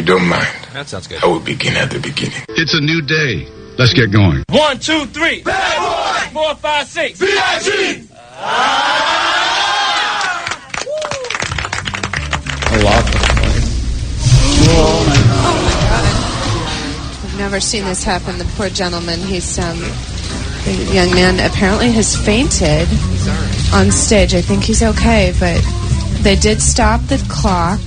don't mind, That sounds good. I will begin at the beginning. It's a new day. Let's get going. 1, 2, 3. Bad boy. 4, 5, 6. B.I.G. I love it. I've never seen this happen. The poor gentleman, he's the young man apparently has fainted on stage. I think he's okay, but they did stop the clock.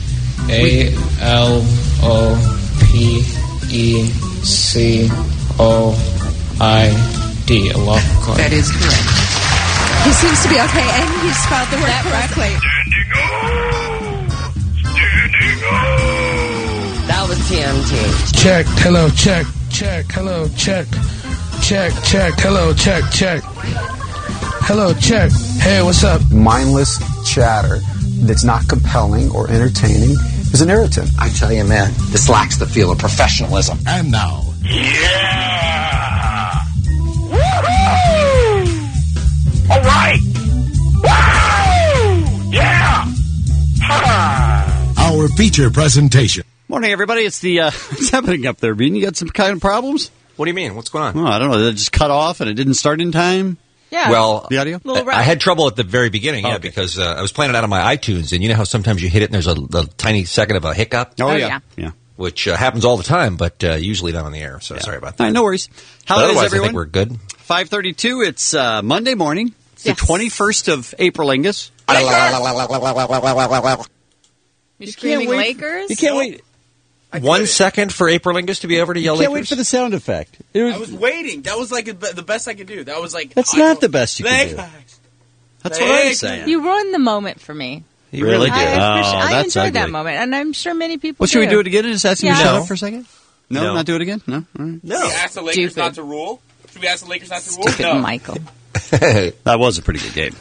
ALOPECOID. Aloft. That is correct. He seems to be okay, and he spelled the word correctly. That was TMT. Check, hello, check, hello, check, hello, check. Hello, check. Hey, what's up? Mindless chatter that's not compelling or entertaining is an irritant. I tell you, man, this lacks the feel of professionalism. And now. Yeah! Woohoo! All right! Woo! Yeah! Ha! Our feature presentation. Morning, everybody. It's what's happening up there, Bean? You got some kind of problems? What do you mean? What's going on? Oh, I don't know. Did it just cut off and it didn't start in time? Yeah. Well, the audio? I had trouble at the very beginning, because I was playing it out on my iTunes, and you know how sometimes you hit it and there's a tiny second of a hiccup? Oh, yeah. Which happens all the time, but usually not on the air, so sorry about that. All right, no worries. How Otherwise, is everyone? I think we're good. 5:32. It's Monday morning. It's the 21st of April, Angus. You're screaming Lakers? You can't wait. 1 second for April Ingus to be able to yell You can't Lakers? wait for the sound effect. I was waiting. That was like the best I could do. That was like... That's not the best you can do. That's what I'm saying. You ruined the moment for me. You really did. I enjoyed that moment, and I'm sure many people Well, should we do it again and just ask him to shut up for a second? No. Not do it again? No? All right. No. Should we ask the Lakers not to rule? Should we ask the Lakers not to rule? Stupid No. Michael. That was a pretty good game.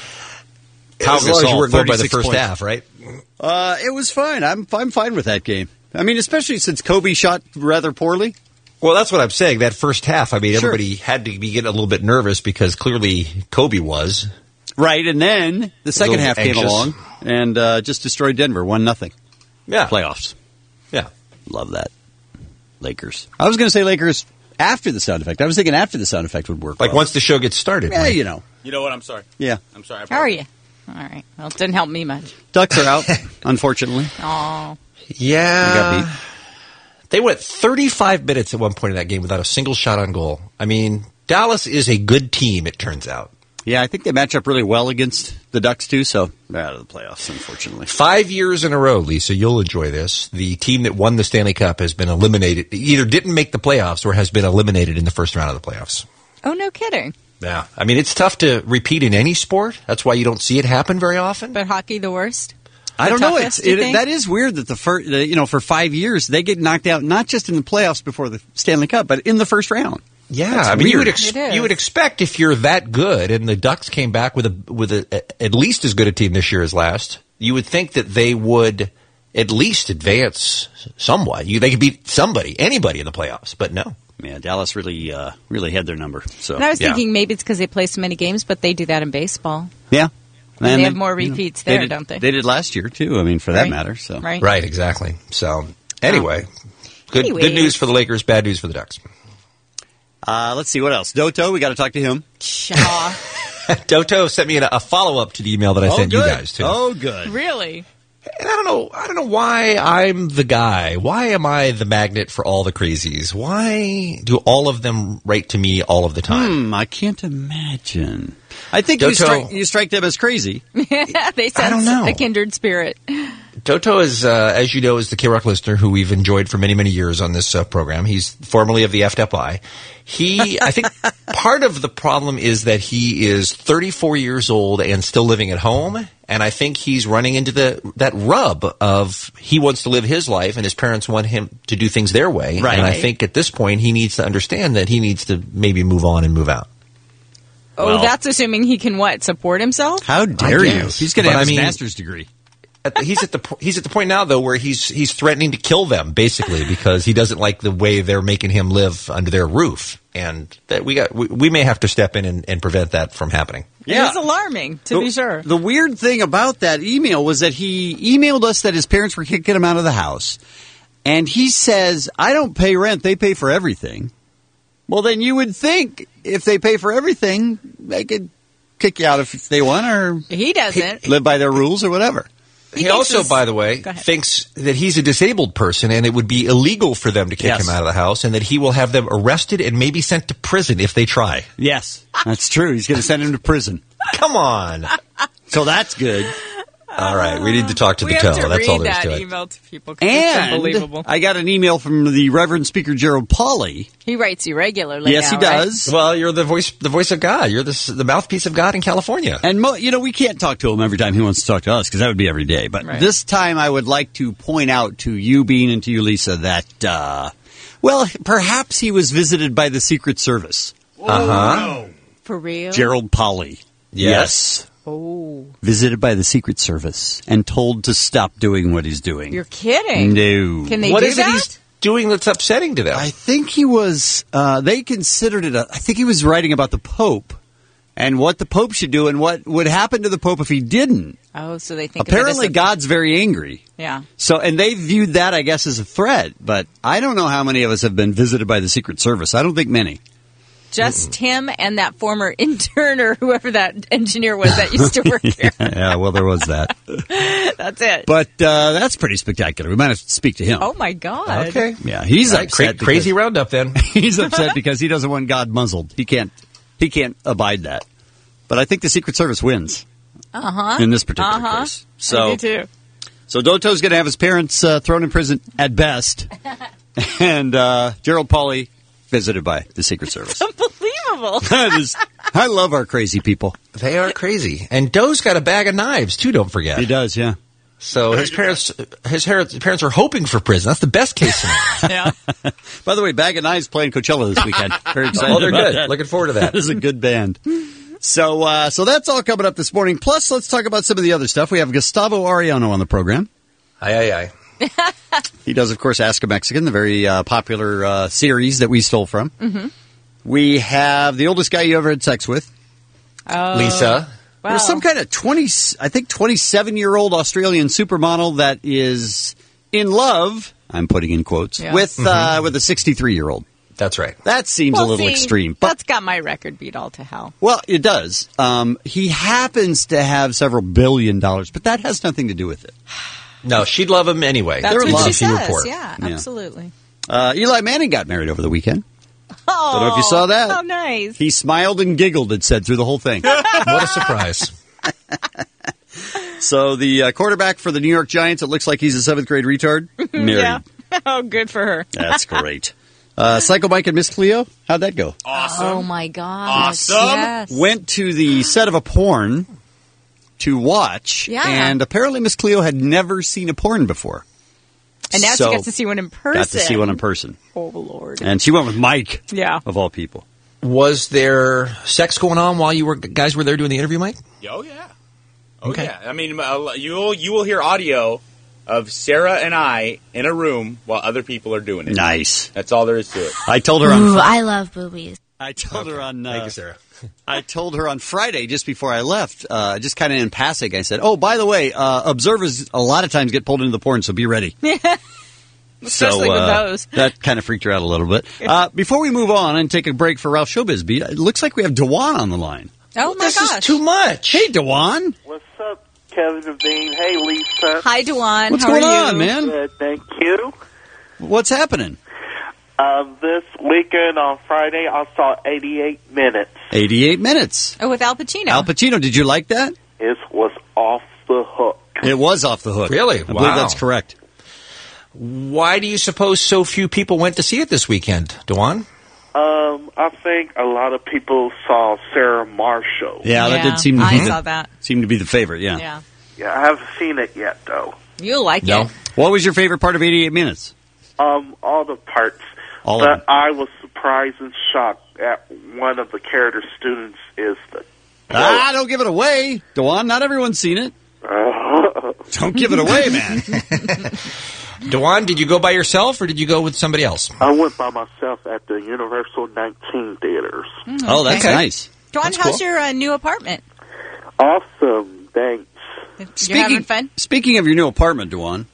How as long as you weren't going by the 36 first points. half, right? It was fine. I'm fine with that game. I mean, especially since Kobe shot rather poorly. Well, that's what I'm saying. That first half, I mean, Sure. everybody had to be getting a little bit nervous because clearly Kobe was. Right, and then the second half came anxious. along and just destroyed Denver, 1-0. Yeah. Playoffs. Yeah. Love that. Lakers. I was going to say Lakers after the sound effect. I was thinking after the sound effect would work. Like well. once the show gets started. Yeah, Mike. you know. You know what? I'm sorry. Yeah. I'm sorry. How are you? All right. Well, it didn't help me much. Ducks are out, unfortunately. Oh. Yeah. They got beat. They went 35 minutes at one point in that game without a single shot on goal. I mean, Dallas is a good team, it turns out. Yeah, I think they match up really well against the Ducks, too, so they're out of the playoffs, unfortunately. 5 years in a row, Lisa, you'll enjoy this. The team that won the Stanley Cup has been eliminated, either didn't make the playoffs or has been eliminated in the first round of the playoffs. Oh, no kidding. Yeah. I mean, it's tough to repeat in any sport. That's why you don't see it happen very often. But hockey, the worst? I don't know. Toughest, you think? That is weird that for 5 years they get knocked out not just in the playoffs before the Stanley Cup, but in the first round. Yeah, That's I mean, you weird. would expect if you're that good, and the Ducks came back with at least as good a team this year as last. You would think that they would at least advance somewhat. They could beat anybody in the playoffs, but no. Yeah, Dallas really had their number. So And I was thinking maybe it's because they play so many games, but they do that in baseball. Yeah. And they have more repeats there, don't they? They did last year, too, I mean, for that matter. So Right, exactly. So, anyway, good news for the Lakers, bad news for the Ducks. Let's see, what else? Doto, we got to talk to him. Doto sent me a follow-up to the email that I sent you guys, too. Oh, good. Really? And I don't know why I'm the guy. Why am I the magnet for all the crazies? Why do all of them write to me all of the time? I can't imagine. I think Doto, you strike them as crazy. They sense a kindred spirit. Doto is, as you know, is the K-Rock listener who we've enjoyed for many, many years on this program. He's formerly of the FFI. I think part of the problem is that he is 34 years old and still living at home. And I think he's running into that rub of he wants to live his life and his parents want him to do things their way. Right. And I think at this point he needs to understand that he needs to maybe move on and move out. Oh, that's assuming he can support himself? How dare you? He's going to have his master's degree. He's at the point now though where he's threatening to kill them basically because he doesn't like the way they're making him live under their roof, and that we may have to step in and prevent that from happening. Yeah. It is alarming, to be sure. The weird thing about that email was that he emailed us that his parents were kicking him out of the house. And he says, I don't pay rent, they pay for everything. Well, then you would think if they pay for everything, they could kick you out if they want, or he doesn't live by their rules or whatever. He also, by the way, thinks that he's a disabled person and it would be illegal for them to kick him out of the house, and that he will have them arrested and maybe sent to prison if they try. Yes, that's true. He's going to send him to prison. Come on. So that's good. All right, we need to talk to the Tell. That's all there's to it. We have to read that email to people 'cause it's And unbelievable. I got an email from the Reverend Speaker Gerald Pauley. He writes you regularly. Yes, he does. Right? Well, you're the voice of God. You're the mouthpiece of God in California. And, we can't talk to him every time he wants to talk to us because that would be every day. But this time I would like to point out to you, Bean, and to you, Lisa, that, perhaps he was visited by the Secret Service. Uh-huh. For real? Gerald Pauley. Yes. Oh. Visited by the Secret Service and told to stop doing what he's doing. You're kidding. No. Can they What do is that? it he's doing that's upsetting to them? I think he was, they considered it, I think he was writing about the Pope and what the Pope should do and what would happen to the Pope if he didn't. Oh, so they think Apparently of it as a, God's very angry. Yeah. So, and they viewed that, I guess, as a threat, but I don't know how many of us have been visited by the Secret Service. I don't think many. Just him and that former intern or whoever that engineer was that used to work here. Yeah, well, there was that. That's it. But that's pretty spectacular. We might have to speak to him. Oh, my God. Okay. Yeah, he's upset. Crazy roundup, then. He's upset because he doesn't want God muzzled. He can't abide that. But I think the Secret Service wins in this particular case. So, I do too. So Doto's going to have his parents thrown in prison at best, and Gerald Pauley visited by the Secret Service. Unbelievable. I love our crazy people. They are crazy. And Doe's got a bag of knives, too, don't forget. He does, yeah. So his parents are hoping for prison. That's the best case scenario. Yeah. By the way, Bag of Knives playing Coachella this weekend. Very excited. Oh, they're about good. that. Looking forward to that. That is a good band. So that's all coming up this morning. Plus, let's talk about some of the other stuff. We have Gustavo Arellano on the program. Aye. He does, of course, Ask a Mexican, the very popular series that we stole from. Mm-hmm. We have the oldest guy you ever had sex with. Lisa. Wow. There's some kind of 27-year-old Australian supermodel that is in love, I'm putting in quotes, with a 63-year-old. That's right. That seems a little extreme. But That's got my record beat all to hell. well, it does. He happens to have several $1 billion, but that has nothing to do with it. No, she'd love him anyway. That's They're what love. she She says. report. Yeah, absolutely. Eli Manning got married over the weekend. Oh, Don't know if you saw that. How nice. He smiled and giggled, it said, through the whole thing. What a surprise. So the quarterback for the New York Giants, it looks like he's a 7th grade retard. Married. Yeah. Oh, good for her. That's great. Psycho Mike and Miss Cleo, how'd that go? Awesome. Oh, my gosh. Awesome. Yes. Went to the set of a porn to watch, Yeah. and apparently Miss Cleo had never seen a porn before. And now So, she gets to see one in person. Got to see one in person. Oh, Lord. And she went with Mike, Yeah. of all people. Was there sex going on while you guys were there doing the interview, Mike? Oh, yeah. Oh, yeah. I mean, you will hear audio of Sarah and I in a room while other people are doing it. Nice. That's all there is to it. I told her on. Ooh, I love boobies. I told her on. Thank you, Sarah. I told her on Friday, just before I left, just kind of in passing, I said, "Oh, by the way, observers a lot of times get pulled into the porn, so be ready." Especially with those. That kind of freaked her out a little bit. Before we move on and take a break for Ralph Showbiz Beat, it looks like we have Dewan on the line. Oh, my This gosh. is too much. Hey, Dewan. What's up, Kevin and Bean? Hey, Lisa. Hi, Dewan. What's How going are you? on, man? Good, thank you. What's happening? This weekend on Friday, I saw 88 Minutes. 88 Minutes. Oh, with Al Pacino. Al Pacino, did you like that? It was off the hook. It was off the hook. Really? I believe Wow. that's correct. Why do you suppose so few people went to see it this weekend, Dewan? I think a lot of people saw Sarah Marshall. Yeah, that did seem to I be saw that. seemed to be the favorite, yeah. Yeah. Yeah, I haven't seen it yet, though. You'll like No. it. What was your favorite part of 88 Minutes? All the parts. All of them. But I was surprised and shocked at one of the character students is the... Don't give it away. Dewan, not everyone's seen it. Don't give it away, man. Dewan, did you go by yourself or did you go with somebody else? I went by myself at the Universal 19 theaters. Oh, that's Okay. nice. Dewan, That's how's cool. your new apartment? Awesome, thanks. You're having fun? Speaking of your new apartment, Dewan,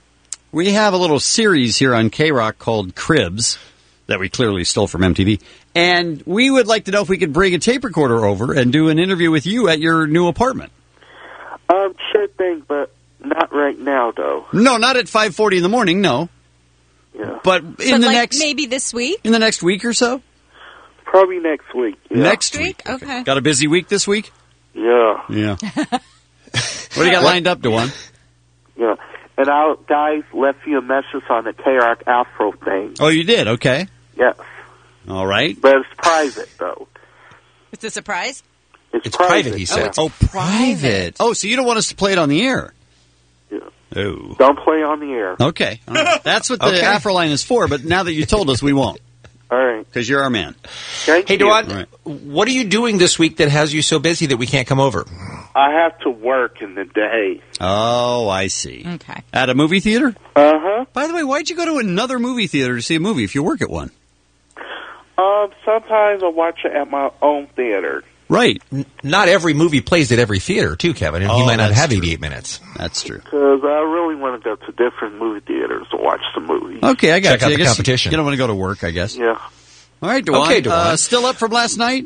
We have a little series here on K-Rock called Cribs that we clearly stole from MTV. And we would like to know if we could bring a tape recorder over and do an interview with you at your new apartment. Sure thing, but not right now, though. No, not at 5:40 in the morning, no. Yeah. But in maybe this week? In the next week or so? Probably next week. Yeah. Next week? Okay. Got a busy week this week? Yeah. Yeah. What do you got lined up, DeJuan? Yeah. And our guys left you a message on the K-Rock Afro thing. Oh, you did? Okay. Yes. All right. But it's private, though. It's a surprise? It's private, he said. Oh, private. Oh, so you don't want us to play it on the air? Yeah. Oh. Don't play on the air. Okay. All right. That's what the Afro line is for, but now that you told us, we won't. All right. Because you're our man. Hey, DeJuan, Right. what are you doing this week that has you so busy that we can't come over? I have to work in the day. Oh, I see. Okay. At a movie theater? Uh-huh. By the way, why'd you go to another movie theater to see a movie if you work at one? Sometimes I watch it at my own theater. Right. Not every movie plays at every theater, too, Kevin, and he might not have 88 minutes. That's true. Because I really want to go to different movie theaters to watch the movies. Okay, I got Check you. out I the guess competition. You don't want to go to work, I guess. Yeah. All right, DeJuan. Okay, DeJuan. Still up from last night?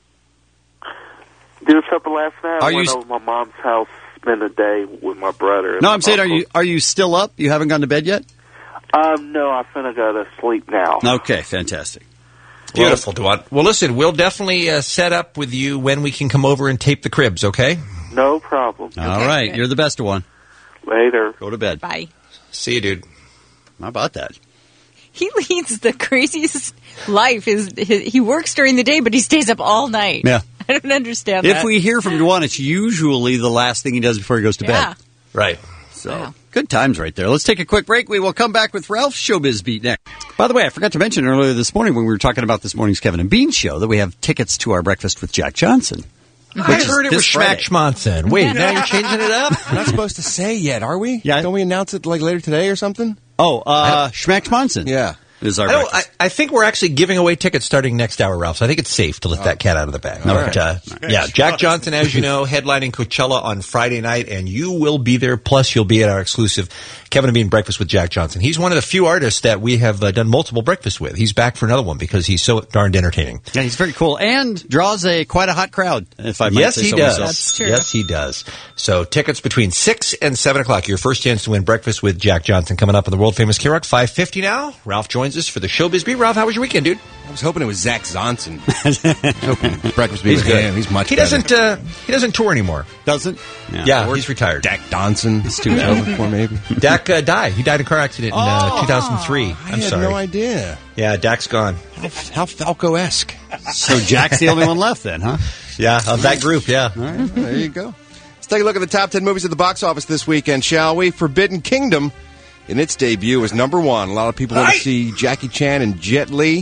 Did something last night. Are I went you- over to my mom's house, spend a day with my brother. and No, my I'm saying, uncle. are you still up? You haven't gone to bed yet? No, I'm finna go to sleep now. Okay, fantastic. Beautiful, DeJuan. Well, listen, we'll definitely set up with you when we can come over and tape the Cribs, okay? No problem. All right, you're the best one. Later. Go to bed. Bye. See you, dude. How about that? He leads the craziest life. He works during the day, but he stays up all night. Yeah. I don't understand If that. we hear from DeJuan, it's usually the last thing he does before he goes to Yeah. bed. Right. So, good times right there. Let's take a quick break. We will come back with Ralph's Showbiz Beat next. By the way, I forgot to mention earlier this morning when we were talking about this morning's Kevin and Bean show that we have tickets to our breakfast with Jack Johnson. I heard it was Schmack Schmonson. Wait, now you're changing it up? We're not supposed to say yet, are we? Yeah. Don't we announce it like later today or something? Oh, Schmack Schmonson. Yeah. Is our I think we're actually giving away tickets starting next hour, Ralph. So I think it's safe to let that cat out of the bag. All But, right. yeah, Jack Johnson, as you know, headlining Coachella on Friday night, and you will be there. Plus, you'll be at our exclusive Kevin and Bean Breakfast with Jack Johnson. He's one of the few artists that we have done multiple breakfasts with. He's back for another one because he's so darned entertaining. Yeah, he's very cool and draws quite a hot crowd, if I might Yes, say he so does. myself. That's true. Yes, he does. So tickets between 6 and 7 o'clock. Your first chance to win breakfast with Jack Johnson coming up on the world-famous K-Rock, 5:50 now. Ralph joins us for the Showbiz Beat. Ralph, how was your weekend, dude? I was hoping it was Zach Zonson. hoping breakfast He's with good. him. He's much He better. doesn't tour anymore. Doesn't? Yeah, he's retired. Dak Donson. He's too over for maybe. Dak died. He died in a car accident in 2003. I I'm had sorry. no idea. Yeah, Dak's gone. How Falco-esque. So Jack's the only one left then, huh? Yeah, of that group, yeah. All right, there you go. Let's take a look at the top 10 movies at the box office this weekend, shall we? Forbidden Kingdom, in its debut, was number one. A lot of people want to see Jackie Chan and Jet Li.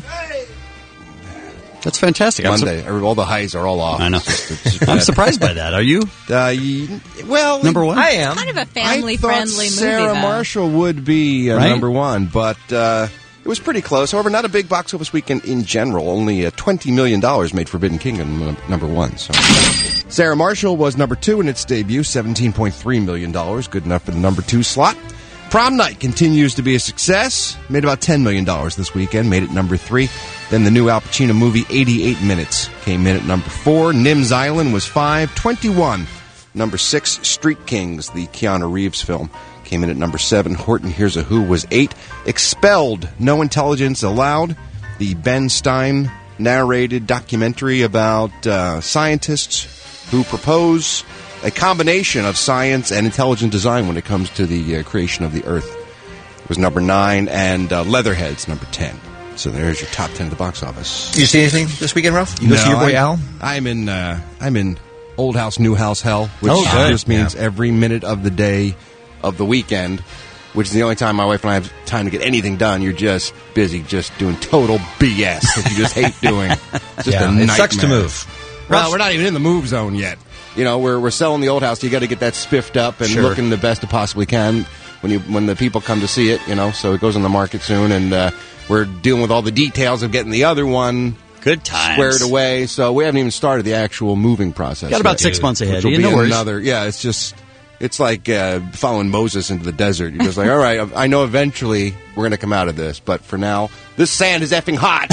That's fantastic. Monday, all the highs are all off. I know. It's just I'm surprised by that. Are you? Well, Number one? I am. Kind of a I family-friendly thought movie, Sarah though. Marshall would be Right? number one, but it was pretty close. However, not a big box office weekend in general. Only $20 million made Forbidden Kingdom number one. So Sarah Marshall was number two in its debut, $17.3 million. Good enough for the number two slot. Prom Night continues to be a success. Made about $10 million this weekend. Made it number three. Then the new Al Pacino movie, 88 Minutes, came in at number four. Nim's Island was 5. 21. Number 6, Street Kings, the Keanu Reeves film, came in at number 7. Horton Hears a Who was 8. Expelled, No Intelligence Allowed, the Ben Stein narrated documentary about scientists who propose a combination of science and intelligent design when it comes to the creation of the Earth. It was number 9, and Leatherheads, number 10. So there's your top 10 at the box office. You see anything this weekend, Ralph? You go see your boy Al? I'm in old house, new house hell, which good. just means every minute of the day of the weekend, which is the only time my wife and I have time to get anything done. You're just busy just doing total BS that you just hate doing. It's just a it nightmare. sucks to move. Well, we're not even in the move zone yet. You know, we're selling the old house. You got to get that spiffed up and Sure. looking the best it possibly can when the people come to see it. You know, so it goes on the market soon, and we're dealing with all the details of getting the other one Good times. squared away. So we haven't even started the actual moving process. Got about yet. 6 months ahead. Which will Yeah, be no worries. another. Yeah, it's just It's like following Moses into the desert. You're just like, all right, I know eventually we're going to come out of this, but for now, this sand is effing hot.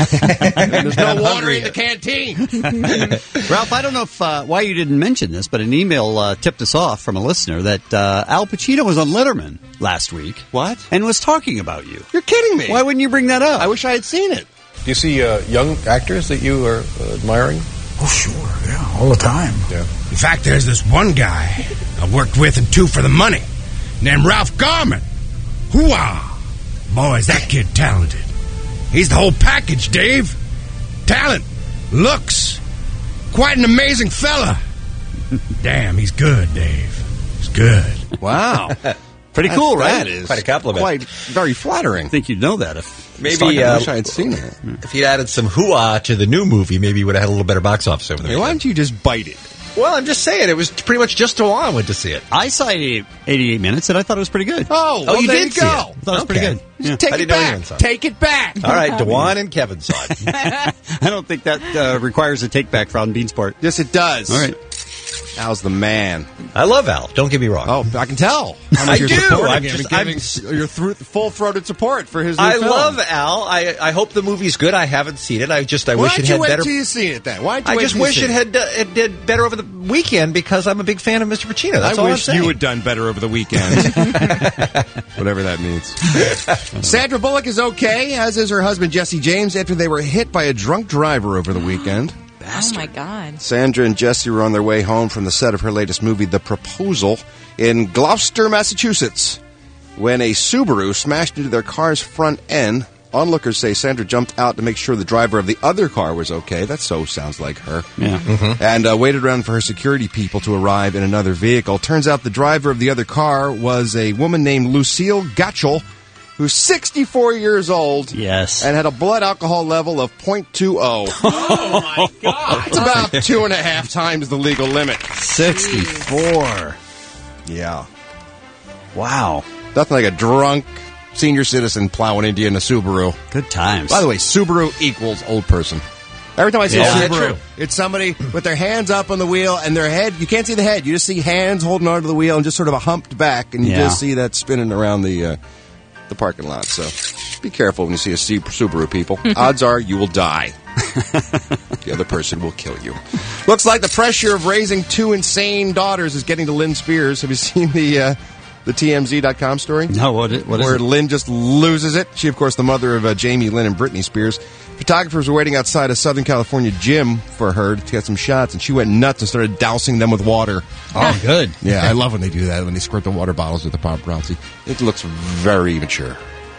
And there's no water in the canteen. Ralph, I don't know if why you didn't mention this, but an email tipped us off from a listener that Al Pacino was on Letterman last week. What? And was talking about you. You're kidding me. Why wouldn't you bring that up? I wish I had seen it. Do you see young actors that you are admiring? Oh, sure, yeah, all the time. Yeah. In fact, there's this one guy I worked with in Two for the Money named Ralph Garman. Hoo-ah! Boy, is that kid talented. He's the whole package, Dave. Talent, looks, quite an amazing fella. Damn, he's good, Dave. He's good. Wow. Pretty cool, right? That is quite a compliment. Quite very flattering. I think you'd know that if Maybe I wish I had seen it. if he'd added some hoo-ah to the new movie, maybe he would have had a little better box office over the Hey, why don't you just bite it? Well, I'm just saying, it was pretty much just Dewan went to see it. I saw 88 minutes, and I thought it was pretty good. Oh, well, you there did you see go. it. I thought it was pretty good. Just take I it didn't know back. anyone saw it. Take it back. All right, Dewan and Kevin saw it. I don't think that requires a take back from Beansport. Yes, it does. All right. Al's the man. I love Al. Don't get me wrong. Oh, I can tell. How I much you're do. supporting I'm him just- and giving your full-throated support for his new I film. love Al. I hope the movie's good. I haven't seen it. I wish it had wait better. till you see it then? Why don't you I wait just till you wish see it had it did better over the weekend because I'm a big fan of Mr. Pacino. That's all I I'm wish saying. you had done better over the weekend. Whatever that means. Sandra Bullock is okay, as is her husband Jesse James, after they were hit by a drunk driver over the weekend. Oh, my God. Sandra and Jesse were on their way home from the set of her latest movie, The Proposal, in Gloucester, Massachusetts, when a Subaru smashed into their car's front end. Onlookers say Sandra jumped out to make sure the driver of the other car was okay. That so sounds like her. Yeah. And waited around for her security people to arrive in another vehicle. Turns out the driver of the other car was a woman named Lucille Gatchell, who's 64 years old. Yes. And had a blood alcohol level of 0.20. Oh, my God. It's about 2.5 times the legal limit. 64. Yeah. Wow. Nothing like a drunk senior citizen plowing into you in a Subaru. Good times. By the way, Subaru equals old person. Every time I see Yeah. a Subaru, True. it's somebody with their hands up on the wheel and their head, you can't see the head. You just see hands holding onto the wheel and just sort of a humped back, and you Yeah. just see that spinning around the parking lot. So be careful when you see a Subaru, people. Odds are you will die. The other person will kill you. Looks like the pressure of raising 2 insane daughters is getting to Lynn Spears. Have you seen the TMZ.com story? No, what is Where it? Lynn just loses it. She, of course, the mother of Jamie Lynn and Britney Spears. Photographers were waiting outside a Southern California gym for her to get some shots, and she went nuts and started dousing them with water. Oh, good. Yeah, I love when they do that, when they squirt the water bottles with the paparazzi. It looks very mature.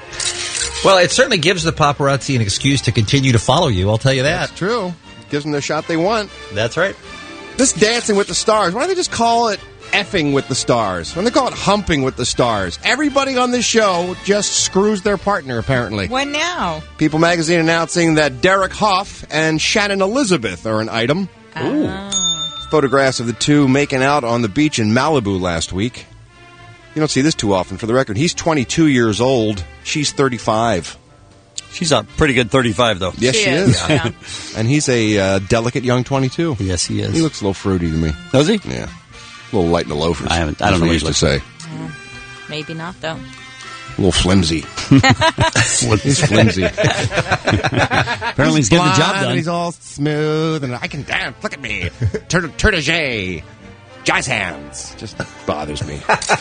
Well, it certainly gives the paparazzi an excuse to continue to follow you. I'll tell you that. That's true. Gives them the shot they want. That's right. This Dancing with the Stars, why don't they just call it effing with the stars? When they call it humping with the stars. Everybody on this show just screws their partner, apparently. When now? People magazine announcing that Derek Hough and Shannon Elizabeth are an item. Ooh. Photographs of the two making out on the beach in Malibu last week. You don't see this too often. For the record, he's 22 years old. She's 35. She's a pretty good 35, though. Yes, she is. Yeah. And he's a delicate young 22. Yes, he is. He looks a little fruity to me. Does he? Yeah. A little light in the loafers. I don't know what what he he used to looks say. Maybe not, though. A little flimsy. He's flimsy. Apparently he's getting the job blonde done. And he's all smooth, and I can dance. Look at me. Turtle jazz hands. Just bothers me.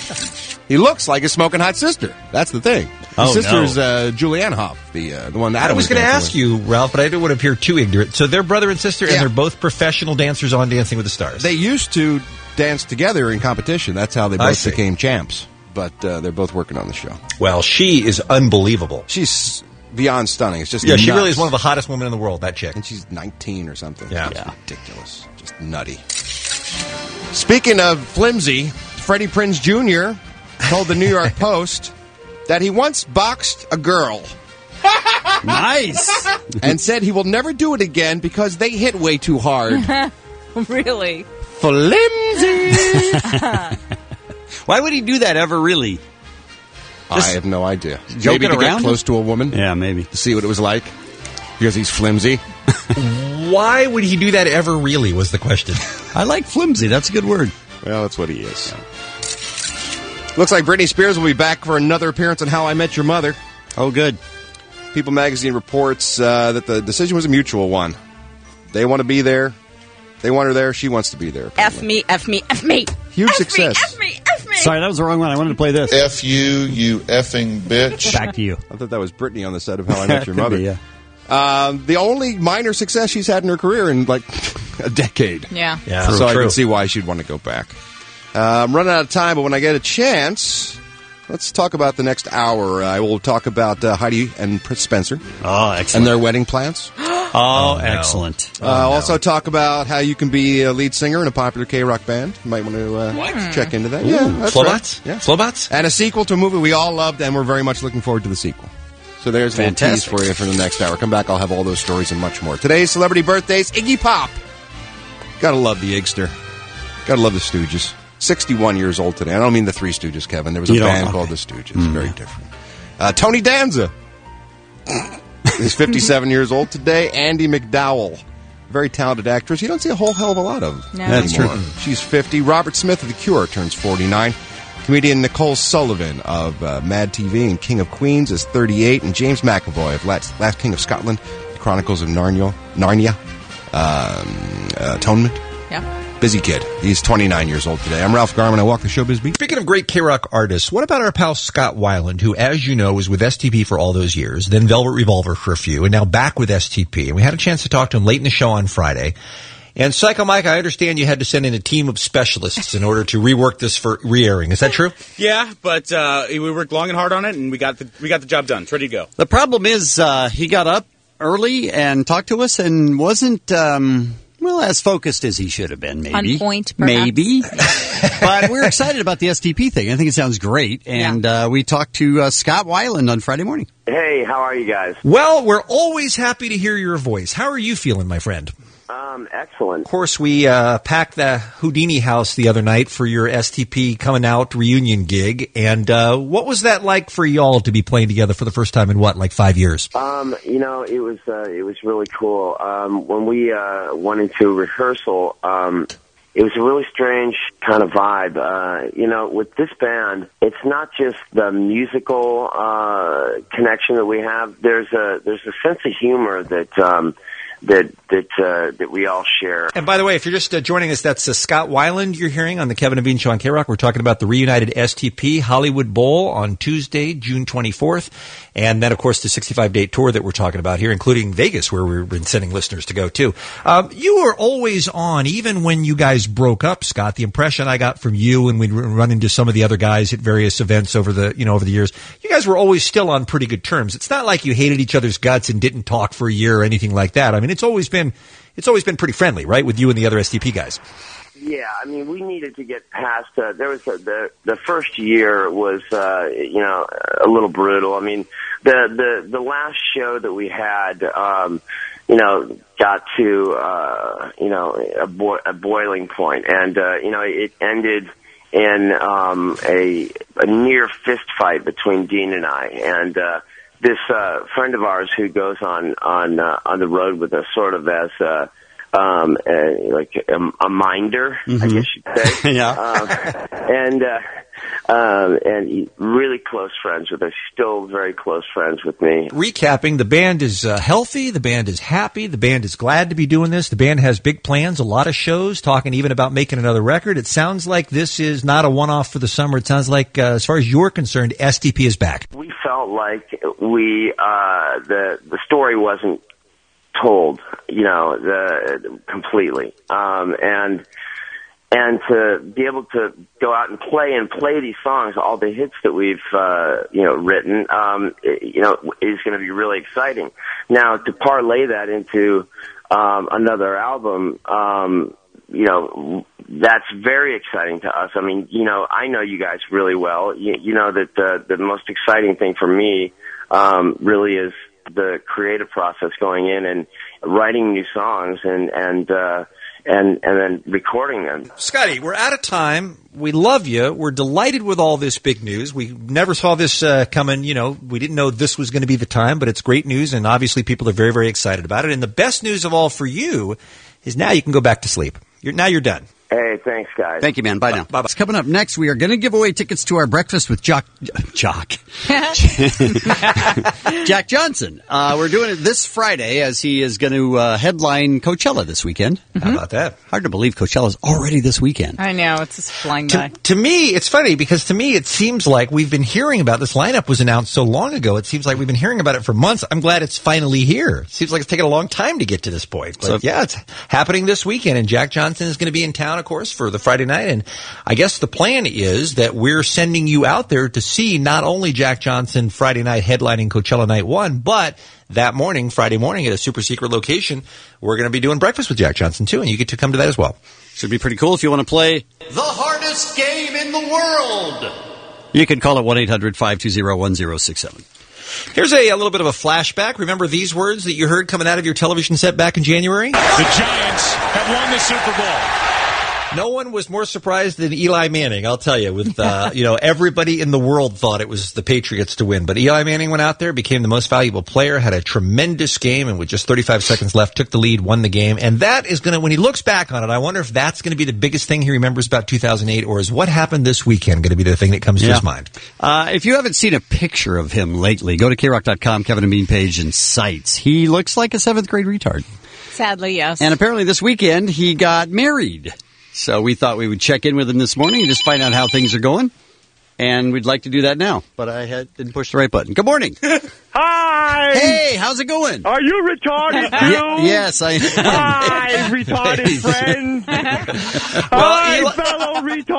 He looks like his smoking hot sister. That's the thing. His Oh, sister's no. Julianne Hough, the one that I was going to ask you, Ralph, but I didn't want to appear too ignorant. So they're brother and sister, and they're both professional dancers on Dancing with the Stars. They used to dance together in competition. That's how they I both see. became champs. But they're both working on the show. Well, she is unbelievable. She's beyond stunning. It's just Yeah, she nuts. really is one of the hottest women in the world, that chick. And she's 19 or something. Yeah. It's ridiculous. Just nutty. Speaking of flimsy, Freddie Prinze Jr. told the New York Post that he once boxed a girl. Nice. And said he will never do it again because they hit way too hard. Really? Flimsy! Why would he do that ever, really? I have no idea. Joking Maybe to around? get close to a woman? Yeah, maybe. To see what it was like? Because he's flimsy? Why would he do that ever really, was the question. I like flimsy. That's a good word. Well, that's what he is. Looks like Britney Spears will be back for another appearance on How I Met Your Mother. Oh, good. People magazine reports that the decision was a mutual one. They want to be there. They want her there. She wants to be there. F me, F me, F me. Huge F success. Me, F me, F me. Sorry, that was the wrong one. I wanted to play this. F you effing bitch. Back to you. I thought that was Britney on the set of How I Met Your Could Mother. be, yeah. The only minor success she's had in her career in like a decade. Yeah. So I can see why she'd want to go back. I'm running out of time, but when I get a chance, let's talk about the next hour. I will talk about Heidi and Prince Spencer. Oh, excellent. And their wedding plans. Oh, excellent. Also talk about how you can be a lead singer in a popular K-Rock band. You might want to check into that. Ooh, Yeah, that's Flowbots? right. Yeah. Flowbots? And a sequel to a movie we all loved, and we're very much looking forward to the sequel. So there's a little tease Fantastic. for you for the next hour. Come back, I'll have all those stories and much more. Today's celebrity birthdays, Iggy Pop. Gotta love the Igster. Gotta love the Stooges. 61 years old today. I don't mean the Three Stooges, Kevin. There was a band called the Stooges. Very different. Tony Danza is 57 years old today. Andy McDowell, very talented actress. You don't see a whole hell of a lot of No. That's anymore. true. She's 50. Robert Smith of The Cure turns 49. Comedian Nicole Sullivan of Mad TV and King of Queens is 38. And James McAvoy of Last King of Scotland, The Chronicles of Narnia, Atonement. Yeah. Busy kid. He's 29 years old today. I'm Ralph Garman. I walk the showbiz beat. Speaking of great K-Rock artists, what about our pal Scott Weiland, who, as you know, was with STP for all those years, then Velvet Revolver for a few, and now back with STP. And we had a chance to talk to him late in the show on Friday. And Psycho Mike, I understand you had to send in a team of specialists in order to rework this for re-airing. Is that true? Yeah, but we worked long and hard on it, and we got the job done. It's ready to go. The problem is he got up early and talked to us and wasn't, as focused as he should have been, maybe. On point, perhaps. Maybe. But we're excited about the STP thing. I think it sounds great. And we talked to Scott Weiland on Friday morning. Hey, how are you guys? Well, we're always happy to hear your voice. How are you feeling, my friend? Excellent. Of course, we packed the Houdini house the other night for your STP coming out reunion gig. And what was that like for y'all to be playing together for the first time in like 5 years? It was really cool. When we went into rehearsal, it was a really strange kind of vibe. With this band, it's not just the musical connection that we have. There's a sense of humor that we all share. And by the way, if you're just joining us, that's Scott Weiland you're hearing on the Kevin and Bean Show on K-Rock. We're talking about the reunited STP Hollywood Bowl on Tuesday, June 24th. And then, of course, the 65-date tour that we're talking about here, including Vegas, where we've been sending listeners to go to. You were always on, even when you guys broke up, Scott. The impression I got from you, and we'd run into some of the other guys at various events over the years, you guys were always still on pretty good terms. It's not like you hated each other's guts and didn't talk for a year or anything like that. I mean, it's always been pretty friendly, right, with you and the other STP guys. Yeah, I mean, we needed to get past. There was the first year was a little brutal. I mean, the last show that we had, got to a boiling point, and it ended in a near fist fight between Dean and I, and this friend of ours who goes on the road with us, sort of as a minder, I guess you'd say. Yeah. And he's really close friends with us. Still very close friends with me. Recapping, the band is healthy. The band is happy. The band is glad to be doing this. The band has big plans, a lot of shows, talking even about making another record. It sounds like this is not a one-off for the summer. It sounds like, as far as you're concerned, STP is back. We felt like the story wasn't told, completely. And to be able to go out and play these songs, all the hits that we've, written, is going to be really exciting. Now, to parlay that into, another album, that's very exciting to us. I mean, I know you guys really well. You know that the most exciting thing for me, really is the creative process going in and writing new songs and then recording them. Scotty, we're out of time. We love you. We're delighted with all this big news. We never saw this coming. We didn't know this was going to be the time, but it's great news, and obviously people are very, very excited about it. And the best news of all for you is now you can go back to sleep. Now you're done. Hey, thanks, guys. Thank you, man. Bye now. Bye-bye. Coming up next, we are going to give away tickets to our breakfast with Jack Johnson. We're doing it this Friday as he is going to headline Coachella this weekend. How about that? Hard to believe Coachella's already this weekend. I know, it's just flying by. To me, it's funny because to me it seems like we've been hearing about this lineup was announced so long ago. It seems like we've been hearing about it for months. I'm glad it's finally here. It seems like it's taken a long time to get to this point. But yeah, it's happening this weekend, and Jack Johnson is going to be in town, of course, for the Friday night. And I guess the plan is that we're sending you out there to see not only Jack Johnson Friday night headlining Coachella Night 1, but that morning, Friday morning, at a super secret location, we're going to be doing breakfast with Jack Johnson too, and you get to come to that as well. Should be pretty cool if you want to play the hardest game in the world. You can call it 1-800-520-1067. Here's a little bit of a flashback. Remember these words that you heard coming out of your television set back in January? The Giants have won the Super Bowl. No one was more surprised than Eli Manning, I'll tell you. With everybody in the world thought it was the Patriots to win. But Eli Manning went out there, became the most valuable player, had a tremendous game, and with just 35 seconds left, took the lead, won the game. And that is going to, when he looks back on it, I wonder if that's going to be the biggest thing he remembers about 2008, or is what happened this weekend going to be the thing that comes to his mind? If you haven't seen a picture of him lately, go to KROC.com, Kevin and Bean page, and sites. He looks like a 7th grade retard. Sadly, yes. And apparently this weekend, he got married. So we thought we would check in with him this morning and just find out how things are going. And we'd like to do that now. But I didn't push the right button. Good morning. Hi. Hey, how's it going? Are you retarded, too? Yes, I am. Hi, retarded friends. Hi, fellow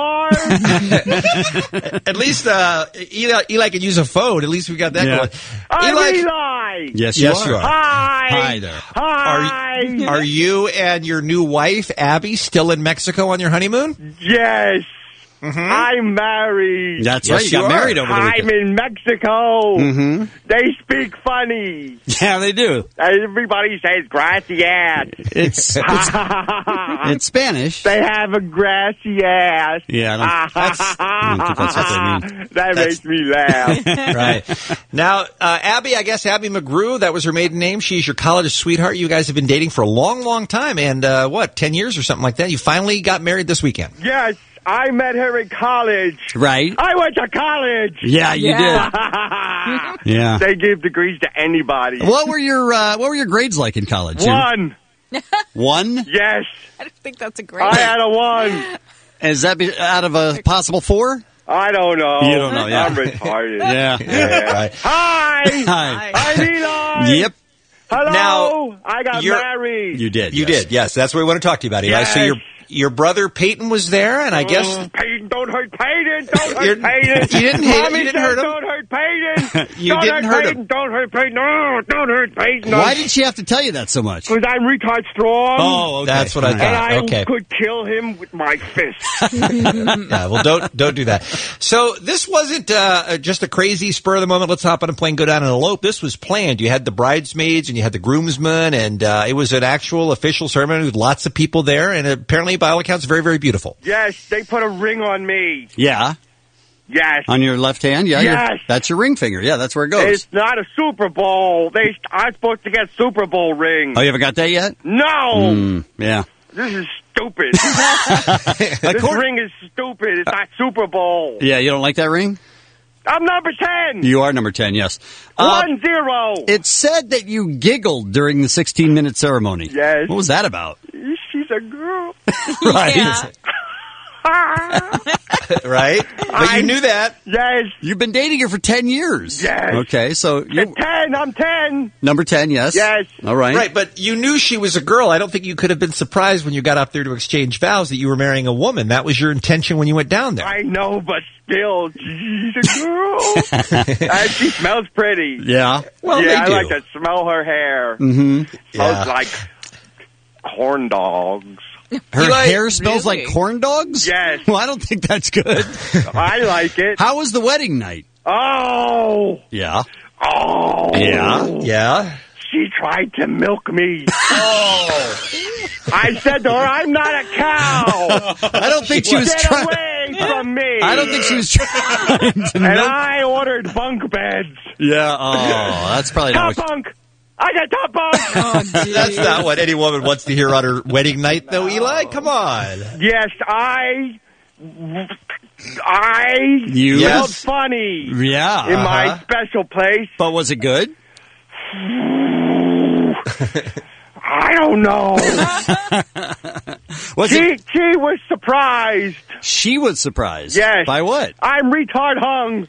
retards. At least Eli could use a phone. At least we got that going. I'm Eli. Yes, you are. Hi. Hi there. Hi. Are you and your new wife, Abby, still in Mexico on your honeymoon? Yes. Mm-hmm. I'm married. That's right. You got married over the weekend. I'm in Mexico. Mm-hmm. They speak funny. Yeah, they do. Everybody says grassy ass. It's Spanish. They have a grassy ass. Yeah, I don't think that's what they mean. That makes me laugh. Right. Now, Abby, I guess Abby McGrew, that was her maiden name. She's your college sweetheart. You guys have been dating for a long, long time. And 10 years or something like that? You finally got married this weekend. Yes. I met her in college. Right. I went to college. Yeah, you did. Yeah. They give degrees to anybody. What were your grades like in college? 1. 1? Yes. I don't think that's a grade. I had a 1. Is that out of a possible 4? I don't know. You don't know, yeah. I'm retarded. Yeah. Right. Hi. Hi. I'm Eli. Yep. Hello. Now, I got married. You did. You did. Yes, that's what we want to talk to you about, Eli. Yes. So your brother Peyton was there, and I guess Peyton, don't hurt Peyton. Don't hurt Peyton. You didn't hurt him. Don't hurt Peyton. You didn't hurt him. Don't hurt Peyton. No, don't hurt Peyton. Why did she have to tell you that so much? Because I'm retard strong. Oh, okay. That's what I thought. And Okay. I could kill him with my fist. Yeah, well, don't do that. So this wasn't just a crazy spur of the moment. Let's hop on a plane, go down and elope. This was planned. You had the bridesmaids and you had the groomsmen, and it was an actual official ceremony with lots of people there, and apparently, by all accounts, very, very beautiful. Yes, they put a ring on me. Yeah. Yes. On your left hand? Yeah. Yes. That's your ring finger. Yeah, that's where it goes. It's not a Super Bowl. I'm supposed to get Super Bowl rings. Oh, you haven't got that yet? No. Yeah. This is stupid. This ring is stupid. It's not Super Bowl. Yeah, you don't like that ring? I'm number 10. You are number 10, yes. 1-0. It said that you giggled during the 16-minute ceremony. Yes. What was that about? She's a girl. Right. Right? But you knew that. Yes. You've been dating her for 10 years. Yes. Okay, so you're 10. I'm 10. number 10, yes. Yes. All right. Right, but you knew she was a girl. I don't think you could have been surprised when you got up there to exchange vows that you were marrying a woman. That was your intention when you went down there. I know, but still, she's a girl. And she smells pretty. Yeah. Well, yeah, they do. I like to smell her hair. Mm-hmm. Smells like corn dogs. Her Eli, hair smells really? like corn dogs? Yes. Well, I don't think that's good. I like it. How was the wedding night? Oh. Yeah. Oh. Yeah. She tried to milk me. Oh. I said to her, I'm not a cow. I don't think she was Get trying. away from me. I don't think she was trying to And milk. I ordered bunk beds. Yeah. Oh, that's probably not Top what. bunk. I got tampons. That's not what any woman wants to hear on her wedding night, though, Eli. Come on. Yes, I You felt funny. Yeah. In my special place. But was it good? I don't know. She was surprised. She was surprised? Yes. By what? I'm retard hung.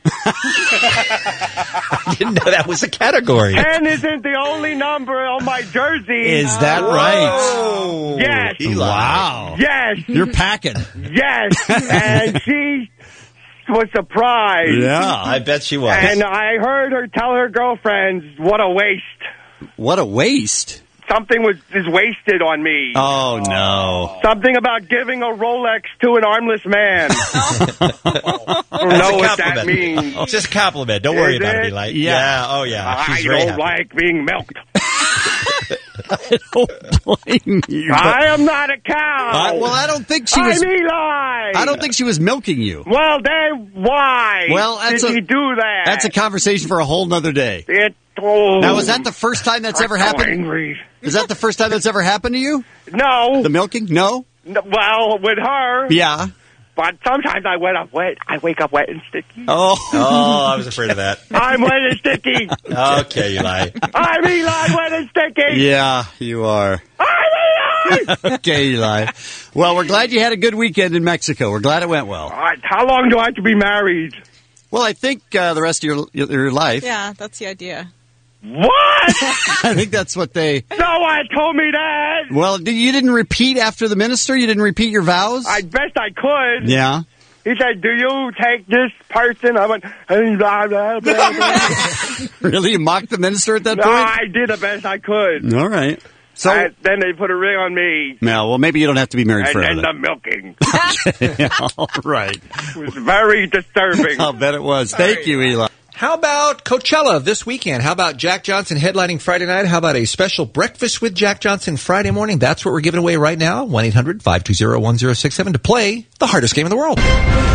I didn't know that was a category. 10 isn't the only number on my jersey. Is that right? Yes. Eli. Wow. Yes. You're packing. Yes. And she was surprised. Yeah. I bet she was. And I heard her tell her girlfriends, what a waste. What a waste. Something is wasted on me. Oh, no. Something about giving a Rolex to an armless man. I don't know what that means. It's just a compliment. Don't worry Is about it? it, Eli. Yeah. Oh, yeah. I She's very don't happy. like being milked. I don't blame you. I am not a cow. Well, I don't think she was. I'm Eli. I don't think she was milking you. Well, then why did he do that? That's a conversation for a whole nother day. Now, is that the first time that's ever happened? Angry. Is that the first time that's ever happened to you? No. The milking? No? Well, with her. Yeah. But sometimes I wake up wet and sticky. Oh, I was afraid of that. I'm wet and sticky. Okay, Eli. I'm Eli, wet and sticky. Yeah, you are. I'm Eli. Okay, Eli. Well, we're glad you had a good weekend in Mexico. We're glad it went well. All right, how long do I have to be married? Well, I think the rest of your life. Yeah, that's the idea. What? I think that's what they... No one told me that. Well, you didn't repeat after the minister? You didn't repeat your vows? I best I could. Yeah. He said, do you take this person? I went, blah, blah, blah, blah. Really? You mocked the minister at that No, point? I did the best I could. All right. So then they put a ring on me. No, well, maybe you don't have to be married And forever. then the milking. Okay, all right. It was very disturbing. I'll bet it was. Thank you, Eli. How about Coachella this weekend? How about Jack Johnson headlining Friday night? How about a special breakfast with Jack Johnson Friday morning? That's what we're giving away right now. 1-800-520-1067 to play the hardest game in the world.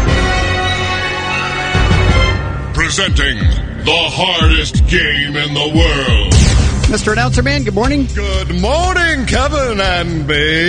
Presenting the hardest game in the world. Mr. Announcer Man, good morning. Good morning, Kevin and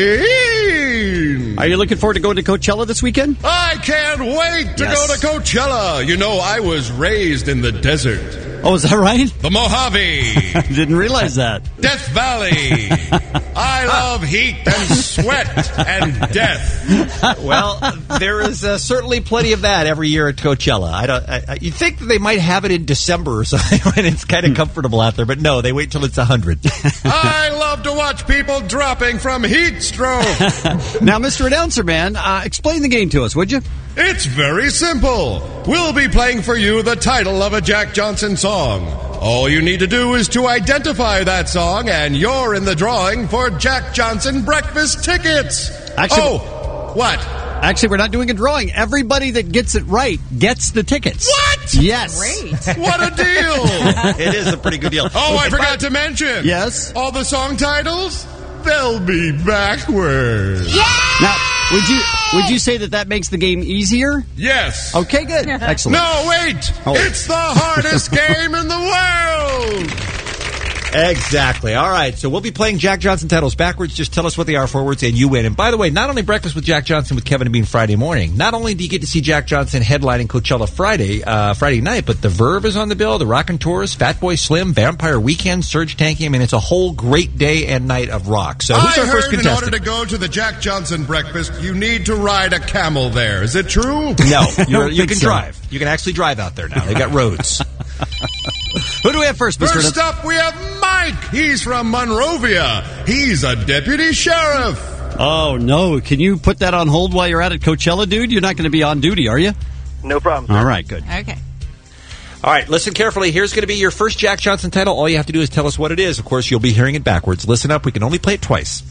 Bean. Are you looking forward to going to Coachella this weekend? I can't wait to go to Coachella. You know, I was raised in the desert. Oh, is that right? The Mojave. I didn't realize that. Death Valley. I love heat and sweat and death. Well, there is certainly plenty of that every year at Coachella. You'd think that they might have it in December or something when it's kind of comfortable out there, but no, they wait till it's 100. I love to watch people dropping from heat stroke. Now, Mr. Announcer Man, explain the game to us, would you? It's very simple. We'll be playing for you the title of a Jack Johnson song. All you need to do is to identify that song, and you're in the drawing for Jack Johnson breakfast tickets. Actually, what? Actually, we're not doing a drawing. Everybody that gets it right gets the tickets. What? Yes. Great. What a deal. It is a pretty good deal. Oh, I forgot to mention. Yes. All the song titles, they'll be backwards. Yeah! Now, would you say that makes the game easier? Yes. Okay, good. Excellent. No, wait. Oh. It's the hardest game in the world. Exactly. All right, so we'll be playing Jack Johnson titles backwards. Just tell us what they are forwards, and you win. And by the way, not only Breakfast with Jack Johnson with Kevin and Bean Friday morning, not only do you get to see Jack Johnson headlining Coachella Friday night, but the Verve is on the bill, the Raconteurs, Fatboy Slim, Vampire Weekend, Serge Tankian. I mean, it's a whole great day and night of rock. So who's our first contestant? In order to go to the Jack Johnson breakfast, you need to ride a camel there. Is it true? No, you can drive. You can actually drive out there now. They got roads. Who do we have first, Mr. First up, we have Mike. He's from Monrovia. He's a deputy sheriff. Oh, no. Can you put that on hold while you're out at Coachella, dude? You're not going to be on duty, are you? No problem. All right, good. Okay. All right, listen carefully. Here's going to be your first Jack Johnson title. All you have to do is tell us what it is. Of course, you'll be hearing it backwards. Listen up. We can only play it twice.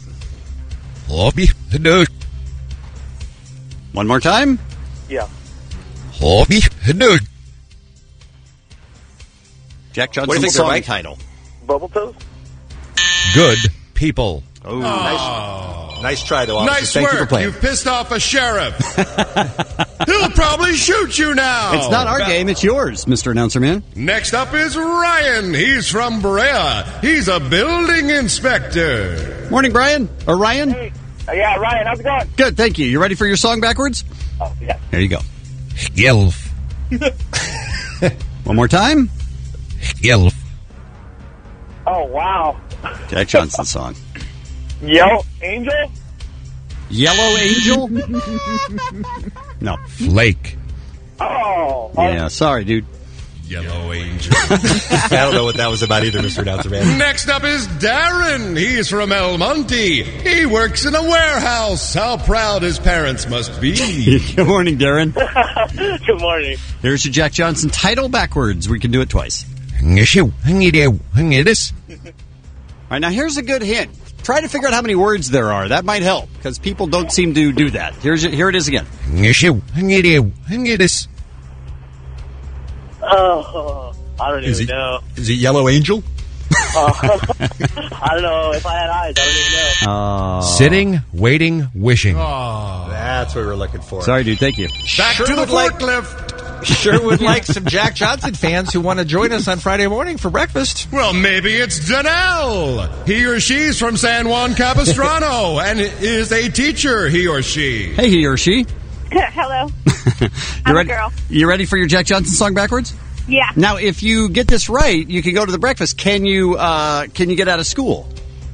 One more time? Yeah. Jack What do you Johnson's think, song Mike? title. Bubble Toes? Good people. Oh, nice try, though, officer. Nice Thank work. you for playing. You've pissed off a sheriff. He'll probably shoot you now. It's not our game, it's yours, Mr. Announcer Man. Next up is Ryan. He's from Brea. He's a building inspector. Morning, Brian. Or Ryan? Hey. Yeah, Ryan, how's it going? Good, thank you. You ready for your song backwards? Oh, yeah. There you go. Gilf. One more time. Gilf. Oh, wow. Jack Johnson song. Yo, Angel? Yellow Angel? No. Flake. Oh. Yeah, sorry, dude. Yellow Angel. I don't know what that was about either, Mr. Announcer Man. Next up is Darren. He's from El Monte. He works in a warehouse. How proud his parents must be. Good morning, Darren. Good morning. Here's your Jack Johnson title backwards. We can do it twice. All right, now here's a good hint. Try to figure out how many words there are. That might help, because people don't seem to do that. Here it is again. Oh, I don't even know. Is it Yellow Angel? I don't know. If I had eyes, I don't even know. Sitting, waiting, wishing. That's what we're looking for. Sorry, dude. Thank you. Back to the forklift. Sure would like some Jack Johnson fans who want to join us on Friday morning for breakfast. Well, maybe it's Danelle. He or she's from San Juan Capistrano and is a teacher, he or she. Hey, he or she. Hello. I'm a girl. You ready for your Jack Johnson song backwards? Yeah. Now, if you get this right, you can go to the breakfast. Can you get out of school?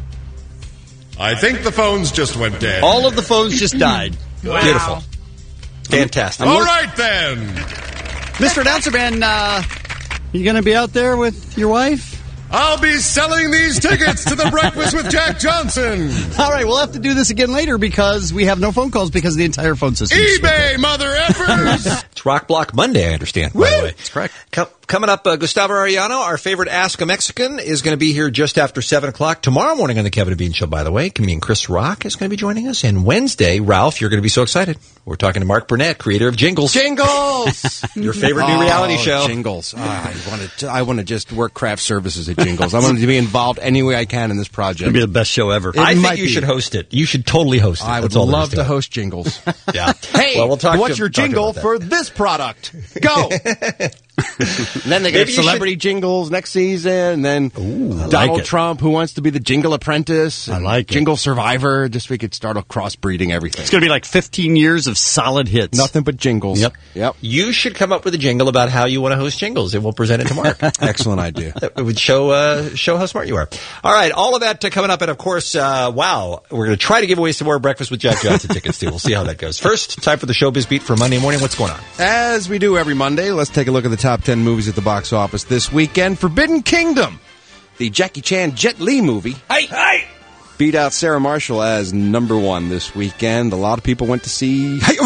I think the phones just went dead. All of the phones just died. Wow. Beautiful. Fantastic. All right, then. Mr. Announcer Man, you going to be out there with your wife? I'll be selling these tickets to the Breakfast with Jack Johnson. All right, we'll have to do this again later because we have no phone calls because the entire phone system. eBay, mother effers! It's Rock Block Monday, I understand, by the way. That's correct. Coming up, Gustavo Arellano, our favorite Ask a Mexican, is going to be here just after 7 o'clock. Tomorrow morning on the Kevin and Bean Show, by the way, comedian Chris Rock is going to be joining us. And Wednesday, Ralph, you're going to be so excited. We're talking to Mark Burnett, creator of Jingles. Jingles! Your favorite new reality show. Jingles. I want to just work craft services at Jingles. I want to be involved any way I can in this project. It'll be the best show ever. I think you should host it. You should totally host it. I would love to host Jingles. Yeah. Hey, well, we'll talk what's your jingle for this product? Go! And then they get celebrity jingles next season, and then Donald Trump, who wants to be the Jingle Apprentice. I like it. Jingle Survivor. Just we could start a crossbreeding everything. It's going to be like 15 years of solid hits. Nothing but jingles. Yep. You should come up with a jingle about how you want to host Jingles, and we'll present it to Mark. Excellent idea. It would show how smart you are. All right, all of that coming up, and of course, we're going to try to give away some more Breakfast with Jack Johnson tickets, too. We'll see how that goes. First, time for the Showbiz Beat for Monday morning. What's going on? As we do every Monday, let's take a look at the top 10 movies at the box office this weekend. Forbidden Kingdom, the Jackie Chan Jet Li movie, beat out Sarah Marshall as number one this weekend. A lot of people went to see a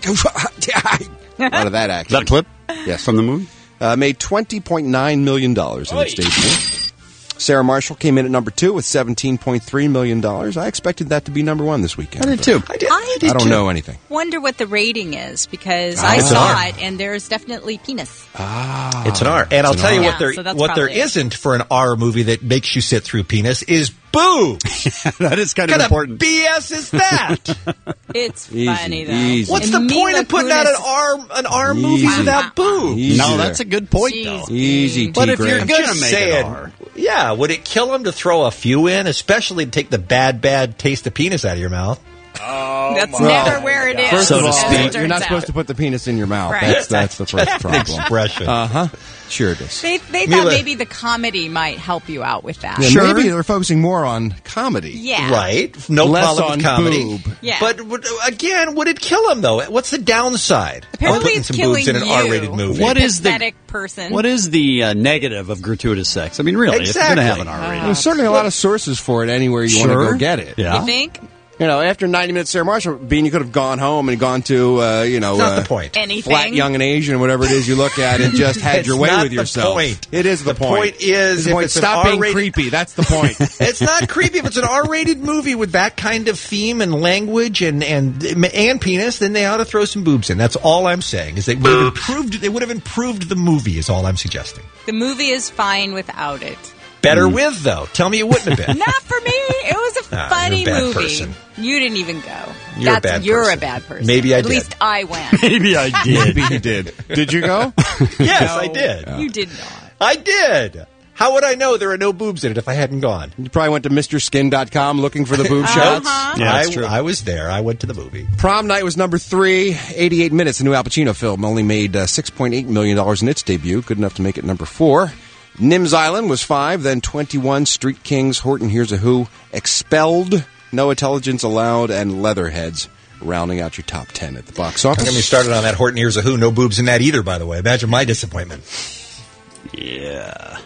lot of that action. Is that a clip? Yes. From the movie? Made $20.9 million in its debut. Sarah Marshall came in at number 2 with $17.3 million. I expected that to be number 1 this weekend. I did too. I don't know anything. Wonder what the rating is because I saw it and there's definitely penis. It's an R. And I'll tell you what there isn't for an R movie that makes you sit through penis is boobs. That is kind of important. What kind of BS is that? It's funny though. Easy. What's the point of putting out an R movie without boobs? Easy No, there. that's a good point though. Easy, But if you're T-Graham. going to say it, yeah, would it kill him to throw a few in, especially to take the bad taste of penis out of your mouth? That's never where it is. First So of to all, speak. you're not supposed to put the penis in your mouth. Right. That's the first problem. Expression. Sure it is. They thought maybe the comedy might help you out with that. Yeah, Sure. Maybe they're focusing more on comedy. Yeah. Right. No Less problem on with comedy. boob. Yeah. But again, would it kill him though? What's the downside Apparently of putting it's some killing boobs in an you. R-rated movie? What is the pathetic person? What is the negative of gratuitous sex? I mean, really, if you're going to have an R rating. There's certainly a lot of sources for it anywhere you want to go get it. Yeah. You think? You know, after 90 minutes, Sarah Marshall, Bean, you could have gone home and gone to, not the point. Anything. Flat, Young, and Asian, whatever it is you look at, and just had your way not with the yourself. point. It is the point. The point is, The if point. it's an Stop being R-rated creepy. That's the point. It's not creepy. If it's an R-rated movie with that kind of theme and language and penis, then they ought to throw some boobs in. That's all I'm saying. Is they would have improved the movie. Is all I'm suggesting. The movie is fine without it. Better with, though. Tell me it wouldn't have been. Not for me. It was a funny you're a bad movie. person. You didn't even go. You're a bad person. a bad person. Maybe I At did. least I went. Maybe I did. Maybe you did. Did you go? Yes, I did. You did not. I did. How would I know there are no boobs in it if I hadn't gone? You probably went to MrSkin.com looking for the boob shots. Yeah, that's true. I was there. I went to the movie. Prom Night was number 3, 88 Minutes. The new Al Pacino film only made $6.8 million in its debut, good enough to make it number 4. Nim's Island was 5, then 21, Street Kings, Horton Hears a Who, Expelled, No Intelligence Allowed, and Leatherheads, rounding out your top 10 at the box office. Don't get me started on that Horton Hears a Who. No boobs in that either, by the way. Imagine my disappointment. Yeah.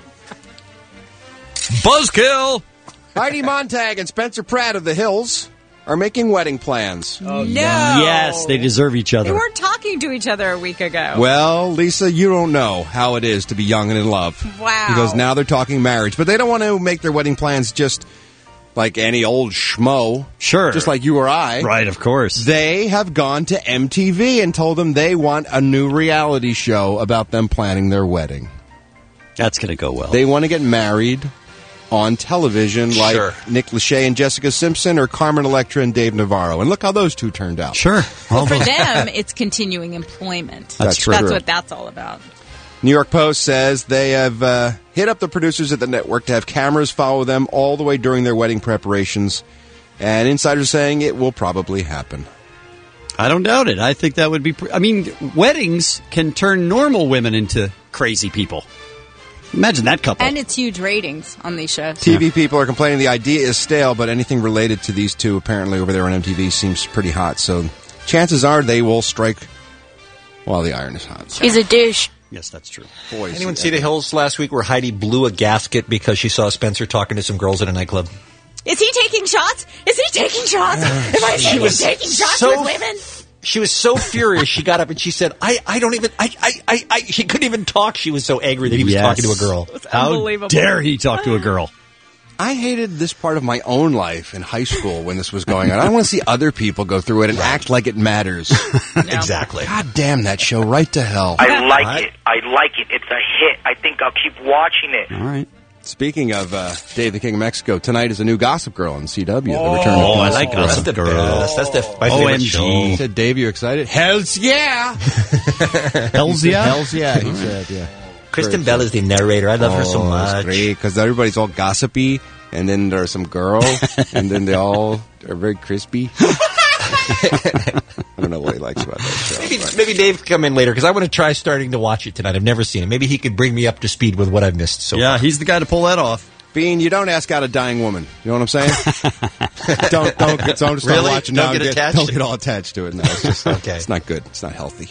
Buzzkill! Heidi Montag and Spencer Pratt of The Hills are making wedding plans. No. Yes, they deserve each They other. weren't talking to each other a week ago. Well, Lisa, you don't know how it is to be young and in love. Wow. Because now they're talking marriage. But they don't want to make their wedding plans just like any old schmo. Sure. Just like you or I. Right, of course. They have gone to MTV and told them they want a new reality show about them planning their wedding. That's going to go well. They want to get married on television like Sure. Nick Lachey and Jessica Simpson or Carmen Electra and Dave Navarro. And look how those two turned out. Sure. Well, for them, it's continuing employment. That's true. That's what that's all about. New York Post says they have hit up the producers at the network to have cameras follow them all the way during their wedding preparations. And insiders saying it will probably happen. I don't doubt it. I think that would be... weddings can turn normal women into crazy people. Imagine that couple. And it's huge ratings on these shows. TV people are complaining the idea is stale, but anything related to these two apparently over there on MTV seems pretty hot. So chances are they will strike while the iron is hot. He's a douche. Yes, that's true. Boys, Anyone see The Hills last week where Heidi blew a gasket because she saw Spencer talking to some girls at a nightclub? Is he taking shots? Is he taking shots? Am I taking shots with women? She was so furious. She got up and she said, I don't even, she couldn't even talk. She was so angry that he was talking to a girl. How dare he talk to a girl? I hated this part of my own life in high school when this was going on. I want to see other people go through it and act like it matters. Exactly. God damn that show right to hell. I like it. I like it. It's a hit. I think I'll keep watching it. All right. Speaking of Dave the King of Mexico, tonight is a new Gossip Girl on CW. The return of I Gossip like Girl. Gossip Girl. That's my favorite show. He said, Dave, you excited? Hells yeah! Hells yeah? Hells yeah, he said, yeah. Kristen Bell is the narrator. I love her so much. Because everybody's all gossipy, and then there are some girls, and then they all are very crispy. I don't know what he likes about that show. Maybe Dave could come in later because I want to try starting to watch it tonight. I've never seen it. Maybe he could bring me up to speed with what I've missed so far. He's the guy to pull that off. Bean, you don't ask out a dying woman. You know what I'm saying? don't start Really? watching Don't now. get attached? Don't get all attached to it. No, it's just Okay. It's not good. It's not healthy.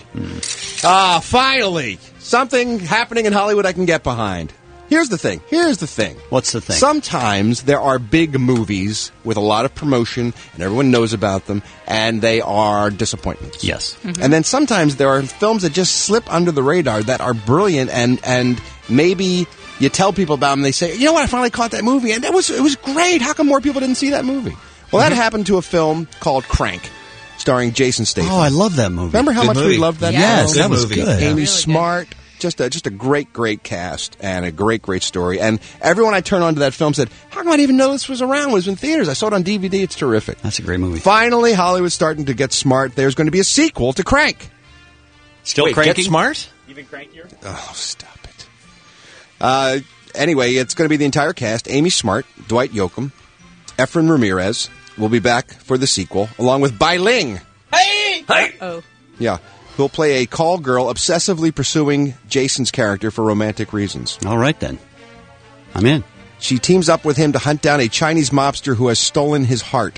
Finally, something happening in Hollywood I can get behind. Here's the thing. What's the thing? Sometimes there are big movies with a lot of promotion, and everyone knows about them, and they are disappointments. Yes. Mm-hmm. And then sometimes there are films that just slip under the radar that are brilliant, and maybe you tell people about them, and they say, you know what, I finally caught that movie, and it was great. How come more people didn't see that movie? Well, that happened to a film called Crank, starring Jason Statham. Oh, I love that movie. Remember how Good much movie. we loved that Yes, film? that was good. Amy Really Smart. Just a great cast and a great story. And everyone I turned on to that film said, how come I didn't even know this was around when it was in theaters? I saw it on DVD. It's terrific. That's a great movie. Finally, Hollywood's starting to get smart. There's going to be a sequel to Crank. Still Wait, cranking? Get Smart? Even crankier? Oh, stop it. Anyway, it's going to be the entire cast. Amy Smart, Dwight Yoakam, Efren Ramirez will be back for the sequel, along with Bai Ling. Hey! Oh. Yeah. Who'll play a call girl obsessively pursuing Jason's character for romantic reasons. All right, then. I'm in. She teams up with him to hunt down a Chinese mobster who has stolen his heart.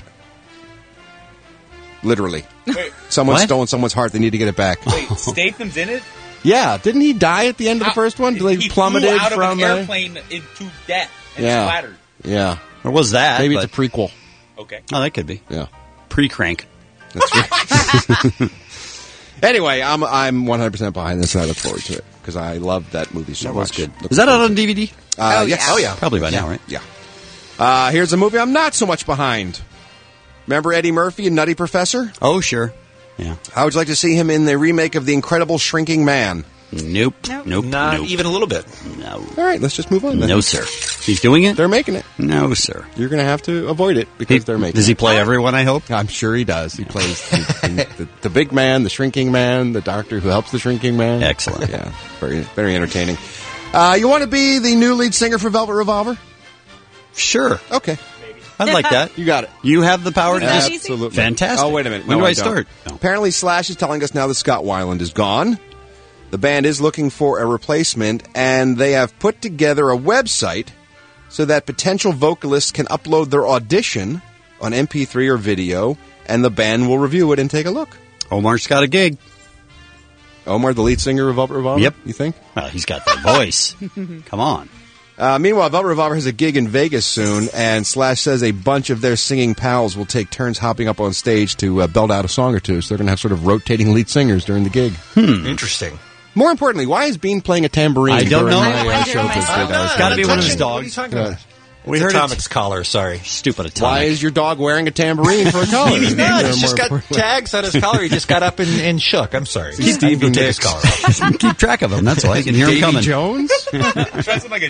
Literally. Wait, Someone's What? stolen someone's heart. They need to get it back. wait, Statham's in it? Yeah. Didn't he die at the end of the first one? He Plummeted flew out from of an airplane into death and Yeah. splattered. Yeah. Or was that? Maybe but- it's a prequel. Okay. Oh, that could be. Yeah. Pre-crank. That's right. Anyway, I'm 100% behind this, and I look forward to it because I loved that movie so That was much. good. Look Is that out forward on DVD? Yes. Oh, yeah. Probably by now, right? Yeah. Here's a movie I'm not so much behind. Remember Eddie Murphy and Nutty Professor? Oh, sure. Yeah. How would you like to see him in the remake of The Incredible Shrinking Man? Nope. Not even a little bit. No. All right, let's just move on then. No, sir. He's doing it? They're making it. No, sir. You're going to have to avoid it because they're making it. Does he play everyone, I hope? I'm sure he does. He plays the big man, the shrinking man, the doctor who helps the shrinking man. Excellent. Yeah, very, very entertaining. You want to be the new lead singer for Velvet Revolver? Sure. Okay. I'd like that. You got it. You have the power to just... Absolutely. Fantastic. Oh, wait a minute. When No, do I don't. start? No. Apparently, Slash is telling us now that Scott Weiland is gone. The band is looking for a replacement, and they have put together a website so that potential vocalists can upload their audition on MP3 or video, and the band will review it and take a look. Omar's got a gig. Omar, the lead singer of Velvet Revolver? Yep. You think? Well, he's got the voice. Come on. Meanwhile, Velvet Revolver has a gig in Vegas soon, and Slash says a bunch of their singing pals will take turns hopping up on stage to belt out a song or two, so they're going to have sort of rotating lead singers during the gig. Interesting. More importantly, why is Bean playing a tambourine? I don't know. It's got to be one of his dogs. What are you talking about? We It's heard Atomic's collar, sorry. Stupid Atomic. Why is your dog wearing a tambourine for a collar? He's not. He's just got tags on his collar. He just got up and shook. I'm sorry. Stevie Take his Nicks. collar off. Keep track of him. That's why you can hear him Davy coming. Jones? Dressing like a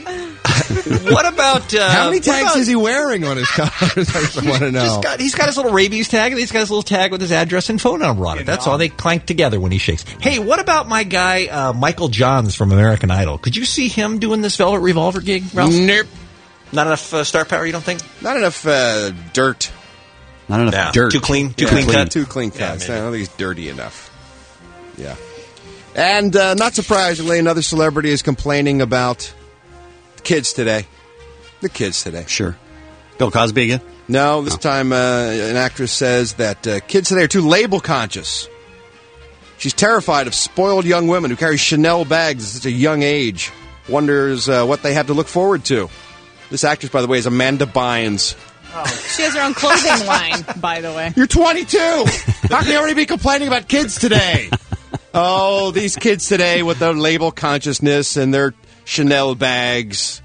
gypsy? What about... How many tags is he wearing on his collars? I just want to know. He's got his little rabies tag, and he's got his little tag with his address and phone number on it. That's all. They clank together when he shakes. Hey, what about my guy, Michael Johns from American Idol? Could you see him doing this Velvet Revolver gig, Ralph? Nope. Not enough star power, you don't think? Not enough dirt. Not enough dirt. Too clean? Too Yeah, clean cut? Too clean Yeah, cut. maybe. I don't think he's dirty enough. Yeah. And not surprisingly, another celebrity is complaining about the kids today. The kids today. Sure. Bill Cosby again? No, this time an actress says that kids today are too label conscious. She's terrified of spoiled young women who carry Chanel bags at such a young age. Wonders what they have to look forward to. This actress, by the way, is Amanda Bynes. She has her own clothing line, by the way. You're 22! How can you already be complaining about kids today? Oh, these kids today with their label consciousness and their Chanel bags.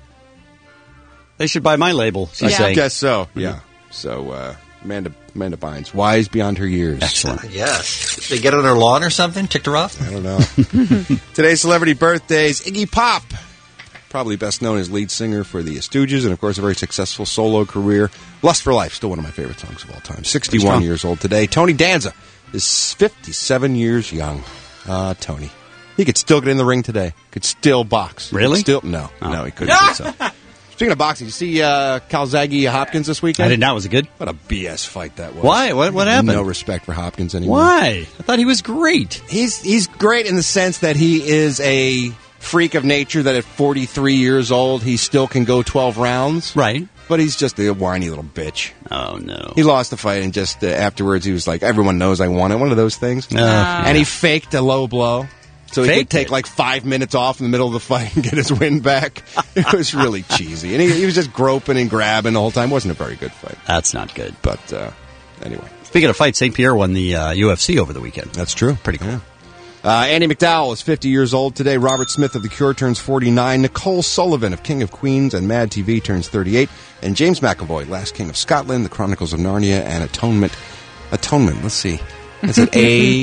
They should buy my label, she's saying. I guess so, yeah. So, Amanda Bynes, wise beyond her years. Excellent. Yes. Did they get on her lawn or something? Ticked her off? I don't know. Today's celebrity birthdays, Iggy Pop. Probably best known as lead singer for the Stooges, and of course a very successful solo career. Lust for Life, still one of my favorite songs of all time. 61 years old today. Tony Danza is 57 years young. Tony. He could still get in the ring today. Could still box. Really? No, he couldn't do so. Speaking of boxing, you see Calzaghe Hopkins this weekend? I did not. Was it good? What a BS fight that was. Why? What happened? No respect for Hopkins anymore. Why? I thought he was great. He's great in the sense that he is a freak of nature, that at 43 years old he still can go 12 rounds. Right. But he's just a whiny little bitch. Oh, no. He lost the fight, and just afterwards he was like, everyone knows I won it. One of those things. And he faked a low blow. So he could take like 5 minutes off in the middle of the fight and get his win back. It was really cheesy. And he was just groping and grabbing the whole time. It wasn't a very good fight. That's not good. But anyway. Speaking of fights, St. Pierre won the UFC over the weekend. That's true. Pretty cool. Yeah. Andy McDowell is 50 years old today. Robert Smith of The Cure turns 49. Nicole Sullivan of King of Queens and Mad TV turns 38. And James McAvoy, Last King of Scotland, The Chronicles of Narnia, and Atonement. Let's see. Is it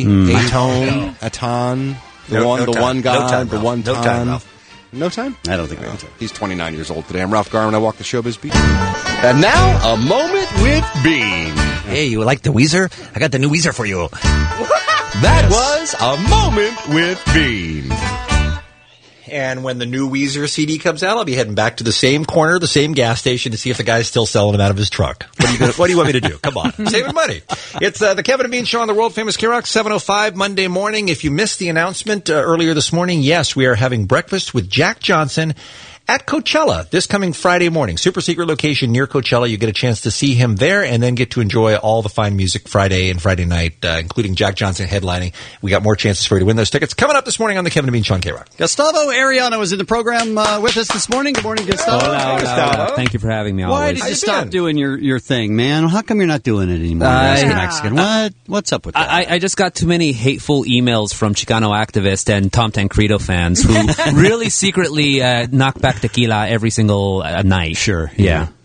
Aton? The one God, the one time. No time? I don't think we have time. He's 29 years old today. I'm Ralph Garman. I walk the showbiz beat. And now, a moment with Bean. Hey, you like the Weezer? I got the new Weezer for you. That was a moment with Bean. And when the new Weezer CD comes out, I'll be heading back to the same corner, the same gas station to see if the guy's still selling them out of his truck. What do you want me to do? Come on. Saving money. It's the Kevin and Bean Show on the world-famous KROQ, 7:05 Monday morning. If you missed the announcement earlier this morning, yes, we are having breakfast with Jack Johnson at Coachella this coming Friday morning. Super secret location near Coachella. You get a chance to see him there and then get to enjoy all the fine music Friday and Friday night, including Jack Johnson headlining. We got more chances for you to win those tickets coming up this morning on the Kevin and Bean Show on KROQ. Gustavo Ariano was in the program with us this morning. Good morning, Gustavo. Hola. Thank you for having me. Why did you stop doing your thing, man? How come you're not doing it anymore? Mexican. What's up with that? I just got too many hateful emails from Chicano activists and Tom Tancredo fans who really secretly knock back tequila every single night. Sure. Yeah.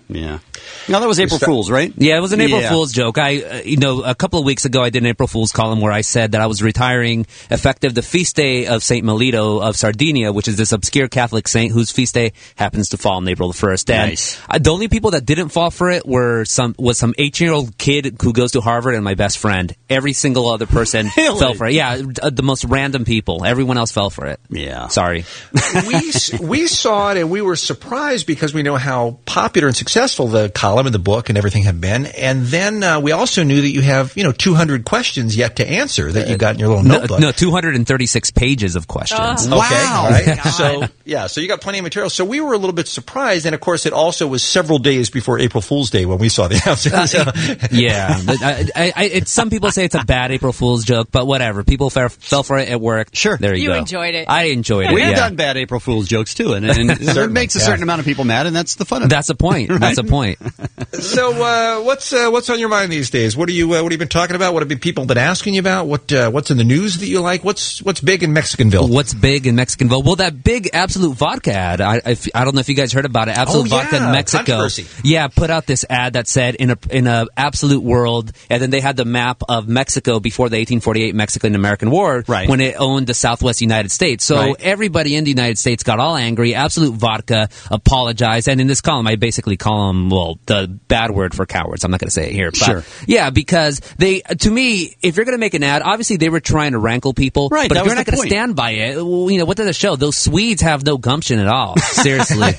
Yeah. No, that was April Fool's, right? Yeah, it was an April Yeah. Fool's joke. A couple of weeks ago, I did an April Fool's column where I said that I was retiring effective the feast day of Saint Melito of Sardinia, which is this obscure Catholic saint whose feast day happens to fall on April the 1st. And Nice. the only people that didn't fall for it was some 18-year-old kid who goes to Harvard and my best friend. Every single other person fell for it. Yeah, the most random people. Everyone else fell for it. Yeah. Sorry. we saw it and we were surprised because we know how popular and successful the column and the book and everything have been. And then we also knew that you have 200 questions yet to answer that you got in your little notebook. No, 236 pages of questions. Okay, all right. So you got plenty of material. So we were a little bit surprised, and of course, it also was several days before April Fool's Day when we saw the announcement. Yeah, but some people say it's a bad April Fool's joke, but whatever. People fell for it. It worked. Sure, there you go. You enjoyed it. I enjoyed it. We've done bad April Fool's jokes too, and it makes a certain amount of people mad, and that's the fun of it. That's the point. That's the point. So what's on your mind these days? What have you been talking about? What have people been asking you about? What's in the news that you like? What's big in Mexicanville? What's big in Mexicanville? Well, that big Absolute Vodka ad. I don't know if you guys heard about it. Absolute Vodka in Mexico. Controversy. Yeah, put out this ad that said in a absolute world, and then they had the map of Mexico before the 1848 Mexican-American War, when it owned the Southwest United States. So everybody in the United States got all angry. Absolute Vodka apologized, and in this column, I basically call them the bad word for cowards. I'm not going to say it here, but sure. Yeah, because to me, if you're going to make an ad, obviously they were trying to rankle people, right? But That if you're was not going to stand by it, what does it show? Those Swedes have no gumption at all. Seriously.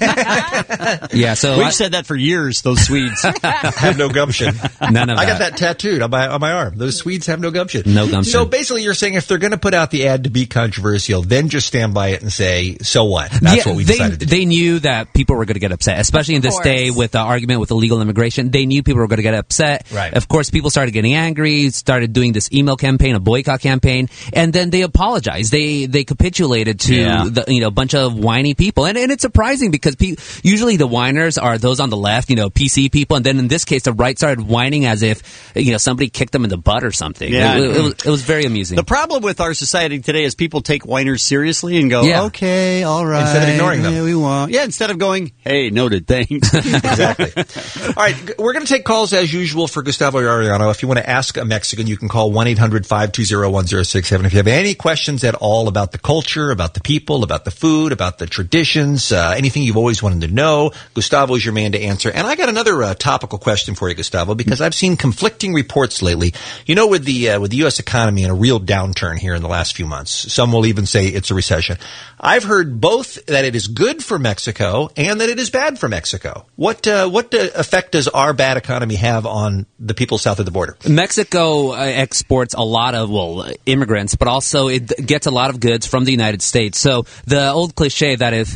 Yeah, so we've said that for years. Those Swedes have no gumption. None of that. I got that tattooed on my arm. Those Swedes have no gumption. No gumption. So basically, you're saying if they're going to put out the ad to be controversial, then just stand by it and say, "So what?" That's what we decided to do. They knew that people were going to get upset, especially in this day with the argument with illegal immigration. They knew people were going to get upset. Right. Of course, people started getting angry, started doing this email campaign, a boycott campaign, and then they apologized. They capitulated to a bunch of whiny people, and it's surprising because usually the whiners are those on the left, PC people, and then in this case, the right started whining as if somebody kicked them in the butt or something. Yeah. It was very amusing. The problem with our society today is people take whiners seriously and go, okay, all right. Instead of ignoring them. Yeah, we won't. Yeah, instead of going, hey, noted, thanks. Exactly. All right, we're going to take calls as usual for Gustavo Arellano. If you want to ask a Mexican, you can call 1-800-520-1067. If you have any questions at all about the culture, about the people, about the food, about the traditions, anything you've always wanted to know, Gustavo is your man to answer. And I got another topical question for you, Gustavo, because I've seen conflicting reports lately. With the U.S. economy in a real downturn here in the last few months. Some will even say it's a recession. I've heard both that it is good for Mexico and that it is bad for Mexico. What effect does our bad economy have on the people south of the border? Mexico exports a lot of, immigrants, but also it gets a lot of goods from the United States. So the old cliche if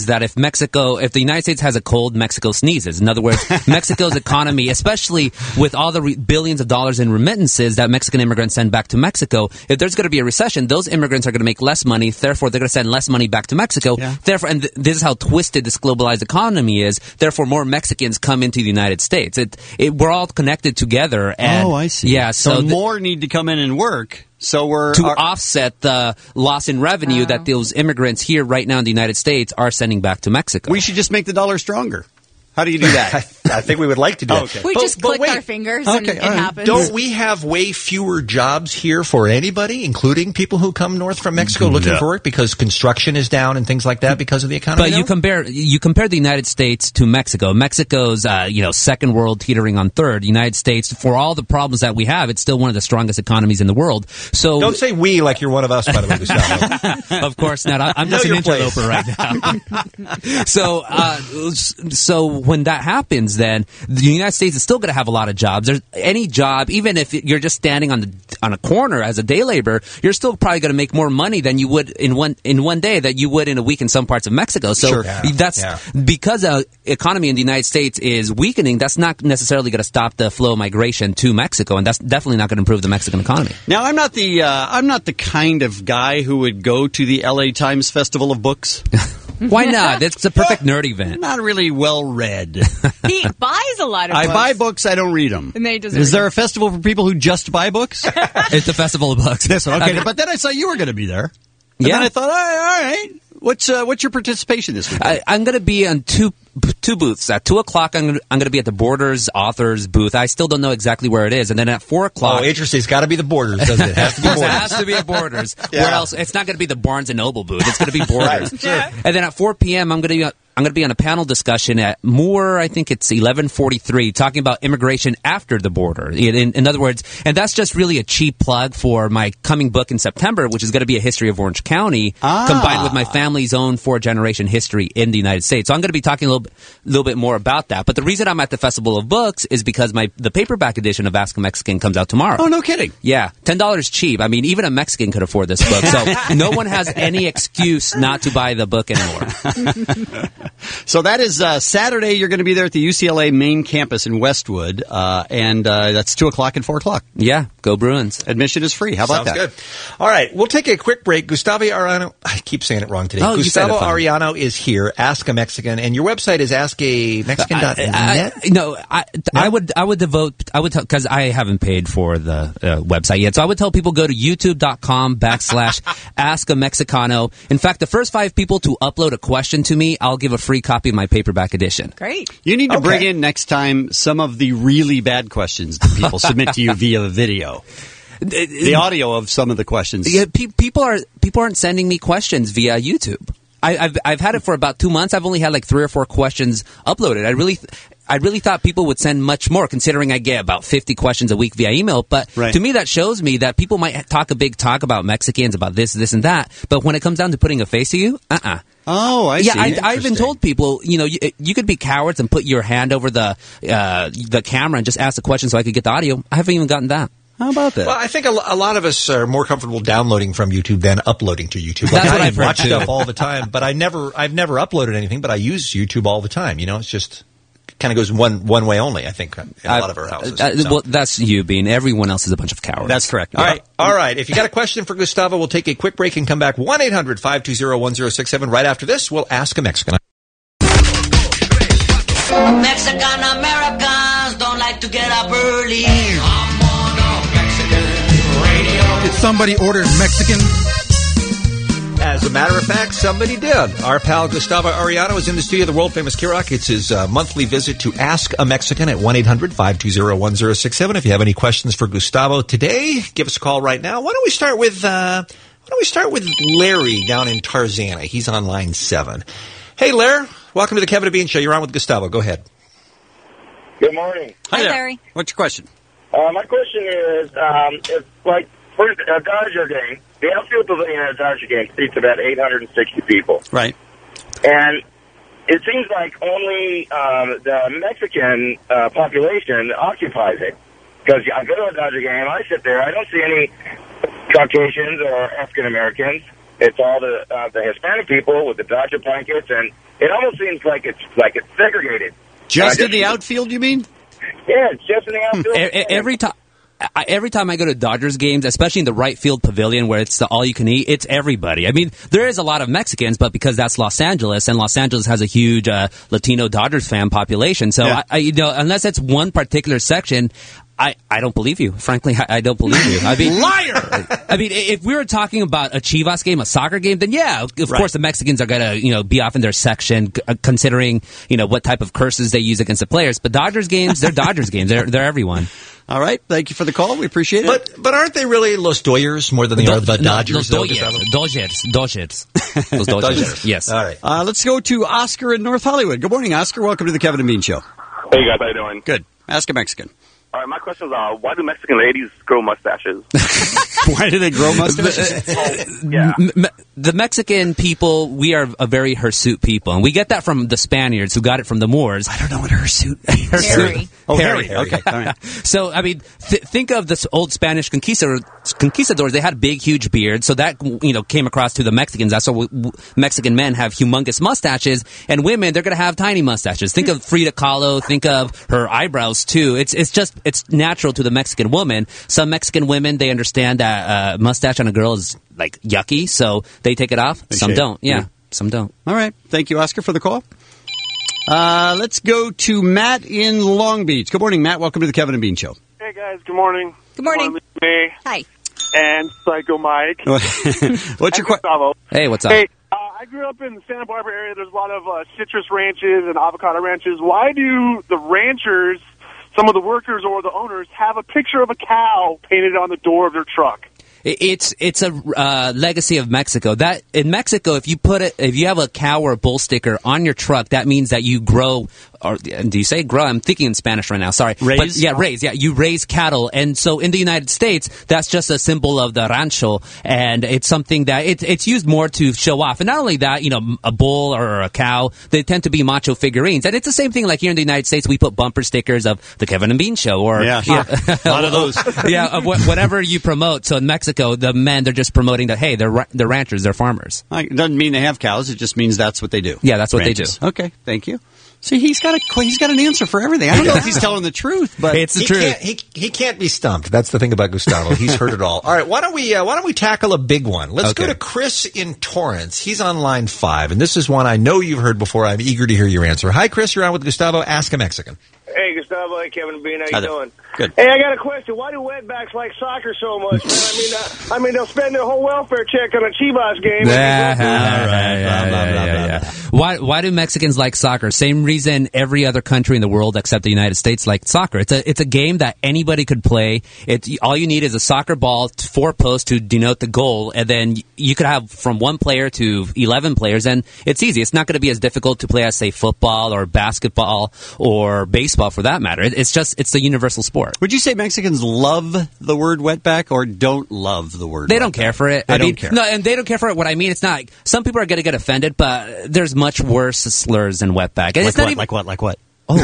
the United States has a cold, Mexico sneezes. In other words, Mexico's economy, especially with all the billions of dollars in remittances that Mexican immigrants send back to Mexico, if there's going to be a recession, those immigrants are going to make less money. Therefore, they're going to send less money back to Mexico. Yeah. Therefore, and this is how twisted this globalized economy is. Therefore, more Mexicans come into the United States. We're all connected together. And, I see. Yeah, so more need to come in and work. So offset the loss in revenue that those immigrants here right now in the United States are sending back to Mexico. We should just make the dollar stronger. How do you do that? I think we would like to do that. Okay. We just click our fingers and it happens. Don't we have way fewer jobs here for anybody, including people who come north from Mexico looking for work because construction is down and things like that because of the economy? But you compare the United States to Mexico. Mexico's second world teetering on third. The United States, for all the problems that we have, it's still one of the strongest economies in the world. So don't say we like you're one of us, by the way, Gustavo. Of course not. I'm just an interloper right now. So when that happens, then the United States is still going to have a lot of jobs. There's any job, even if you're just standing on a corner as a day laborer, you're still probably going to make more money than you would in one day that you would in a week in some parts of Mexico. So because the economy in the United States is weakening, that's not necessarily going to stop the flow of migration to Mexico, and that's definitely not going to improve the Mexican economy. Now, I'm not the kind of guy who would go to the LA Times Festival of Books. Why not? It's a perfect nerd event. Not really well read. He buys a lot of books. I buy books, I don't read them. And they Is there a festival for people who just buy books? It's the Festival of Books. This one, okay. But then I saw you were going to be there. And then I thought, all right. What's your participation this week? I'm going to be on two booths. At 2 o'clock, I'm going to be at the Borders Authors booth. I still don't know exactly where it is. And then at 4 o'clock... Oh, interesting. It's got to be the Borders, doesn't it? It has to be Borders. It has to be at Borders. Yeah. Where else? It's not going to be the Barnes & Noble booth. It's going to be Borders. Right, sure. And then at 4 p.m., I'm going to be on a panel discussion at Moore, I think it's 1143, talking about immigration after the border. In other words, and that's just really a cheap plug for my coming book in September, which is going to be a history of Orange County, combined with my family's own 4-generation history in the United States. So I'm going to be talking a little bit more about that. But the reason I'm at the Festival of Books is because the paperback edition of Ask a Mexican comes out tomorrow. Oh, no kidding. Yeah, $10 cheap. I mean, even a Mexican could afford this book. So no one has any excuse not to buy the book anymore. So that is Saturday. You're going to be there at the UCLA main campus in Westwood, and that's 2 o'clock and 4 o'clock. Yeah, go Bruins. Admission is free. How about that? Sounds good. All right, we'll take a quick break. Gustavo Arellano, I keep saying it wrong today. Oh, Gustavo Arellano is here. Ask a Mexican, and your website is askamexican.net. No, I would because I haven't paid for the website yet. So I would tell people go to youtube.com/Ask a Mexicano. In fact, the first 5 people to upload a question to me, I'll give a free copy of my paperback edition. Great. You need to bring in next time some of the really bad questions that people submit to you via video. The audio of some of the questions. Yeah, people aren't sending me questions via YouTube. I've had it for about 2 months. I've only had like 3 or 4 questions uploaded. I really thought people would send much more, considering I get about 50 questions a week via email. But to me, that shows me that people might talk a big talk about Mexicans, about this, and that. But when it comes down to putting a face to you, Oh, I see. Yeah, I even told people, you could be cowards and put your hand over the camera and just ask the question so I could get the audio. I haven't even gotten that. How about that? Well, I think a lot of us are more comfortable downloading from YouTube than uploading to YouTube. That's what I I've heard watch too. stuff all the time, but I've never uploaded anything. But I use YouTube all the time. It's just kind of goes one way only. I think in a lot of our houses. Well, that's you, Bean. Everyone else is a bunch of cowards. That's correct. All right. If you got a question for Gustavo, we'll take a quick break and come back. 1-800-520-1067. Right after this, we'll ask a Mexican. Mexican Americans don't like to get up early. Did somebody order Mexican? As a matter of fact, somebody did. Our pal Gustavo Arellano is in the studio of the world-famous K-Rock. It's his monthly visit to Ask a Mexican at 1-800-520-1067. If you have any questions for Gustavo today, give us a call right now. Why don't we start with Larry down in Tarzana? He's on line 7. Hey, Larry. Welcome to the Kevin and Bean Show. You're on with Gustavo. Go ahead. Good morning. Hi there. Larry. What's your question? My question is, if, like, for a Dodger game, the outfield pavilion at a Dodger game seats about 860 people. Right. And it seems like only the Mexican population occupies it. Because I go to a Dodger game, I sit there, I don't see any Caucasians or African Americans. It's all the Hispanic people with the Dodger blankets, and it almost seems like it's segregated. Just in the outfield, you mean? Yeah, it's just in the outfield. Every time I go to Dodgers games, especially in the right field pavilion where it's the all-you-can-eat, it's everybody. I mean, there is a lot of Mexicans, but because that's Los Angeles, and Los Angeles has a huge Latino Dodgers fan population, so unless it's one particular section, I don't believe you. Frankly, I don't believe you. I mean, liar! I mean, if we were talking about a Chivas game, a soccer game, then yeah, of course the Mexicans are going to, be off in their section, considering, what type of curses they use against the players. But Dodgers games, they're Dodgers games. They're everyone. All right. Thank you for the call. We appreciate it. But aren't they really Los Doyers more than they are the Dodgers? Dodgers. Los Dodgers. Yes. All right. Let's go to Oscar in North Hollywood. Good morning, Oscar. Welcome to the Kevin and Bean Show. Hey, guys. How you doing? Good. Ask a Mexican. All right, my question is, why do Mexican ladies grow mustaches? Why do they grow mustaches? The Mexican people, we are a very hirsute people, and we get that from the Spaniards who got it from the Moors. I don't know what hirsute is. Hairy. Oh, hairy. Okay. All right. So, I mean, think of this old Spanish conquistadors. They had big, huge beards, so that, came across to the Mexicans. That's why Mexican men have humongous mustaches, and women, they're going to have tiny mustaches. Think of Frida Kahlo. Think of her eyebrows, too. It's natural to the Mexican woman. Some Mexican women, they understand that mustache on a girl is like yucky, so they take it off. Some don't. Yeah, some don't. All right. Thank you, Oscar, for the call. Let's go to Matt in Long Beach. Good morning, Matt. Welcome to the Kevin and Bean Show. Hey, guys. Good morning. Good morning. Me Hi. and Psycho Mike. What's your question? Hey, what's up? Hey, I grew up in the Santa Barbara area. There's a lot of citrus ranches and avocado ranches. Why do the ranchers, some of the workers or the owners, have a picture of a cow painted on the door of their truck? It's a legacy of Mexico. That in Mexico, if you have a cow or a bull sticker on your truck, that means that you grow. Or do you say grow? I'm thinking in Spanish right now. Sorry. Raise? Raise. Yeah, you raise cattle. And so in the United States, that's just a symbol of the rancho. And it's something that it's used more to show off. And not only that, a bull or a cow, they tend to be macho figurines. And it's the same thing like here in the United States, we put bumper stickers of the Kevin and Bean Show. Or, a lot of those. Yeah, whatever you promote. So in Mexico, the men, they're just promoting that, hey, they're ranchers, they're farmers. It doesn't mean they have cows. It just means that's what they do. Yeah, that's what Ranches. they do. Okay, thank you. See, he's got an answer for everything. I don't know if he's telling the truth, but it's the truth. He can't be stumped. That's the thing about Gustavo. He's heard it all. All right, why don't we tackle a big one? Let's go to Chris in Torrance. He's on line 5, and this is one I know you've heard before. I'm eager to hear your answer. Hi, Chris. You're on with Gustavo. Ask a Mexican. Hey, Gustavo. Hey, Kevin and Bean. How you doing? Good. Hey, I got a question. Why do wetbacks like soccer so much? I mean, they'll spend their whole welfare check on a Chivas game. Why do Mexicans like soccer? Same reason every other country in the world except the United States like soccer. It's a game that anybody could play. All you need is a soccer ball, 4 posts to denote the goal, and then you could have from 1 player to 11 players, and it's easy. It's not going to be as difficult to play as, say, football or basketball or baseball for that matter. It's the universal sport. Would you say Mexicans love the word wetback or don't love the word? They don't care for it. They don't care. No, and they don't care for it. What I mean, it's not. Some people are going to get offended, but there's much worse slurs than wetback. And Like what? Oh,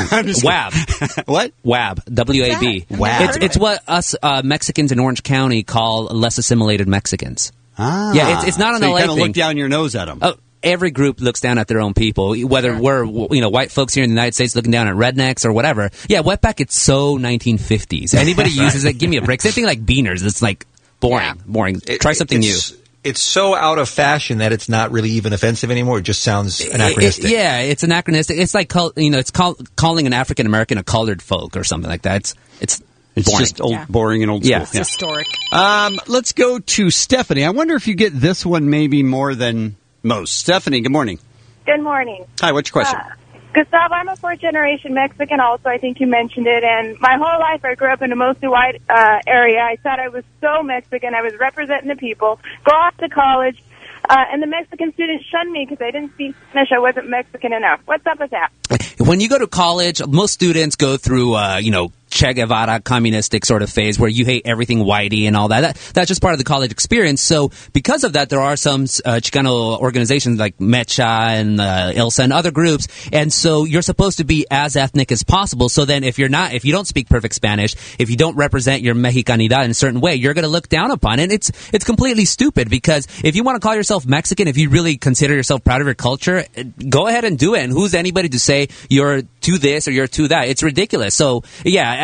WAB. What? WAB. W-A-B. WAB. It's what us Mexicans in Orange County call less assimilated Mexicans. Ah. Yeah, it's not an so LA you kind of thing. look down your nose at them. Oh, every group looks down at their own people, whether we're white folks here in the United States looking down at rednecks or whatever. Yeah, wetback, it's so 1950s. Anybody uses it, give me a break. Same thing like beaners. It's like boring. Try something new. It's so out of fashion that it's not really even offensive anymore. It just sounds anachronistic. It's anachronistic. It's like calling an African American a colored folk or something like that. It's boring. Just boring and old school. Yeah. It's historic. Let's go to Stephanie. I wonder if you get this one maybe more than most. Stephanie, good morning. Good morning. Hi, what's your question? Gustavo, I'm a 4th-generation Mexican also. I think you mentioned it. And my whole life I grew up in a mostly white area. I thought I was so Mexican. I was representing the people. Go off to college. And the Mexican students shunned me because I didn't speak Spanish. I wasn't Mexican enough. What's up with that? When you go to college, most students go through, Che Guevara communistic sort of phase where you hate everything whitey and all that. That's just part of the college experience. So because of that, there are some Chicano organizations like Mecha and ILSA and other groups. And so you're supposed to be as ethnic as possible. So then if you don't speak perfect Spanish, if you don't represent your Mexicanidad in a certain way, you're going to look down upon it. It's completely stupid because if you want to call yourself Mexican, if you really consider yourself proud of your culture, go ahead and do it. And who's anybody to say you're to this or you're to that? It's ridiculous. So yeah,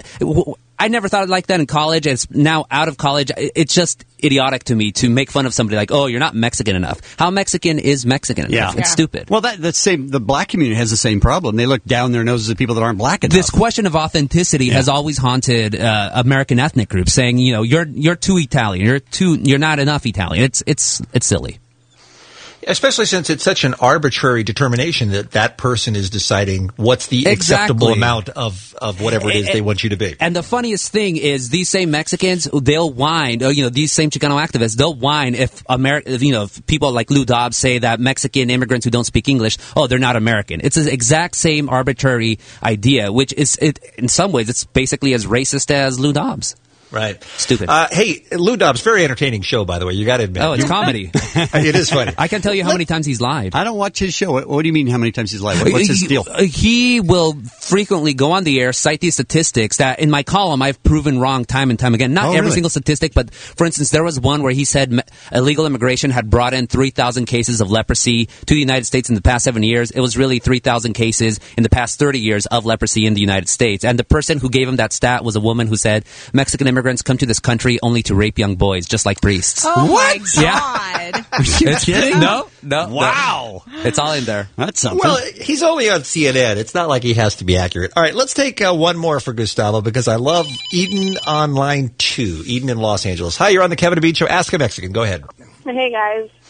I never thought like that in college. It's now out of college. It's just idiotic to me to make fun of somebody like, oh, you're not Mexican enough. How Mexican is Mexican enough? It's stupid. Well, the black community has the same problem. They look down their noses at people that aren't black enough. This question of authenticity has always haunted American ethnic groups, saying, you're too Italian. You're not enough Italian. It's silly. Especially since it's such an arbitrary determination that person is deciding what's the acceptable amount of whatever it is they want you to be. And the funniest thing is these same Mexicans, they'll whine, these same Chicano activists, they'll whine if if people like Lou Dobbs say that Mexican immigrants who don't speak English, they're not American. It's the exact same arbitrary idea, which is, in some ways, it's basically as racist as Lou Dobbs. Right. Stupid. Hey, Lou Dobbs, very entertaining show, by the way. You got to admit. Oh, it's comedy. It is funny. I can't tell you how many times he's lied. I don't watch his show. What do you mean how many times he's lied? What's his deal? He will frequently go on the air, cite these statistics that in my column I've proven wrong time and time again. Not every single statistic, but for instance, there was one where he said illegal immigration had brought in 3,000 cases of leprosy to the United States in the past 7 years. It was really 3,000 cases in the past 30 years of leprosy in the United States. And the person who gave him that stat was a woman who said Mexican immigrants come to this country only to rape young boys, just like priests. Oh what? My God! Are you kidding? No. Wow. It's all in there. That's something. Well, he's only on CNN. It's not like he has to be accurate. All right, let's take one more for Gustavo because I love Eden on line 2. Eden in Los Angeles. Hi, you're on the Kevin and Bean Show. Ask a Mexican. Go ahead. Hey, guys.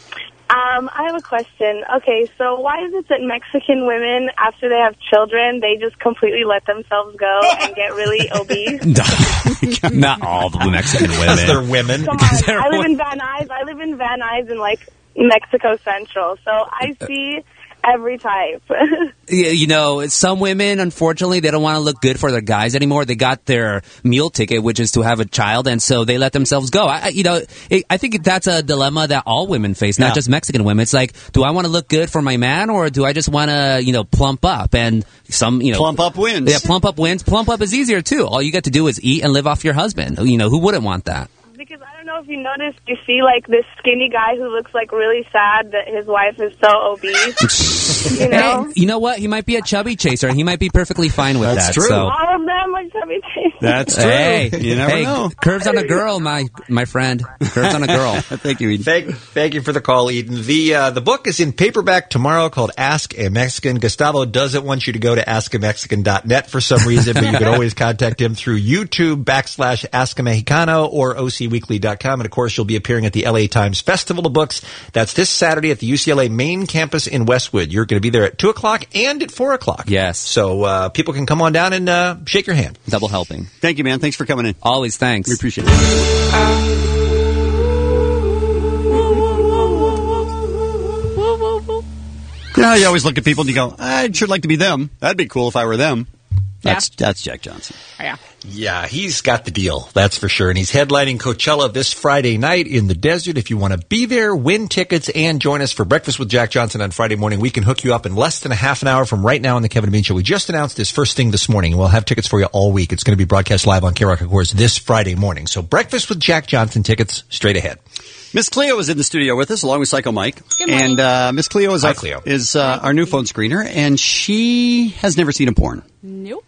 I have a question. Okay, so why is it that Mexican women, after they have children, they just completely let themselves go and get really obese? Not all the Mexican women. Because they're women. Come on, I live in Van Nuys in, like, Mexico Central, so I see every type. You know, some women, unfortunately, they don't want to look good for their guys anymore. They got their meal ticket, which is to have a child, and so they let themselves go. I think that's a dilemma that all women face, not just Mexican women. It's like, do I want to look good for my man, or do I just want to, plump up? And plump up wins. Yeah, plump up wins. Plump up is easier too. All you got to do is eat and live off your husband. Who wouldn't want that? Because I don't know if you noticed, you see like this skinny guy who looks like really sad that his wife is so obese. Hey, you know what? He might be a chubby chaser, and he might be perfectly fine with That's that. true. So. All of them are chubby chasers. That's true. Hey, you never know. Curves on a girl, my friend. Curves on a girl. Thank you, Eden. Thank you for the call, Eden. The book is in paperback tomorrow called Ask a Mexican. Gustavo doesn't want you to go to askamexican.net for some reason, but you can always contact him through YouTube /AskAMexicano or OCWeekly.com. And of course, you'll be appearing at the LA Times Festival of Books. That's this Saturday at the UCLA main campus in Westwood. You're going to be there at 2 o'clock and at 4 o'clock. Yes. So people can come on down and shake your hand. Double helping. Thank you, man. Thanks for coming in. Always thanks. We appreciate it. You always look at people and you go, I'd sure like to be them. That'd be cool if I were them. That's Jack Johnson. Yeah, he's got the deal, that's for sure. And he's headlining Coachella this Friday night in the desert. If you want to be there, win tickets, and join us for Breakfast with Jack Johnson on Friday morning, we can hook you up in less than a half an hour from right now on the Kevin and Bean Show. We just announced this first thing this morning, and we'll have tickets for you all week. It's going to be broadcast live on K-Rock, of course, this Friday morning. So Breakfast with Jack Johnson tickets straight ahead. Miss Cleo is in the studio with us, along with Psycho Mike. Good morning. And Miss Cleo is, Cleo. Our new phone screener, and she has never seen a porn. Nope.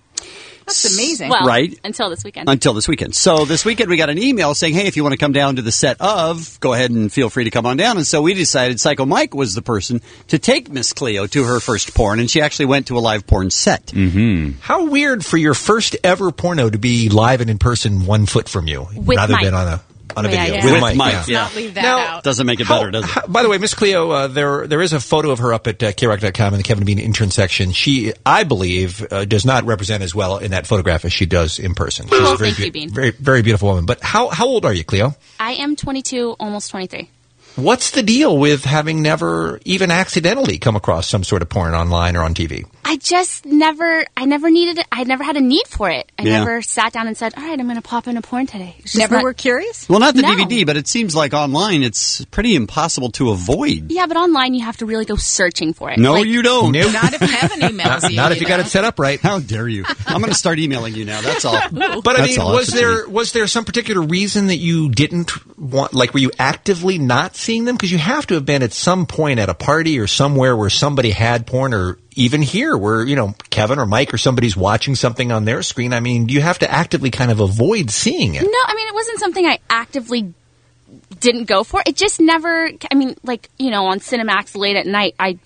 That's amazing. Well, right? Until this weekend. Until this weekend. So this weekend we got an email saying, hey, if you want to come down to the set of, go ahead and feel free to come on down. And so we decided Psycho Mike was the person to take Miss Cleo to her first porn, and she actually went to a live porn set. Mm-hmm. How weird for your first ever porno to be live and in person 1 foot from you, with rather Mike. than on a video. Yeah. With Mike. Let's not leave that Now, out. Doesn't make it better, does it? By the way, Miss Cleo, there is a photo of her up at KROC.com in the Kevin and Bean intern section. She, I believe, does not represent as well in that photograph as she does in person. She's Well, a very, thank you, Bean. very, very beautiful woman. But how old are you, Cleo? I am 22, almost 23. What's the deal with having never even accidentally come across some sort of porn online or on TV? I just never needed it. I never had a need for it. I Yeah. never sat down and said, all right, I'm going to pop into porn today. It's just Never not- were curious? Well, not the No. DVD, but it seems like online it's pretty impossible to avoid. Yeah, but online you have to really go searching for it. No, Like, you don't. Not if Kevin emails you. Not if you got it set up right. How dare you? I'm going to start emailing you now. That's all. But I That's mean, all. was That's what you there some particular reason that you didn't want? Like, were you actively not seeing them? Because you have to have been at some point at a party or somewhere where somebody had porn, or even here where Kevin or Mike or somebody's watching something on their screen. I mean, you have to actively kind of avoid seeing it. No, I mean, it wasn't something I actively didn't go for. It just never, I mean, like, on Cinemax late at night, I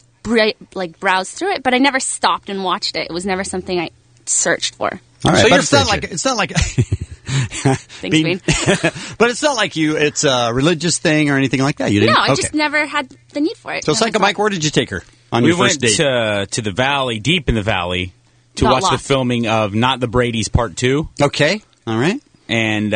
browsed through it, but I never stopped and watched it. It was never something I searched for. All right, So but you're it's not like Thanks, Bean. but it's not like it's a religious thing or anything like that. You didn't? No, I Okay. just never had the need for it. So, Never Psycho thought- Mike, where did you take her on We your first went date? to the valley, deep in the valley, to Got watch the lost. filming of Not the Brady's Part 2. Okay, all right. And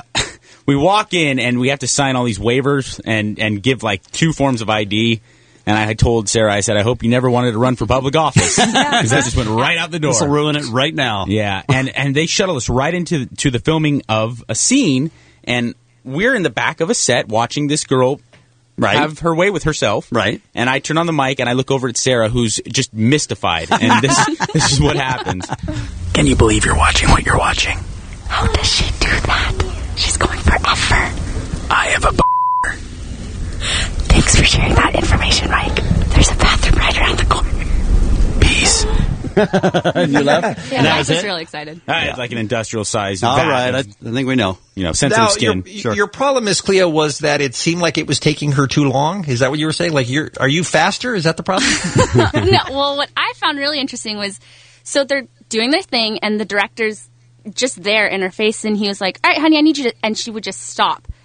we walk in, and we have to sign all these waivers and give, 2 forms of ID. And I had told Sarah, I said, I hope you never wanted to run for public office. Because that just went right out the door. This will ruin it right now. Yeah, and they shuttle us right into the filming of a scene, and we're in the back of a set watching this girl have her way with herself. Right. And I turn on the mic, and I look over at Sarah, who's just mystified. And this is what happens. Can you believe you're watching what you're watching? How does she do that? She's going for effort. I have a Thanks for sharing that information, Mike. There's a bathroom right around the corner. Peace. You left? Yeah, Mike was really excited. It's like an industrial size. All vat right, of, I think we know. sensitive Now, skin. your problem, Miss Cleo, was that it seemed like it was taking her too long. Is that what you were saying? Like, are you faster? Is that the problem? No, well, what I found really interesting was, so they're doing their thing, and the director's just there in her face, and he was like, all right, honey, I need you to, and she would just stop.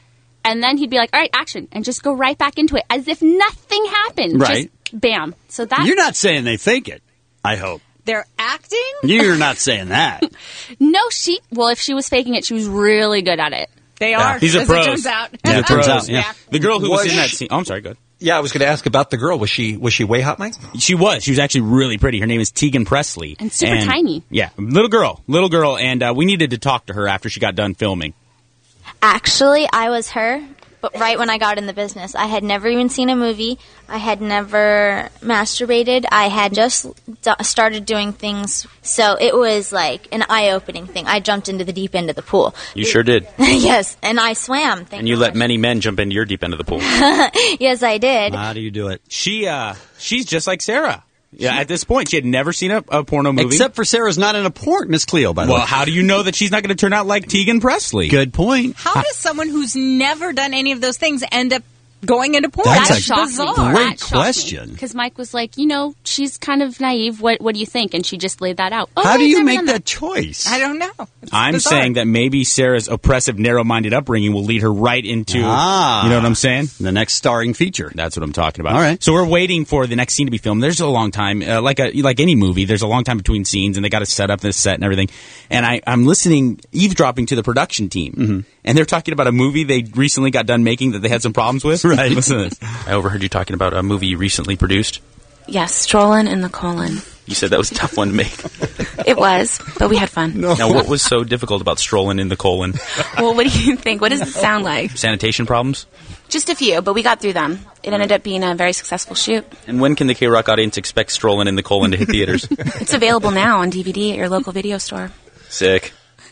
and then he'd be like, all right, action, and just go right back into it as if nothing happened. Right. Just bam. So that You're not saying they fake it, I hope. They're acting? You're not saying that. No, if she was faking it, she was really good at it. They are. He's a as pro. it turns out. Yeah, it turns out, yeah. The girl who was in that scene. Oh, I'm sorry, go ahead. Yeah, I was going to ask about the girl. Was she way hot, Mike? She was. She was actually really pretty. Her name is Tegan Presley. And super tiny. Yeah, little girl. And we needed to talk to her after she got done filming. Actually, I was her, but right when I got in the business. I had never even seen a movie. I had never masturbated. I had just started doing things. So it was like an eye-opening thing. I jumped into the deep end of the pool. You sure did. Yes, and I swam. And you let many men jump into your deep end of the pool. Yes, I did. How do you do it? She's just like Sarah. Yeah, at this point, she had never seen a porno movie. Except for Sarah's not in a porn, Miss Cleo, by the way. Well, how do you know that she's not going to turn out like Tegan Presley? Good point. How does someone who's never done any of those things end up going into porn? That's a bizarre. great question. Because Mike was like, she's kind of naive. What do you think? And she just laid that out. How do you make that choice? I don't know. I'm bizarre. saying that maybe Sarah's oppressive, narrow-minded upbringing will lead her right into, you know what I'm saying? The next starring feature. That's what I'm talking about. All right. So we're waiting for the next scene to be filmed. There's a long time, like any movie, there's a long time between scenes, and they got to set up this set and everything. And I'm listening, eavesdropping to the production team, and they're talking about a movie they recently got done making that they had some problems with. Right. Listen to this. I overheard you talking about a movie you recently produced. Yes, Strolling in the Colon. You said that was a tough one to make. It was, but we had fun. Now, what was so difficult about strolling in the colon? Well, what do you think? What does it sound like? Sanitation problems? Just a few, but we got through them. It ended up being a very successful shoot. And when can the K-Rock audience expect strolling in the colon to hit theaters? It's available now on DVD at your local video store. Sick.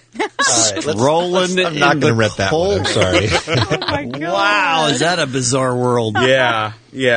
Rolling I'm not going to rip that one. I'm sorry. Oh my God. Wow, is that a bizarre world? Yeah.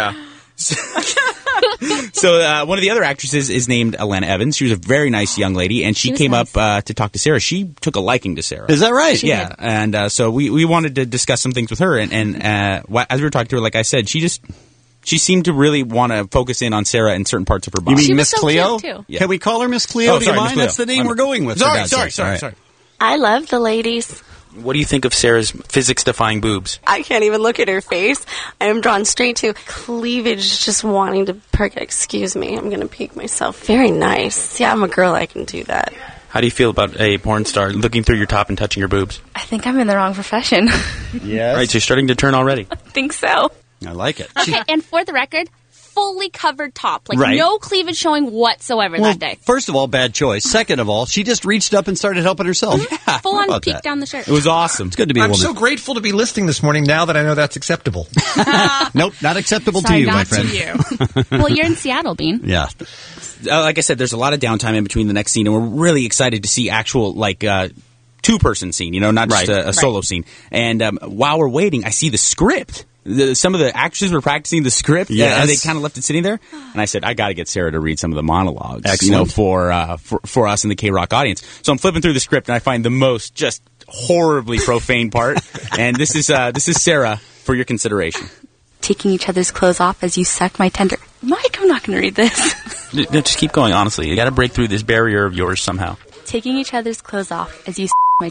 So one of the other actresses is named Alana Evans. She was a very nice young lady, and she came up to talk to Sarah. She took a liking to Sarah. Is that right? Yeah, and so we wanted to discuss some things with her. And as we were talking to her, like I said, she seemed to really want to focus in on Sarah in certain parts of her body. You mean Miss Cleo? Too. Yeah. Can we call her Miss Cleo? Oh, Do sorry, you Miss mind? Cleo. That's the name we're going with. Sorry. I love the ladies. What do you think of Sarah's physics-defying boobs? I can't even look at her face. I am drawn straight to cleavage, just wanting to perk. Excuse me, I'm going to peek myself. Very nice. Yeah, I'm a girl. I can do that. How do you feel about a porn star looking through your top and touching your boobs? I think I'm in the wrong profession. Yes. Right, so you're starting to turn already. I think so. I like it. Okay, and for the record, fully covered top. Like, Right. no cleavage showing whatsoever Well, that day. first of all, bad choice. Second of all, she just reached up and started helping herself. Full How on about peek that? down the shirt. It was awesome. It's good to be a I'm woman. so grateful to be listening this morning now that I know that's acceptable. Nope, not acceptable Sorry, to you, not my friend. to you. Well, you're in Seattle, Bean. Yeah. Like I said, there's a lot of downtime in between the next scene, and we're really excited to see actual, two-person scene, not just a solo scene. And while we're waiting, I see the script. Some of the actresses were practicing the script, and they kind of left it sitting there. And I said, I got to get Sarah to read some of the monologues, Excellent. for us in the K-Rock audience. So I'm flipping through the script, and I find the most just horribly profane part. And this is Sarah for your consideration. Taking each other's clothes off as you suck my tender. Mike, I'm not going to read this. No, just keep going, honestly. You got to break through this barrier of yours somehow. Taking each other's clothes off as you my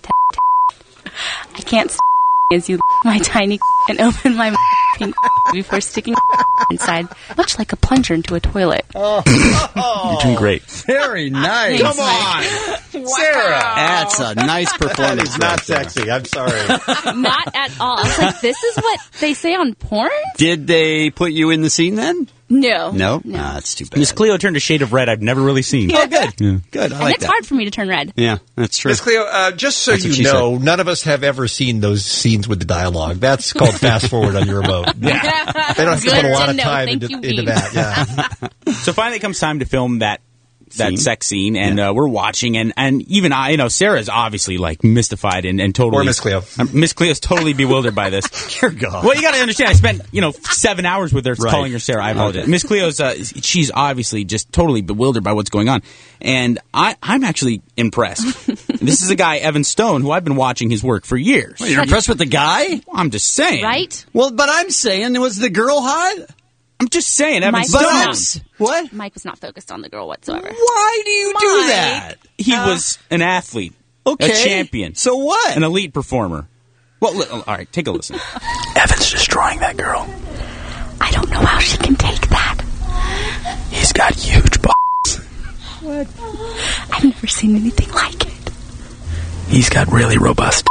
I can't as you my tiny and open my pink before sticking inside, much like a plunger into a toilet. You're doing great. Very nice. Thanks, Come on. Wow. Sarah. That's a nice performance. That is not right there. sexy. I'm sorry. Not at all. I was like, this is what they say on porn? Did they put you in the scene then? No. No? Nah, that's too bad. Miss Cleo turned a shade of red I've never really seen. Oh, good. Yeah. Good. I And like it's that. hard for me to turn red. Yeah, that's true. Miss Cleo, just so That's what she you know, none of us have ever seen those scenes with the dialogue. That's called fast forward on your remote. Yeah. They don't have to Good put a lot to of know. time Thank into you, Bean. that. Yeah. So finally it comes time to film that Scene? sex scene, and we're watching, and even I, Sarah's obviously like mystified and totally. Or Miss Cleo. Miss Cleo's totally bewildered by this. Dear God. Well, you got to understand, I spent 7 hours with her Right. calling her Sarah. I apologize. Okay. Miss Cleo's she's obviously just totally bewildered by what's going on, and I'm actually impressed. This is a guy, Evan Stone, who I've been watching his work for years. Well, you're impressed with the guy? I'm just saying, Right? Well, but I'm saying, was the girl hot? I'm just saying, Evan Mike Stone. was What? Mike was not focused on the girl whatsoever. Why do you do that? He was an athlete, Okay. a champion, So what? an elite performer. Well, all right, take a listen. Evan's destroying that girl. I don't know how she can take that. He's got huge balls. What? I've never seen anything like it. He's got really robust.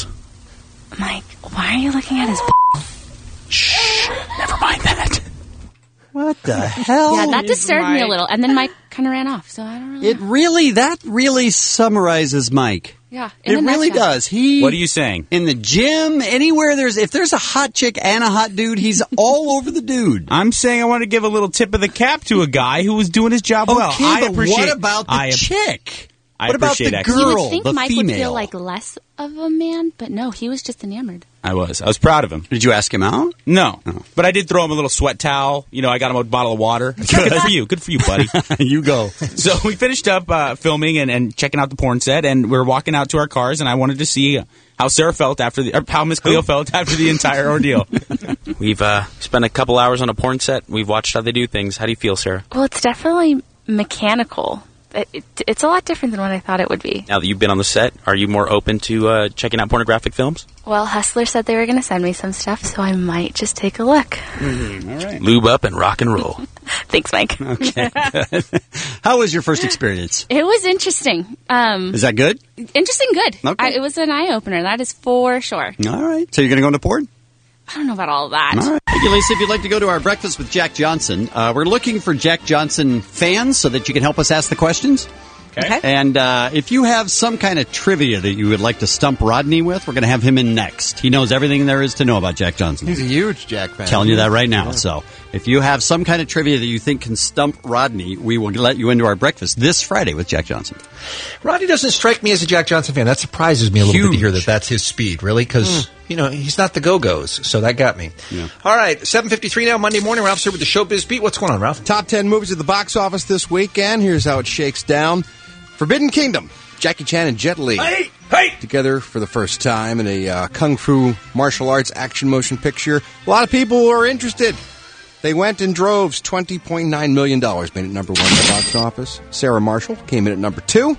Mike, why are you looking at his balls? Shh. Never mind that. What the hell? Yeah, that disturbed me a little. And then Mike kind of ran off, so I don't really That really summarizes Mike. Yeah, It really does. What are you saying? In the gym, anywhere if there's a hot chick and a hot dude, he's all over the dude. I'm saying I want to give a little tip of the cap to a guy who was doing his job well. Okay, I but appreciate. what about the chick? What about the that. girl, You would think the Mike female? would feel like less of a man, but no, he was just enamored. I was proud of him. Did you ask him out? No. But I did throw him a little sweat towel. You know, I got him a bottle of water. Good for you. Good for you, buddy. You go. So we finished up filming and checking out the porn set, and we were walking out to our cars, and I wanted to see how Sarah felt how Miss Cleo felt after the entire ordeal. We've spent a couple hours on a porn set. We've watched how they do things. How do you feel, Sarah? Well, it's definitely mechanical. It's a lot different than what I thought it would be. Now that you've been on the set, are you more open to checking out pornographic films? Well, Hustler said they were going to send me some stuff, so I might just take a look. All right. Lube up and rock and roll. Thanks, Mike. Okay. How was your first experience? It was interesting. Is that good? Interesting, good. Okay. It was an eye-opener, that is for sure. All right. So you're going to go into porn? I don't know about all of that. All right. Thank you, Lisa. If you'd like to go to our Breakfast with Jack Johnson, we're looking for Jack Johnson fans so that you can help us ask the questions. Okay. And if you have some kind of trivia that you would like to stump Rodney with, we're going to have him in next. He knows everything there is to know about Jack Johnson. He's a huge Jack fan. Telling you that right now. Yeah. So if you have some kind of trivia that you think can stump Rodney, we will let you into our breakfast this Friday with Jack Johnson. Rodney doesn't strike me as a Jack Johnson fan. That surprises me a little bit to hear that that's his speed, really, because, he's not the Go-Go's, so that got me. Yeah. All right, 7:53 now, Monday morning. Ralph's here with the Showbiz Beat. What's going on, Ralph? Top 10 movies at the box office this weekend. Here's how it shakes down. Forbidden Kingdom. Jackie Chan and Jet Li. Hey! Together for the first time in a kung fu martial arts action motion picture. A lot of people were interested. They went in droves. $20.9 million made it number one at the box office. Sarah Marshall came in at number 2.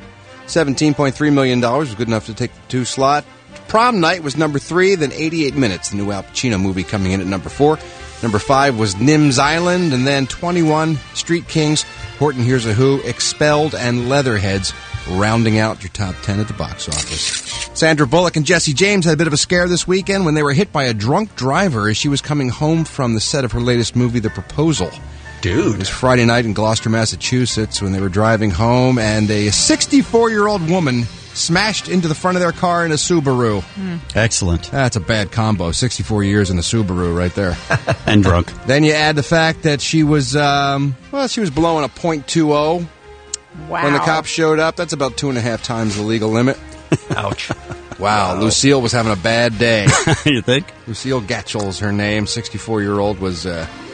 $17.3 million was good enough to take the 2 slot. Prom Night was number 3, then 88 Minutes, the new Al Pacino movie, coming in at number 4. Number 5 was Nim's Island, and then 21, Street Kings, Horton Hears a Who, Expelled, and Leatherheads, rounding out your top 10 at the box office. Sandra Bullock and Jesse James had a bit of a scare this weekend when they were hit by a drunk driver as she was coming home from the set of her latest movie, The Proposal. Dude. It was Friday night in Gloucester, Massachusetts, when they were driving home, and a 64-year-old woman smashed into the front of their car in a Subaru. Excellent. That's a bad combo. 64 years in a Subaru right there. And drunk. Then you add the fact that she was, she was blowing a .20 when the cops showed up. That's about 2.5 times the legal limit. Ouch. Wow, Lucille was having a bad day. You think? Lucille Gatchell's her name. 64-year-old was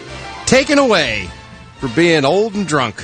taken away for being old and drunk.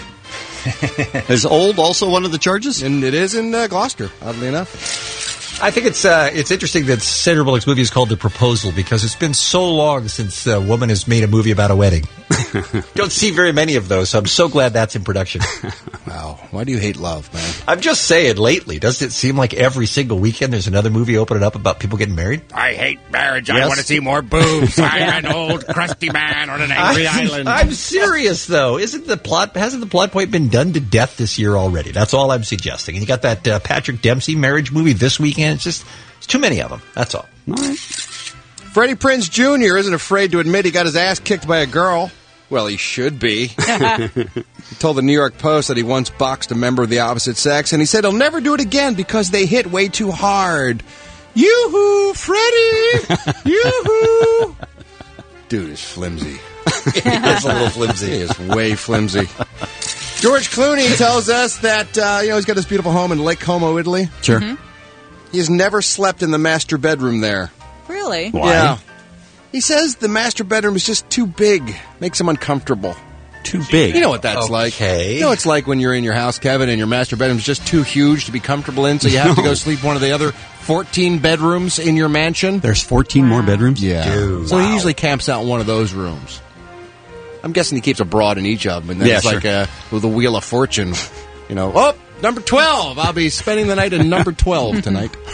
Is old also one of the charges? And it is in Gloucester, oddly enough. I think it's interesting that Sandra Bullock's movie is called The Proposal because it's been so long since a woman has made a movie about a wedding. Don't see very many of those, so I'm so glad that's in production. Wow. Why do you hate love, man? I'm just saying, lately, doesn't it seem like every single weekend there's another movie opening up about people getting married? I hate marriage. Yes. I want to see more boobs. I'm an old, crusty man on an angry island. I'm serious, though. Hasn't the plot point been done to death this year already? That's all I'm suggesting. And you got that Patrick Dempsey marriage movie this weekend. It's too many of them. That's all. All right. Freddie Prinze Jr. isn't afraid to admit he got his ass kicked by a girl. Well, he should be. He told the New York Post that he once boxed a member of the opposite sex, and he said he'll never do it again because they hit way too hard. Yoo-hoo, Freddie! Yoo-hoo! Dude is flimsy. That's a little flimsy. He is way flimsy. George Clooney tells us that he's got his beautiful home in Lake Como, Italy. Sure. Mm-hmm. He's never slept in the master bedroom there. Really? Why? Yeah. He says the master bedroom is just too big. Makes him uncomfortable. Too big? You know what that's like. Okay. You know what it's like when you're in your house, Kevin, and your master bedroom is just too huge to be comfortable in, so you have to go sleep in one of the other 14 bedrooms in your mansion? There's 14 more bedrooms? Yeah. Dude, so wow. he usually camps out in one of those rooms. I'm guessing he keeps a broad in each of them, and then it's sure. like with a Wheel of Fortune. Number 12. I'll be spending the night in number 12 tonight.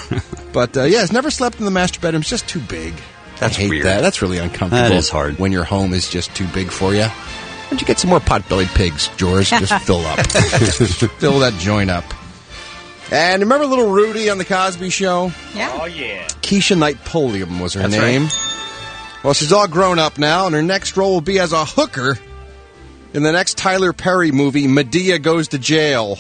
But, has never slept in the master bedroom. It's just too big. That's I hate weird. that. That's really uncomfortable. That is hard. When your home is just too big for you. Why don't you get some more pot-bellied pigs, George? Just fill up. Fill that joint up. And remember little Rudy on The Cosby Show? Yeah. Oh, yeah. Keisha Knight Pulliam was her That's name. right. Well, she's all grown up now, and her next role will be as a hooker in the next Tyler Perry movie, Medea Goes to Jail.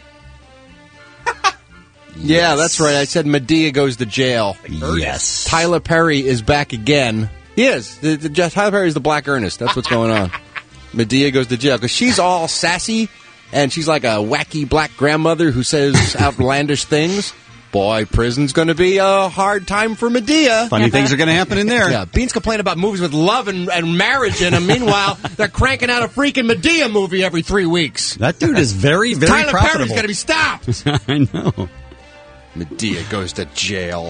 Yeah, that's right. I said Medea Goes to Jail. Yes. Tyler Perry is back again. He is. Tyler Perry is the Black Ernest. That's what's going on. Medea Goes to Jail. Because she's all sassy, and she's like a wacky black grandmother who says outlandish things. Boy, prison's going to be a hard time for Medea. Funny things are going to happen in there. Yeah, Beans complain about movies with love and marriage in them. Meanwhile, they're cranking out a freaking Medea movie every 3 weeks. That dude is very, very Tyler profitable. Perry's got to be stopped. I know. Medea Goes to Jail.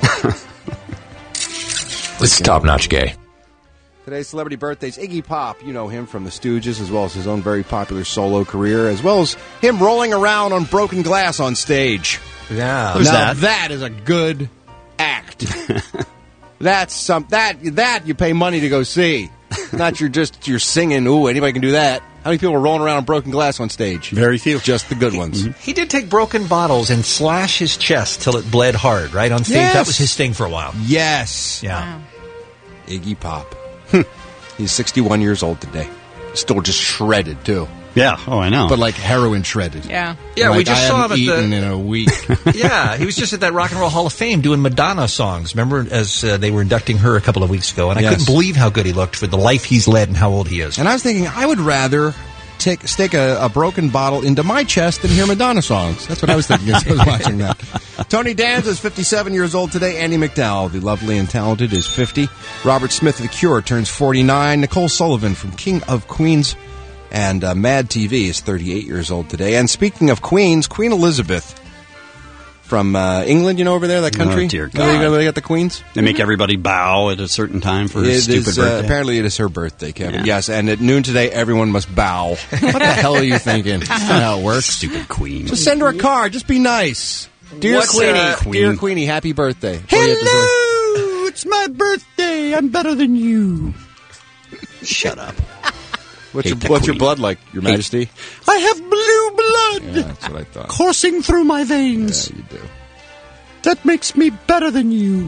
It's top-notch gay. Today's celebrity birthdays, Iggy Pop. You know him from the Stooges, as well as his own very popular solo career, as well as him rolling around on broken glass on stage. Yeah. Now that is a good act. That's that you pay money to go see. Not you're singing. Ooh, anybody can do that. How many people are rolling around on broken glass on stage? Very few. Just the good ones. He did take broken bottles and slash his chest till it bled hard, right? On stage. Yes. That was his thing for a while. Yes. Yeah. Iggy Pop. He's 61 years old today. Still just shredded, too. Yeah. Oh, I know. But like heroin shredded. Yeah. Yeah, like, we just I saw him haven't at eaten in a week. Yeah, he was just at that Rock and Roll Hall of Fame doing Madonna songs. Remember, as they were inducting her a couple of weeks ago, and I couldn't believe how good he looked for the life he's led and how old he is. And I was thinking, I would rather stick a broken bottle into my chest than hear Madonna songs. That's what I was thinking as I was watching that. Tony Danza is 57 years old today. Andy McDowell, the lovely and talented, is 50. Robert Smith of The Cure turns 49. Nicole Sullivan from King of Queens and Mad TV is 38 years old today. And speaking of Queens, Queen Elizabeth from England, over there, that country? Oh, dear God. They got the Queens? They make everybody bow at a certain time for his stupid birthday. Apparently it is her birthday, Kevin. Yeah. Yes, and at noon today, everyone must bow. What the hell are you thinking? That's not how it works. Stupid Queen. Just send her a card. Just be nice. Dear What's, Queenie, dear Queenie, happy birthday. Hello! It's my birthday. I'm better than you. Shut up. What's your blood like, Your Majesty? I have blue blood. Yeah, that's what I thought. Coursing through my veins. Yeah, you do. That makes me better than you.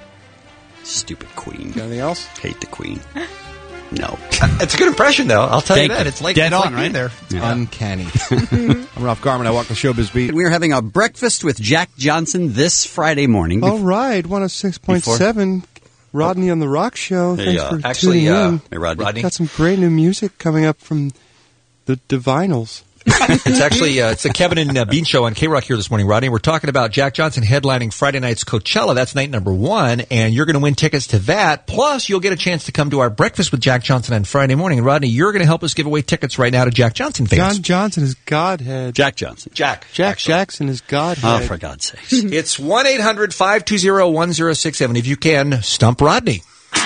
Stupid Queen. Anything else? Hate the Queen. No. It's a good impression, though. I'll tell Thank you that. you. It's like Dead it's on, like being right? there. Yeah. Uncanny. I'm Ralph Garman. I walk the showbiz beat. We're having a breakfast with Jack Johnson this Friday morning. All right, 106.7. Rodney on the Rock Show. Hey, Thanks for actually, tuning in. Hey, Rodney. Got some great new music coming up from the Divinals. It's actually it's the Kevin and Bean Show on K-Rock here this morning, Rodney. We're talking about Jack Johnson headlining Friday night's Coachella. That's night number 1, and you're going to win tickets to that. Plus, you'll get a chance to come to our breakfast with Jack Johnson on Friday morning. And Rodney, you're going to help us give away tickets right now to Jack Johnson fans. John Johnson is Godhead. Jack Johnson. Jack Jackson is Godhead. Oh, for God's sakes. It's 1-800-520-1067. If you can, stump Rodney.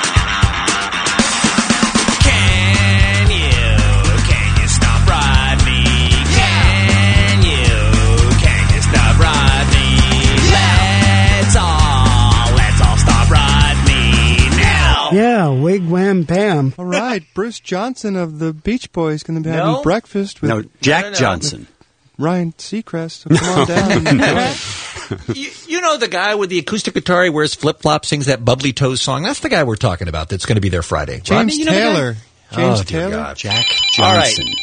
Yeah, wig wham bam. All right, Bruce Johnson of the Beach Boys going to be having breakfast with Jack Johnson. Ryan Seacrest. So come on down. You know the guy with the acoustic guitar, he wears flip-flops, sings that Bubbly Toes song? That's the guy we're talking about that's going to be there Friday. James Rodney, you know Taylor. James Taylor? God. Jack All right, Johnson.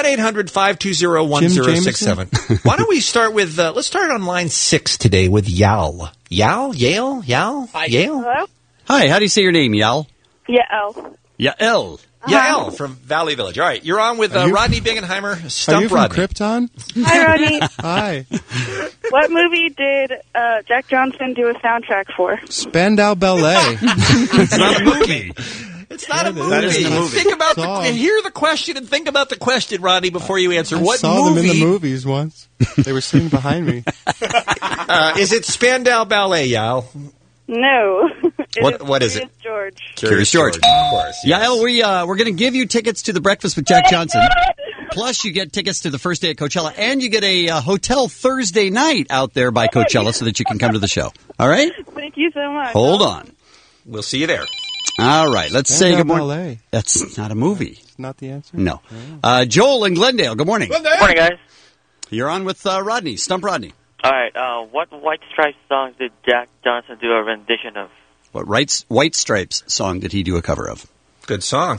1-800-520-1067. Why don't we start with, let's start on line 6 today with Yal. Yal? Yale? Yal? Yale? Hello? Hi, how do you say your name, Yal? Yael. Yael. Yael from Valley Village. All right, you're on with Rodney Bingenheimer. Stump Are you from Rodney. Krypton? Hi, Rodney. Hi. What movie did Jack Johnson do a soundtrack for? Spandau Ballet. It's not a movie. It's not a movie. That isn't a movie. Think about Song. hear the question and think about the question, Rodney, before you answer. I What saw movie them in the movies once. They were sitting behind me. is it? Spandau Ballet, Yael? No. What is it? Curious George. Curious George. Of course. Yes. Yael, we're going to give you tickets to the breakfast with Jack Johnson. Plus, you get tickets to the first day at Coachella, and you get a hotel Thursday night out there by Coachella so that you can come to the show. All right? Thank Thank you so much. Hold on. We'll see you there. All right, let's say good morning. LA. That's not a movie. It's not the answer? No. Joel in Glendale, good morning. Good morning, guys. You're on with Rodney. Stump Rodney. All right, what White Stripes songs did Jack Johnson do a rendition of? What White Stripes song did he do a cover of? Good song.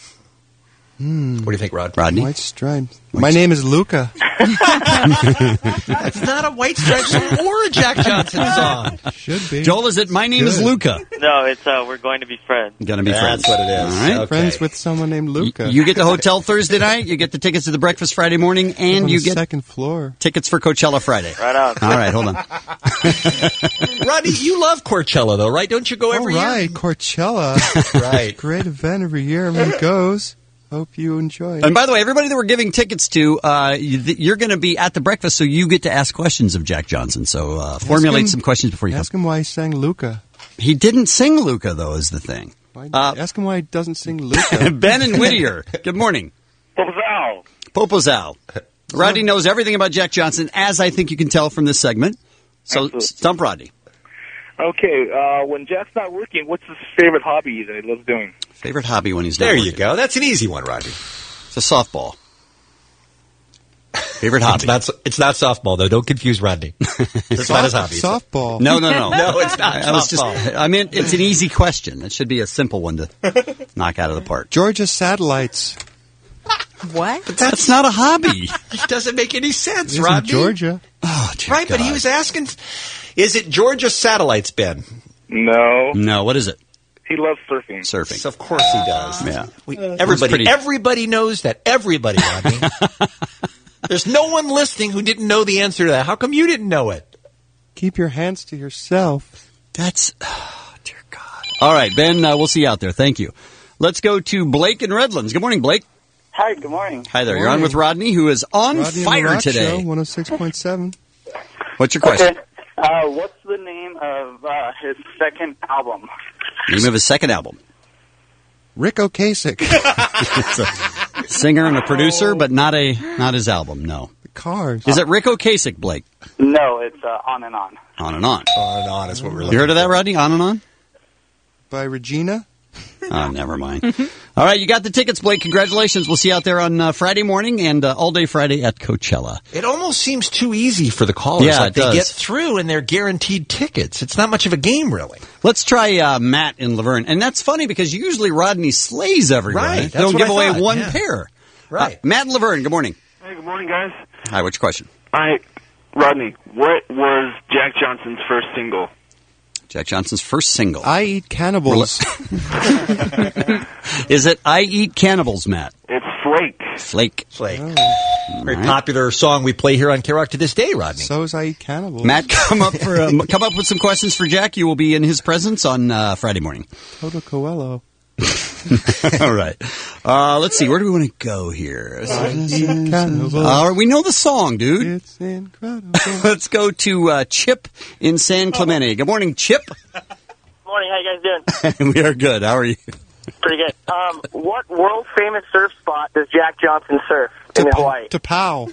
What do you think, Rodney? White Stripes. My name is Luca. That's not a White Stripes song or a Jack Johnson song. Should be. Joel, is it My Name is Luca? No, it's We're Going to Be Friends. Gonna be friends. That's what it is. All right. Okay. Friends with someone named Luca. You get the hotel Thursday night, you get the tickets to the breakfast Friday morning, and on you the get second floor. tickets for Coachella Friday. Right on. All right, hold on. Rodney, you love Coachella, though, right? Don't you go every All year? right, Coachella. Right. Great event every year. Everyone goes. Hope you enjoy. And by the way, everybody that we're giving tickets to, you're going to be at the breakfast, so you get to ask questions of Jack Johnson. So formulate some questions before you Ask come. him why he sang Luca. He didn't sing Luca, though, is the thing. Ask him why he doesn't sing Luca. Ben and Whittier, good morning. Popozal. Popozal. Rodney knows everything about Jack Johnson, as I think you can tell from this segment. So Absolutely. stump Rodney. Okay, when Jack's not working, what's his favorite hobby that he loves doing? Favorite hobby when he's not There you working. go. That's an easy one, Rodney. It's a softball. Favorite hobby. It's not softball, though. Don't confuse Rodney. It's not his hobby. Softball. No. No, it's not I mean, it's an easy question. It should be a simple one to knock out of the park. Georgia Satellites. What? That's not a hobby. It doesn't make any sense, It isn't Rodney. Georgia. Oh, dear Right, but he God. was asking, is it Georgia Satellites, Ben? No. No, what is it? He loves surfing. Surfing. Of course he does. Yeah. Everybody knows that. Everybody, Rodney. There's no one listening who didn't know the answer to that. How come you didn't know it? Keep your hands to yourself. That's, dear God. All right, Ben, we'll see you out there. Thank you. Let's go to Blake in Redlands. Good morning, Blake. Hi, good morning. Hi there. Good You're on morning. with Rodney, who is on Rodney and the fire Rock today. Show, 106.7. What's your question? Okay. What's the name of his second album? Name of his second album. Rick Ocasek. It's a singer and a producer, but not his album, no. The Cars. Is it Rick Ocasek, Blake? No, it's On and On. On and On. On and on is what we're looking You heard of that, Rodney? On and On? By Regina. Oh, never mind. All right, you got the tickets, Blake. Congratulations. We'll see you out there on Friday morning and all day Friday at Coachella. It almost seems too easy for the callers. Yeah, like it they does. get through and they're guaranteed tickets. It's not much of a game, really. Let's try Matt in Laverne. And that's funny because usually Rodney slays everyone. Right, They that's don't what give I away thought, one yeah. pair. Right. Matt in Laverne, good morning. Hey, good morning, guys. Hi, what's your question? Rodney, what was Jack Johnson's first single? Jack Johnson's first single. I Eat Cannibals. Is it I Eat Cannibals, Matt? It's Flake. Flake. Very popular song we play here on K-Rock to this day, Rodney. So is I Eat Cannibals. Matt, come up with some questions for Jack. You will be in his presence on Friday morning. Toto Coelho. All right. Let's see. Where do we want to go here? I Eat Cannibals. We know the song, dude. It's incredible. Let's go to Chip in San Clemente. Good morning, Chip. Morning, how you guys doing? We are good. How are you? Pretty good. What world-famous surf spot does Jack Johnson surf in Hawaii? Tapao.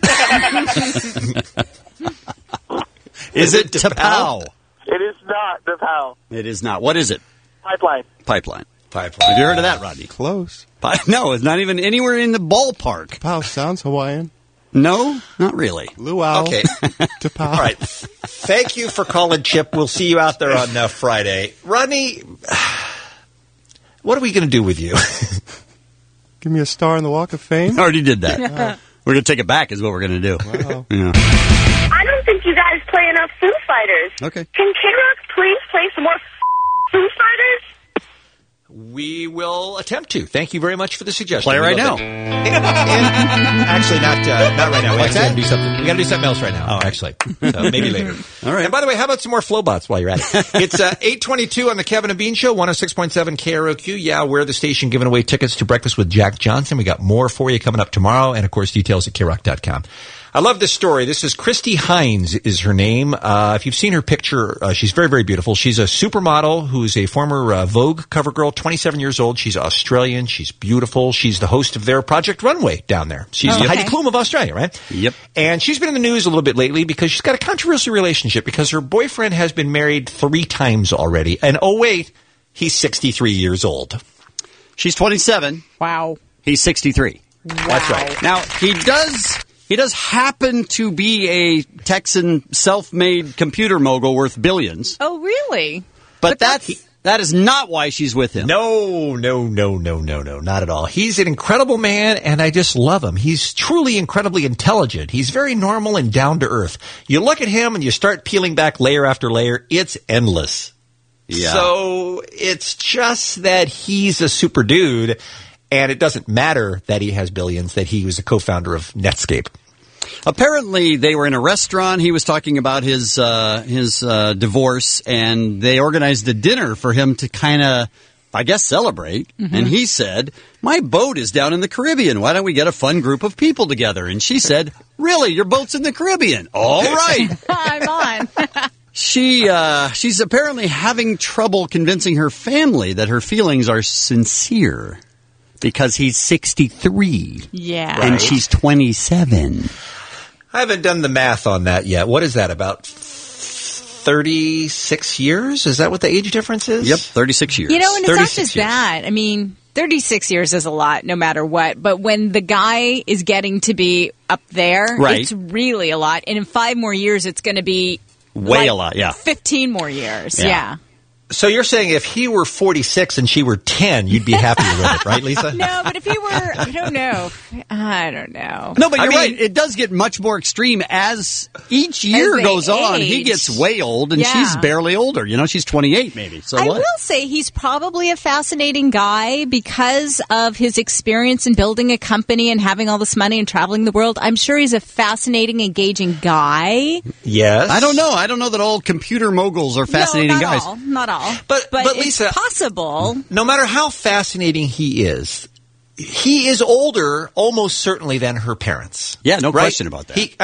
Is it Tapao? It is not the POW. It is not. What is it? Pipeline. Pipeline. Have you heard of that, Rodney? Close. No, it's not even anywhere in the ballpark. Tapao sounds Hawaiian. No, not really. Luau. Okay. Tapao. All right. Thank you for calling, Chip. We'll see you out there on Friday. Rodney, what are we going to do with you? Give me a star on the Walk of Fame. I already did that. We're going to take it back is what we're going to do. Wow. Yeah. I don't think you guys play enough Foo Fighters. Okay. Can K-Rock please play some more Foo Fighters? We will attempt to. Thank you very much for the suggestion. Play We right love now. it. Actually, not right now. We What's got to that? do something. We got to do something else right now. Oh. Actually, so maybe later. All right. And by the way, how about some more Flowbots while you're at it? It's 8:22 on the Kevin and Bean Show, 106.7 KROQ. Yeah, we're the station giving away tickets to Breakfast with Jack Johnson. We got more for you coming up tomorrow, and of course, details at KRock.com. I love this story. This is Christy Hines is her name. If you've seen her picture, she's very, very beautiful. She's a supermodel who's a former Vogue cover girl, 27 years old. She's Australian. She's beautiful. She's the host of their Project Runway down there. She's the Heidi Klum of Australia, right? Yep. And she's been in the news a little bit lately because she's got a controversial relationship because her boyfriend has been married 3 times already. And oh, wait, he's 63 years old. She's 27. Wow. He's 63. Wow. That's right. Now, he does happen to be a Texan self-made computer mogul worth billions. Oh, really? But that is not why she's with him. No, not at all. He's an incredible man, and I just love him. He's truly incredibly intelligent. He's very normal and down to earth. You look at him and you start peeling back layer after layer. It's endless. Yeah. So it's just that he's a super dude, and it doesn't matter that he has billions, that he was a co-founder of Netscape. Apparently, they were in a restaurant. He was talking about his divorce, and they organized a dinner for him to kind of, I guess, celebrate. Mm-hmm. And he said, "My boat is down in the Caribbean. Why don't we get a fun group of people together?" And she said, "Really? Your boat's in the Caribbean? All right." I'm on. She's apparently having trouble convincing her family that her feelings are sincere because he's 63. Yeah. And she's 27. I haven't done the math on that yet. What is that, about 36 years? Is that what the age difference is? Yep, 36 years. You know, and it's not just years. that. I mean, 36 years is a lot no matter what. But when the guy is getting to be up there, right. It's really a lot. And in 5 more years, it's going to be way a lot, yeah. 15 more years, yeah. So you're saying if he were 46 and she were 10, you'd be happy with it, right, Lisa? No, but if he were, I don't know. No, but you're right. It does get much more extreme as each year goes on. He gets way old, and she's barely older. You know, she's 28 maybe. So I will say he's probably a fascinating guy because of his experience in building a company and having all this money and traveling the world. I'm sure he's a fascinating, engaging guy. Yes. I don't know. I don't know that all computer moguls are fascinating guys. Not all. But Lisa, it's possible. No matter how fascinating he is older almost certainly than her parents. Yeah, no question about that.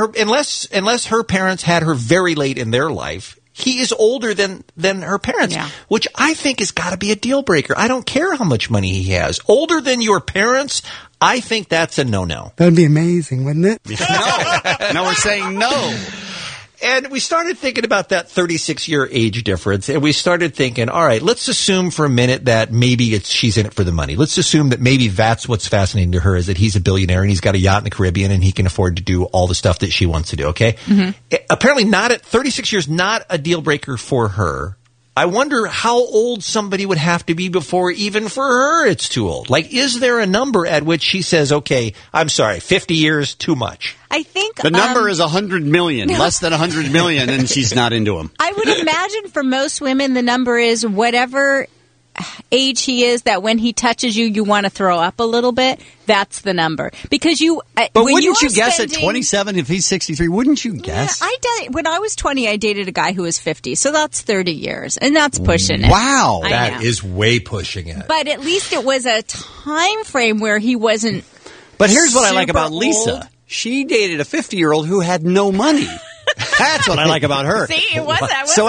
Unless her parents had her very late in their life, he is older than her parents, which I think has got to be a deal breaker. I don't care how much money he has. Older than your parents, I think that's a no-no. That'd be amazing, wouldn't it? No. Now we're saying no. And we started thinking about that 36-year age difference, and we started thinking, all right, let's assume for a minute that maybe she's in it for the money. Let's assume that maybe that's what's fascinating to her, is that he's a billionaire and he's got a yacht in the Caribbean and he can afford to do all the stuff that she wants to do, okay? Mm-hmm. Apparently not at 36 years, not a deal breaker for her. I wonder how old somebody would have to be before even for her it's too old. Like, is there a number at which she says, okay, I'm sorry, 50 years, too much? I think the number is 100 million, less than 100 million, and she's not into him. I would imagine for most women the number is whatever age he is, that when he touches you, you want to throw up a little bit. That's the number. Because But wouldn't you guess at 27 if he's 63? Wouldn't you guess? Yeah, when I was 20, I dated a guy who was 50. So that's 30 years. And that's pushing it. Wow. That is way pushing it. But at least it was a time frame where he wasn't. But here's what I like about super Lisa. old. She dated a 50-year-old who had no money. That's what I like about her. See, it wasn't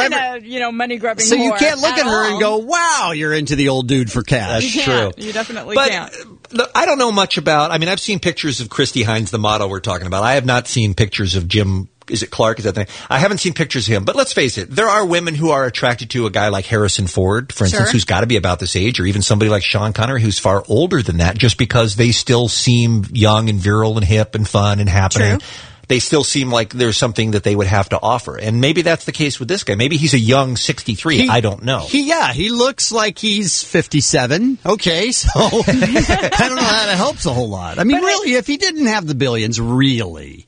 a money grubbing. So you can't look at her and go, "Wow, you're into the old dude for cash." That's true. You definitely but, can't. Look, I don't know much about. I mean, I've seen pictures of Christy Hines, the model we're talking about. I have not seen pictures of Jim. Is it Clark? Is that the name? I haven't seen pictures of him. But let's face it, there are women who are attracted to a guy like Harrison Ford, for instance, who's got to be about this age, or even somebody like Sean Connery, who's far older than that, just because they still seem young and virile and hip and fun and happening. True. They still seem like there's something that they would have to offer. And maybe that's the case with this guy. Maybe he's a young 63. I don't know. He looks like he's 57. Okay, so I don't know how that helps a whole lot. I mean, really, if he didn't have the billions, really.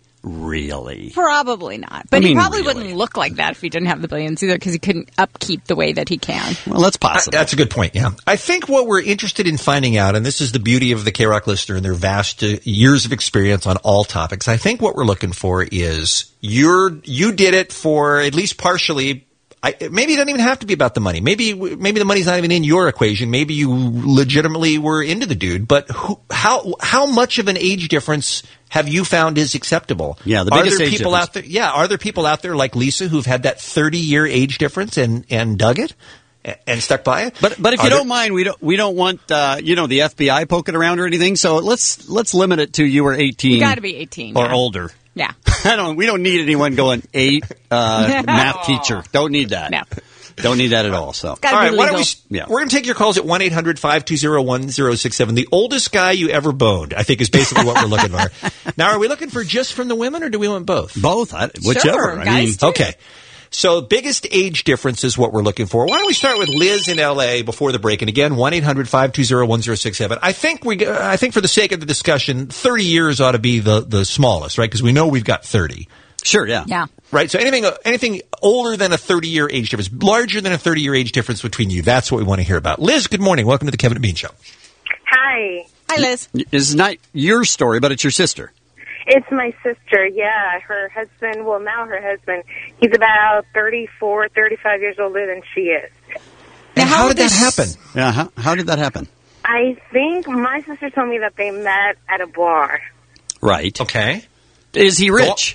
Probably not. But he probably wouldn't look like that if he didn't have the billions either, because he couldn't upkeep the way that he can. Well, that's possible. That's a good point, yeah. I think what we're interested in finding out, and this is the beauty of the K-Rock listener and their vast years of experience on all topics, I think what we're looking for is you did it for, at least partially, maybe it doesn't even have to be about the money. Maybe the money's not even in your equation. Maybe you legitimately were into the dude. But how much of an age difference have you found is acceptable? Yeah, the biggest age people difference. out there? Yeah, are there people out there like Lisa who've had that 30-year age difference and dug it and stuck by it? But if you don't mind, we don't want the FBI poking around or anything. So let's limit it to you were 18. You got to be 18 or older. Yeah. We don't need anyone going 8 math teacher. Don't need that. No. Don't need that at all. So All right, why don't Yeah. we're going to take your calls at 1-800-520-1067. The oldest guy you ever boned, I think, is basically what we're looking for. Now, are we looking for just from the women, or do we want both? Both, whichever. Okay. So biggest age difference is what we're looking for. Why don't we start with Liz in L.A. before the break? And again, 1-800-520-1067. I think for the sake of the discussion, 30 years ought to be the smallest, right? Because we know we've got 30. Sure, yeah. Yeah. Right, so anything older than a 30-year age difference, larger than a 30-year age difference between you, that's what we want to hear about. Liz, good morning. Welcome to the Kevin and Bean Show. Hi. Hi, Liz. It's not your story, but it's your sister. It's my sister, yeah. Her husband, he's about 34, 35 years older than she is. And how did that happen? Yeah, how did that happen? I think my sister told me that they met at a bar. Right. Okay. Is he rich?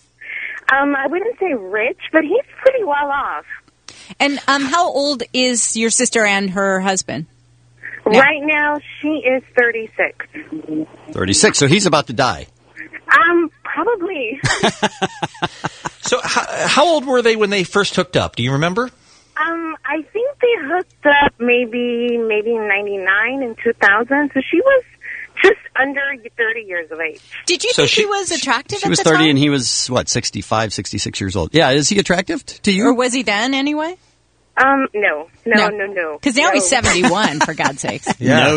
I wouldn't say rich, but he's pretty well off. And how old is your sister and her husband? Right now, she is 36. 36, so he's about to die. Probably. So how old were they when they first hooked up? Do you remember? I think they hooked up maybe 99 and 2000, so she was just under 30 years of age. Did you think he was attractive She at was the 30 time? and he was, 65, 66 years old. Yeah, is he attractive to you? Or was he then, anyway? No. Because now he's 71, for God's sakes. No.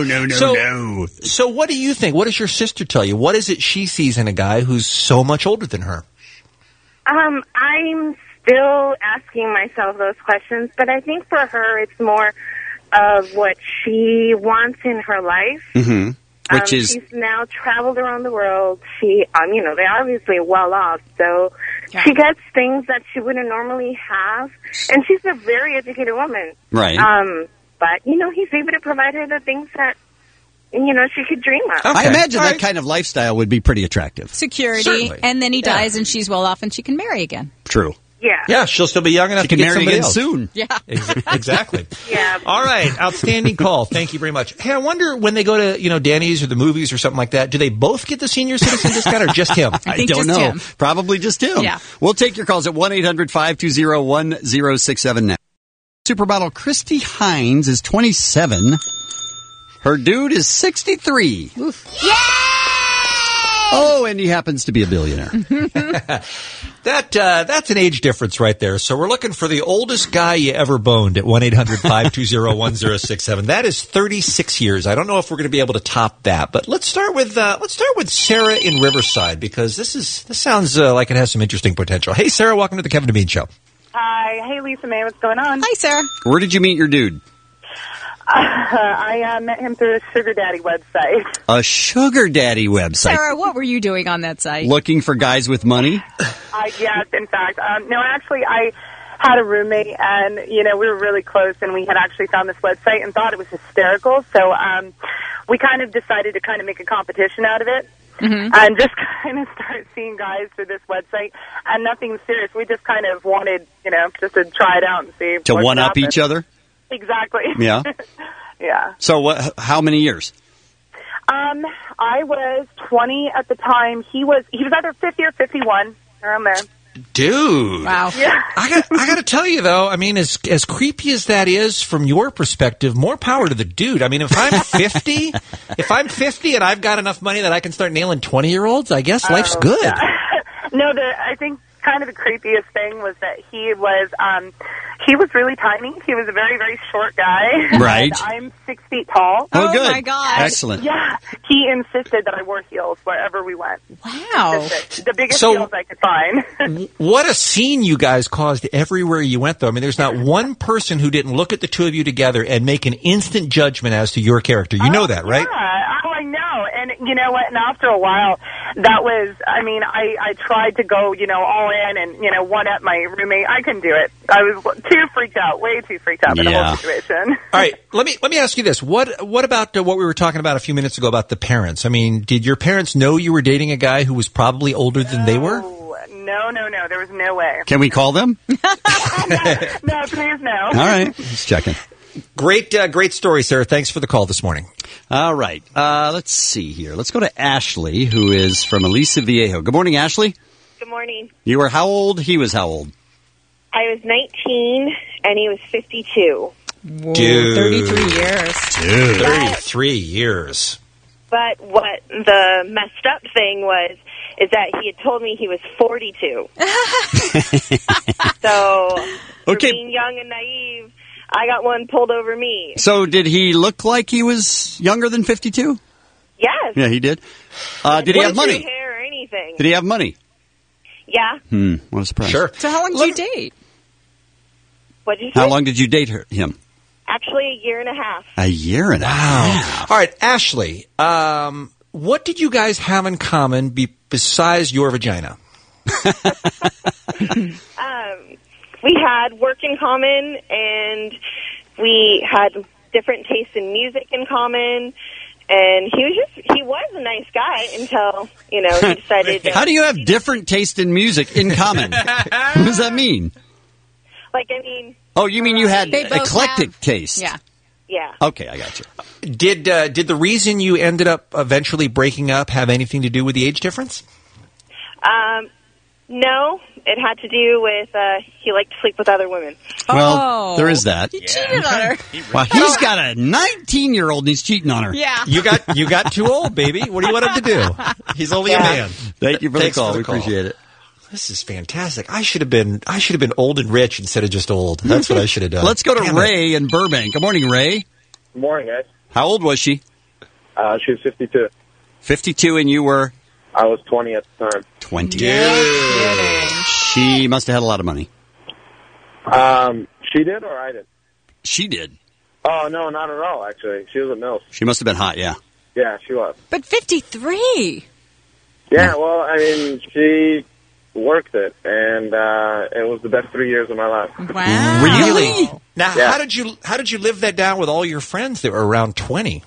So what do you think? What does your sister tell you? What is it she sees in a guy who's so much older than her? I'm still asking myself those questions, but I think for her it's more of what she wants in her life. Mm-hmm. Which is... She's now traveled around the world. They're obviously well off, so she gets things that she wouldn't normally have. And she's a very educated woman. Right. But, he's able to provide her the things that, she could dream of. Okay. I imagine that kind of lifestyle would be pretty attractive. Security, Certainly. and then he dies and she's well off and she can marry again. True. Yeah. Yeah, she'll still be young enough She to can get marry somebody again else. soon. Yeah. Exactly. Yeah. All right. Outstanding call. Thank you very much. Hey, I wonder when they go to, Danny's or the movies or something like that, do they both get the senior citizen discount or just him? I don't know. Him. Probably just him. Yeah. We'll take your calls at 1-800-520-1067 now. Supermodel Christy Hines is 27. Her dude is 63. Yeah! Oh, and he happens to be a billionaire. That's an age difference right there. So we're looking for the oldest guy you ever boned at 1-800-520-1067. That is 36 years. I don't know if we're going to be able to top that, but let's start with Sarah in Riverside because this sounds like it has some interesting potential. Hey, Sarah, welcome to the Kevin and Bean Show. Hi. Hey, Lisa May. What's going on? Hi, Sarah. Where did you meet your dude? I met him through a sugar daddy website. A sugar daddy website. Sarah, what were you doing on that site? Looking for guys with money? Yes, in fact. No, actually, I had a roommate, and, we were really close, and we had actually found this website and thought it was hysterical. So we kind of decided to kind of make a competition out of it. Mm-hmm. And just kind of start seeing guys through this website, and nothing serious. We just kind of wanted, just to try it out and see. To one-up each other? Exactly. Yeah. Yeah. So how many years? I was 20 at the time. He was either 50 or 51 around there. Dude. Wow. Yeah. I got to tell you though, I mean, as creepy as that is from your perspective, more power to the dude. I mean, if I'm 50 and I've got enough money that I can start nailing 20-year-olds, I guess life's good. Yeah. No, I think kind of the creepiest thing was that he was really tiny. He was a very, very short guy. Right. And I'm 6 feet tall. Oh, good. My God. Excellent. Yeah. He insisted that I wore heels wherever we went. Wow. The biggest heels I could find. What a scene you guys caused everywhere you went, though. I mean, there's not one person who didn't look at the two of you together and make an instant judgment as to your character. You know that, right? Yeah. Oh, I know. And you know what? And after a while, that was, I mean, I tried to go, all in and, one up my roommate. I couldn't do it. I was too freaked out, way too freaked out in the whole situation. All right, let me ask you this. What about what we were talking about a few minutes ago about the parents? I mean, did your parents know you were dating a guy who was probably older than they were? No. There was no way. Can we call them? No, please no. All right. Just checking. Great story, Sarah. Thanks for the call this morning. All right. Let's see here. Let's go to Ashley, who is from Aliso Viejo. Good morning, Ashley. Good morning. You were how old? He was how old? I was 19, and he was 52. Dude. 33 years. Dude. 33 years. But what the messed up thing is that he had told me he was 42. So, for being young and naive, I got one pulled over me. So did he look like he was younger than 52? Yes. Yeah, he did. Did he have money? Hair or anything. Did he have money? Yeah. What a surprise. Sure. So how long did you date? What did you say? How long did you date him? Actually, a year and a half. A year and a half. All right, Ashley, what did you guys have in common besides your vagina? We had work in common, and we had different tastes in music in common. And he was a nice guy until, he decided to... How do you have different taste in music in common? What does that mean? Oh, you mean you had eclectic taste? Yeah. Yeah. Okay, I got you. Did the reason you ended up eventually breaking up have anything to do with the age difference? No, it had to do with he liked to sleep with other women. Well, there is that. He cheated on her. Well, he's got a 19-year-old and he's cheating on her. Yeah. You got too old, baby. What do you want him to do? He's only a man. Thank you for the call. We appreciate it. This is fantastic. I should have been old and rich instead of just old. That's what I should have done. Let's go to Ray in Burbank. Good morning, Ray. Good morning, guys. How old was she? She was 52. 52, and you were? I was 20 at the time. 20. She must have had a lot of money. She did or I did? She did. Oh, no, not at all, actually. She was a MILF. She must have been hot, yeah. Yeah, she was. But 53. Yeah, well, I mean, she worked it, and it was the best 3 years of my life. Wow. Really? Now, Yeah. how did you live that down with all your friends that were around 20?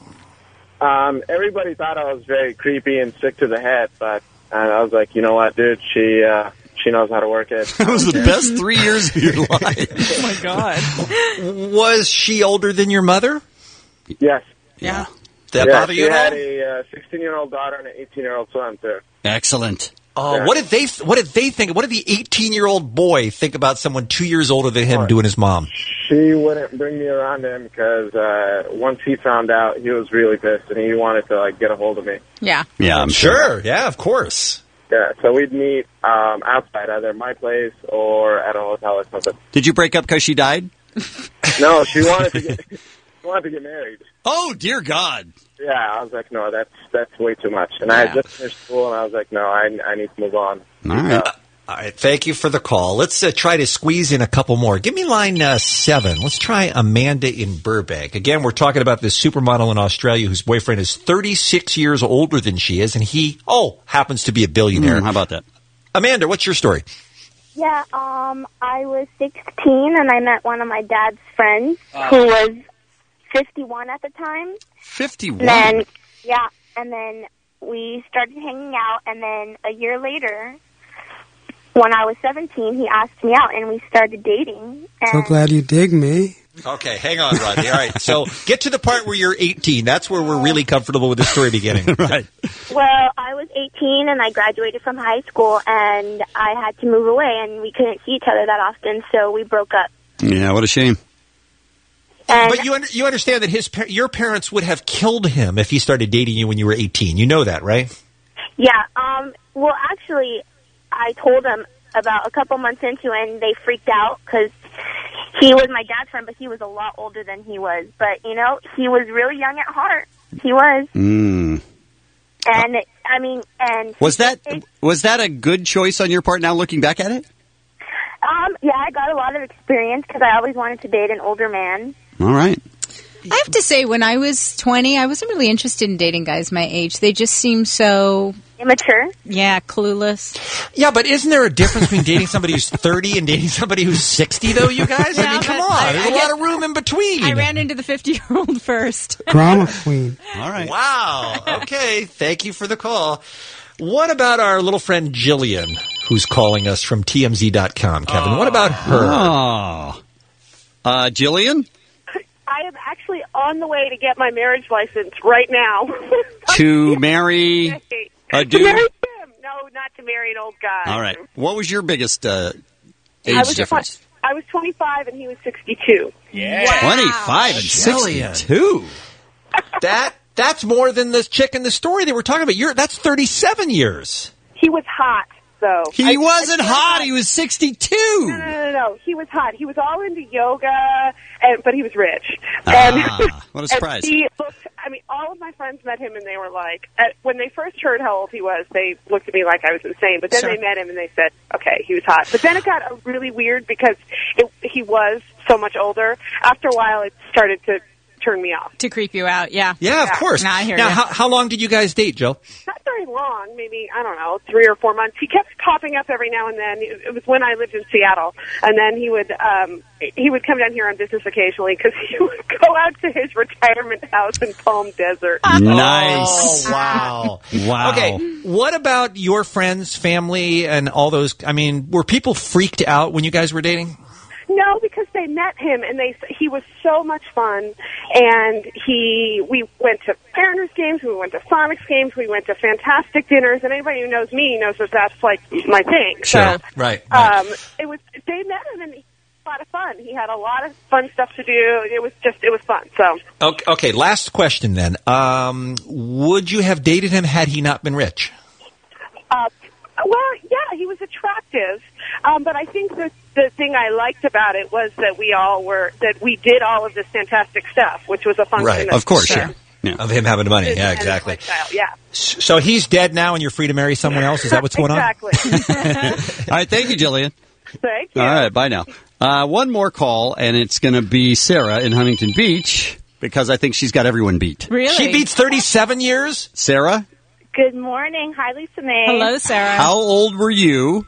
Everybody thought I was very creepy and sick to the head, but I was like, you know what, dude, she knows how to work it. That was the best 3 years of your life. Oh, my God. Was she older than your mother? Yes. Yeah. That bother you she at had all? a 16-year-old daughter and an 18-year-old son, too. Excellent. Oh, Yeah. what did they think? What did the 18-year-old boy think about someone 2 years older than him doing his mom? She wouldn't bring me around him because once he found out, he was really pissed, and he wanted to, get a hold of me. Yeah. Yeah, I'm sure. Yeah, of course. Yeah, so we'd meet outside, either my place or at a hotel or something. Did you break up because she died? No, she wanted to get married. Oh, dear God. Yeah, I was like, no, that's way too much. And I had just finished school, and I was like, no, I need to move on. All right. All right, thank you for the call. Let's try to squeeze in a couple more. Give me line 7. Let's try Amanda in Burbank. Again, we're talking about this supermodel in Australia whose boyfriend is 36 years older than she is, and he, happens to be a billionaire. How about that? Amanda, what's your story? Yeah, I was 16, and I met one of my dad's friends who was 51 at the time. 51? And then we started hanging out, and then a year later, when I was 17, he asked me out, and we started dating. So glad you dig me. Okay, hang on, Rodney. All right, so get to the part where you're 18. That's where we're really comfortable with the story beginning. Right. Well, I was 18, and I graduated from high school, and I had to move away, and we couldn't see each other that often, so we broke up. Yeah, what a shame. But you understand that your parents would have killed him if he started dating you when you were 18. You know that, right? Yeah, well, actually, I told them about a couple months into it, and they freaked out because he was my dad's friend, but he was a lot older than he was. But, he was really young at heart. He was. Mm. And, and... Was that a good choice on your part now looking back at it? Yeah, I got a lot of experience because I always wanted to date an older man. All right. I have to say, when I was 20, I wasn't really interested in dating guys my age. They just seemed so... immature? Yeah, clueless. Yeah, but isn't there a difference between dating somebody who's 30 and dating somebody who's 60, though, you guys? I mean, come on. There's a lot of room in between. I ran into the 50-year-old first. Drama queen. All right. Wow. Okay. Thank you for the call. What about our little friend Jillian, who's calling us from TMZ.com, Kevin? What about her? Jillian? I am actually on the way to get my marriage license right now. To marry a dude? To marry him. No, not to marry an old guy. All right. What was your biggest age difference? I was 25 and he was 62. Yeah. Wow. 25 and Jillian. 62. That's more than the chick in the story they were talking about. That's 37 years. He was hot, though. He wasn't hot. He was 62. No. He was hot. He was all into yoga, but he was rich. What a surprise. And he looked, I mean, all of my friends met him and they were like, when they first heard how old he was, they looked at me like I was insane. But then they met him and they said, okay, he was hot. But then it got really weird because he was so much older. After a while, it started to turn me off. To creep you out, yeah. Yeah, of course. Nah, I hear now, you. how long did you guys date, Jill? Not very long, maybe, I don't know, 3 or 4 months. He kept popping up every now and then. It was when I lived in Seattle. And then he would come down here on business occasionally because he would go out to his retirement house in Palm Desert. Nice. Oh, wow. Wow. Okay, what about your friends, family, and all those? I mean, were people freaked out when you guys were dating? No, because they met him and he was so much fun, and we went to Mariners games, we went to Sonics games, we went to fantastic dinners, and anybody who knows me knows that that's like my thing. Sure, so, right. They met him and he had a lot of fun. He had a lot of fun stuff to do. It was fun. So Okay, last question then. Would you have dated him had he not been rich? Well, yeah, he was attractive, but I think the thing I liked about it was that we did all of this fantastic stuff, which was a function Right, of course, sure. yeah. Of him having money, His yeah, independent exactly. lifestyle, yeah. So he's dead now and you're free to marry someone else? Is that what's going on? Exactly. All right, thank you, Jillian. Thank you. All right, bye now. One more call, and it's going to be Sarah in Huntington Beach, because I think she's got everyone beat. Really? She beats 37 years? Sarah? Good morning. Hi, Lisa May. Hello, Sarah. How old were you?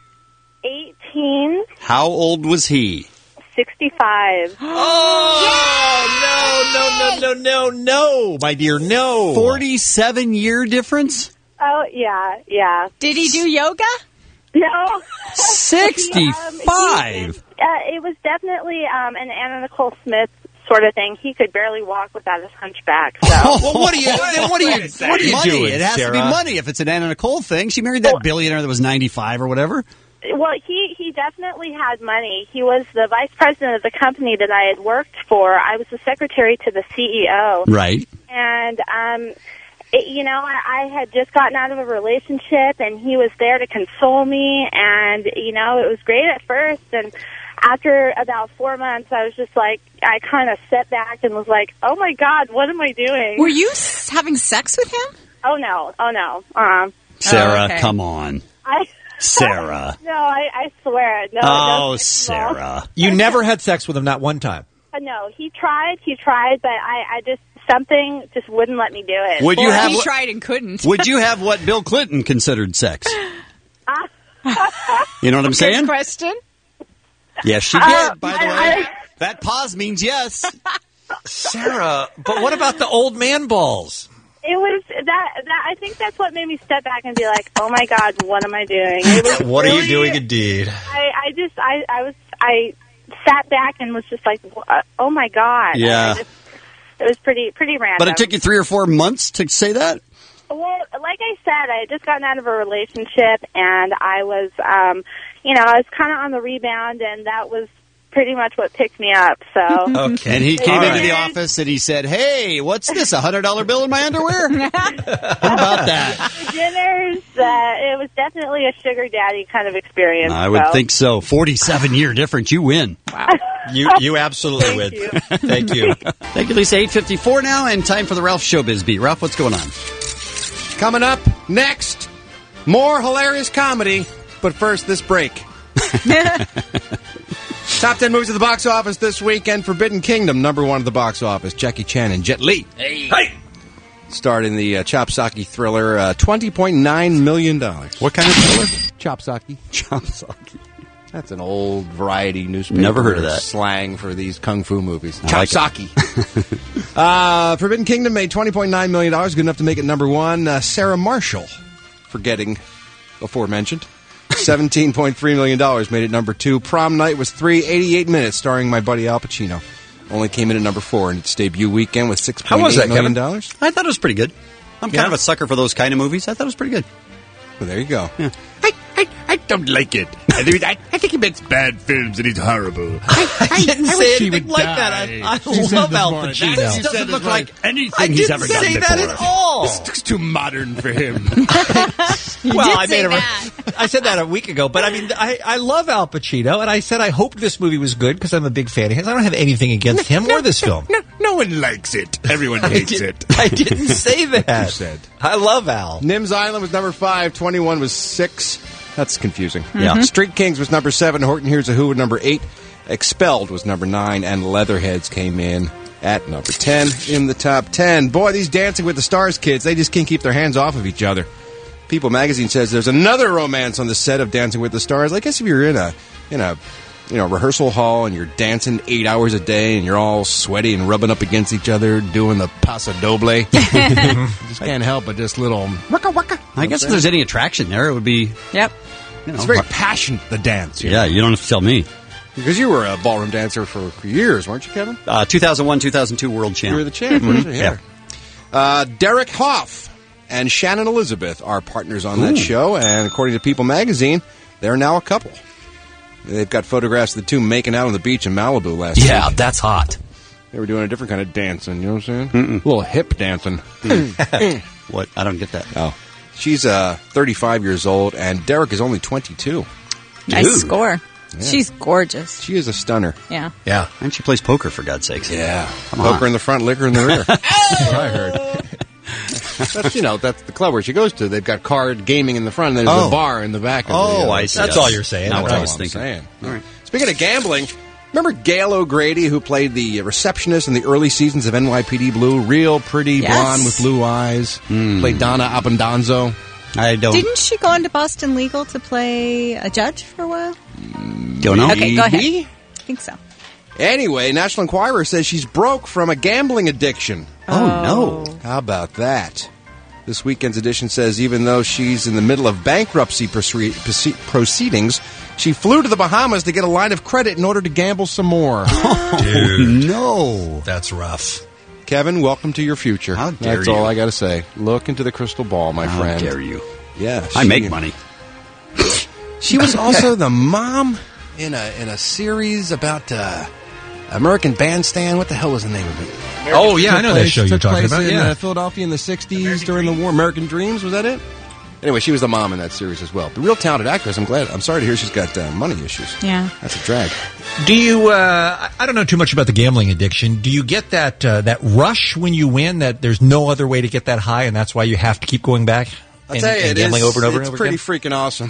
18, How old was he? 65. Oh, no, my dear, no. 47-year difference? Oh, yeah. Did he do yoga? No. 65. It was definitely an Anna Nicole Smith sort of thing. He could barely walk without his hunchback. So. Well, what are you money. doing, It has Sarah? to be money if it's an Anna Nicole thing. She married that billionaire that was 95 or whatever. Well, he definitely had money. He was the vice president of the company that I had worked for. I was the secretary to the CEO. Right. And, I had just gotten out of a relationship, and he was there to console me, and, it was great at first, and after about 4 months, I was just like, I kind of sat back and was like, oh my God, what am I doing? Were you having sex with him? Oh no. Sarah, okay. come on. Sarah. No, I swear. No, Oh, Sarah. You never had sex with him, not one time. No, he tried, but I just, something just wouldn't let me do it. Would you have? He tried and couldn't. Would you have what Bill Clinton considered sex? You know what I'm saying? Good question. Yes, she did. By the way, that pause means yes. Sarah, but what about the old man balls? It was that I think that's what made me step back and be like, oh my God, what am I doing? What are you doing, indeed? I sat back and was just like, oh my God. Yeah. It was pretty random. But it took you 3 or 4 months to say that? Well, like I said, I had just gotten out of a relationship, and I was, I was kind of on the rebound, and that was pretty much what picked me up. So. Okay. And he came into the office and he said, "Hey, what's this? $100 bill in my underwear?" How about that? The dinners, it was definitely a sugar daddy kind of experience. I would think so. 47-year difference. You win. Wow. You absolutely win. Thank you. Thank you, Lisa. 8:54 now, and time for the Ralph Showbiz Beat. Ralph, what's going on? Coming up next, more hilarious comedy. But first, this break. Top 10 movies at the box office this weekend. Forbidden Kingdom, number 1 at the box office. Jackie Chan and Jet Li. Hey! Starred in the Chopsaki thriller, $20.9 million. What kind of thriller? Chopsaki. Chopsaki. That's an old variety newspaper. Never heard of that. Slang for these kung fu movies. I Chopsaki. Forbidden Kingdom made $20.9 million, good enough to make it number 1. Sarah Marshall, forgetting aforementioned. $17.3 million made it number 2. Prom Night was 388 minutes, starring my buddy Al Pacino. Only came in at number 4 in its debut weekend with $6.8 million. I thought it was pretty good. I'm kind of a sucker for those kind of movies. I thought it was pretty good. Well, there you go. Yeah. I don't like it. I think he makes bad films and he's horrible. I didn't say anything like that. I love Al Pacino. This doesn't look like anything he's ever done before. I didn't say that at all. This looks too modern for him. I said that a week ago, but I mean, I love Al Pacino, and I said I hoped this movie was good because I'm a big fan of his. I don't have anything against him or this film. No one likes it. Everyone hates it. I didn't say that. You said. I love Al. Nim's Island was number 5. 21 was 6. That's confusing. Yeah. Street Kings was number 7. Horton Hears a Who was number 8. Expelled was number 9. And Leatherheads came in at number 10 in the top 10. Boy, these Dancing with the Stars kids, they just can't keep their hands off of each other. People magazine says there's another romance on the set of Dancing with the Stars. I guess if you're in a rehearsal hall and you're dancing 8 hours a day and you're all sweaty and rubbing up against each other doing the paso doble, you just can't help but just little waka waka. I guess if there's any attraction there, it would be. Yep. It's very passionate, the dance. Yeah, you don't have to tell me. Because you were a ballroom dancer for years, weren't you, Kevin? 2001, 2002 world champ. You were the champ, weren't you? Yeah. Derek Hoff and Shannon Elizabeth are partners on that show, and according to People magazine, they're now a couple. They've got photographs of the two making out on the beach in Malibu last week. Yeah, that's hot. They were doing a different kind of dancing, you know what I'm saying? A little hip dancing. What? I don't get that. Oh. She's 35 years old, and Derek is only 22. Nice score. Yeah. She's gorgeous. She is a stunner. Yeah. Yeah. And she plays poker, for God's sakes. Yeah. Come Poker on. in the front, liquor in the rear. That's what I heard. That's the club where she goes to. They've got card gaming in the front, and there's a bar in the back. I see. That's all you're saying. Not what I was That's all I'm thinking. saying. All right. Speaking of gambling, remember Gail O'Grady, who played the receptionist in the early seasons of NYPD Blue? Real pretty blonde with blue eyes. Played Donna Abbondanzo. I don't. Didn't she go into Boston Legal to play a judge for a while? Don't know. Okay, go ahead. I think so. Anyway, National Enquirer says she's broke from a gambling addiction. Oh, no. How about that? This weekend's edition says even though she's in the middle of bankruptcy proceedings, she flew to the Bahamas to get a line of credit in order to gamble some more. Dude. No. That's rough. Kevin, welcome to your future. How dare That's you. all I got to say. Look into the crystal ball, my friend. How dare you? Yeah. I make money. She was also the mom in a series about American Bandstand. What the hell was the name of it? Oh, yeah, I know that show you're talking about. In Yeah. Philadelphia in the 60s during the war. American Dreams, was that it? Anyway, she was the mom in that series as well. But real talented actress. I'm sorry to hear she's got money issues. Yeah. That's a drag. Do you, I don't know too much about the gambling addiction. Do you get that rush when you win, that there's no other way to get that high, and that's why you have to keep going back? I'll tell you, gambling over and over it's and over pretty again? freaking awesome.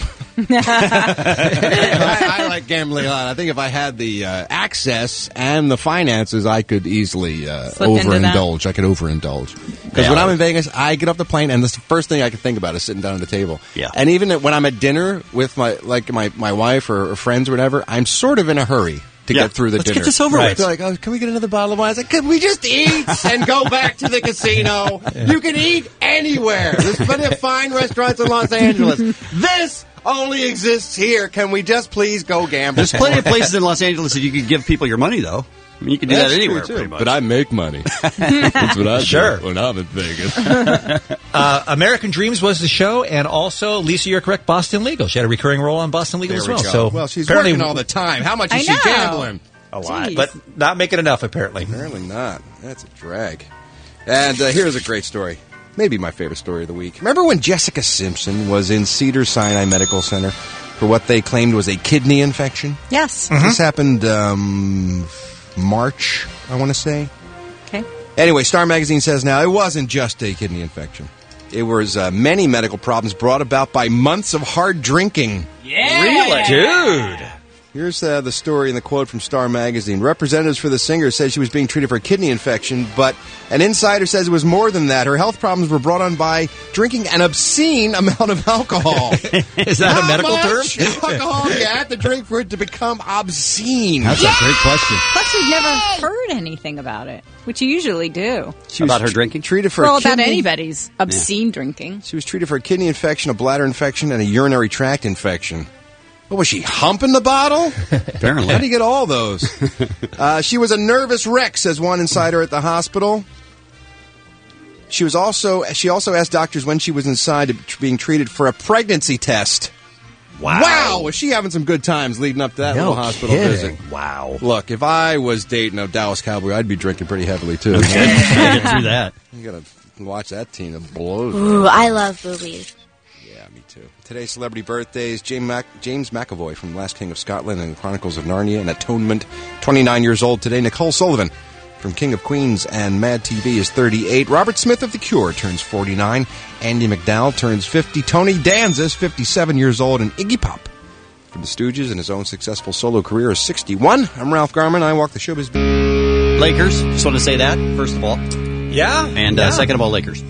I like gambling a lot. I think if I had the access and the finances, I could easily overindulge. I could overindulge. Because when I'm in Vegas, I get off the plane, and the first thing I can think about is sitting down at the table. Yeah. And even when I'm at dinner with my wife or friends or whatever, I'm sort of in a hurry to get through the Let's dinner. get this over with. They're like, oh, can we get another bottle of wine? I was like, can we just eat and go back to the casino? You can eat anywhere. There's plenty of fine restaurants in Los Angeles. This only exists here. Can we just please go gamble? There's plenty of places in Los Angeles that you could give people your money, though. I mean, you can do that anywhere, pretty much. But I make money. That's what I Sure. do when I'm in Vegas. American Dreams was the show, and also, Lisa, you're correct, Boston Legal. She had a recurring role on Boston Legal as well. So well, she's apparently working all the time. How much is I she know. gambling? a lot, Jeez. but not making enough, apparently. Apparently not. That's a drag. And here's a great story. Maybe my favorite story of the week. Remember when Jessica Simpson was in Cedars-Sinai Medical Center for what they claimed was a kidney infection? Yes. This happened March, I want to say. Okay. Anyway, Star Magazine says now it wasn't just a kidney infection. It was many medical problems brought about by months of hard drinking. Yeah! Really? Dude! Here's the story and the quote from Star Magazine. Representatives for the singer said she was being treated for a kidney infection, but an insider says it was more than that. Her health problems were brought on by drinking an obscene amount of alcohol. Is that a medical term? Alcohol you have to drink for it to become obscene. That's a great question. Plus, we've never heard anything about it, which you usually do. About her drinking? Treated for Well, a about kidney. anybody's obscene drinking. She was treated for a kidney infection, a bladder infection, and a urinary tract infection. What was she, humping the bottle? Apparently. How do you get all those? She was a nervous wreck, says one insider at the hospital. She also asked doctors when she was inside being treated for a pregnancy test. Wow! Was she having some good times leading up to that little hospital visit? Wow. Look, if I was dating a Dallas Cowboy, I'd be drinking pretty heavily, too. Okay. Get through that. You gotta watch that team. It blows. Ooh, I love boobies. Yeah, me too. Today's celebrity birthdays: James McAvoy from Last King of Scotland and the Chronicles of Narnia and Atonement, 29 years old today. Nicole Sullivan from King of Queens and Mad TV is 38. Robert Smith of The Cure turns 49. Andy McDowell turns 50. Tony Danza is 57 years old. And Iggy Pop from The Stooges and his own successful solo career is 61. I'm Ralph Garman. I walk the showbiz. Lakers. Just want to say that, first of all. Yeah. And second of all, Lakers.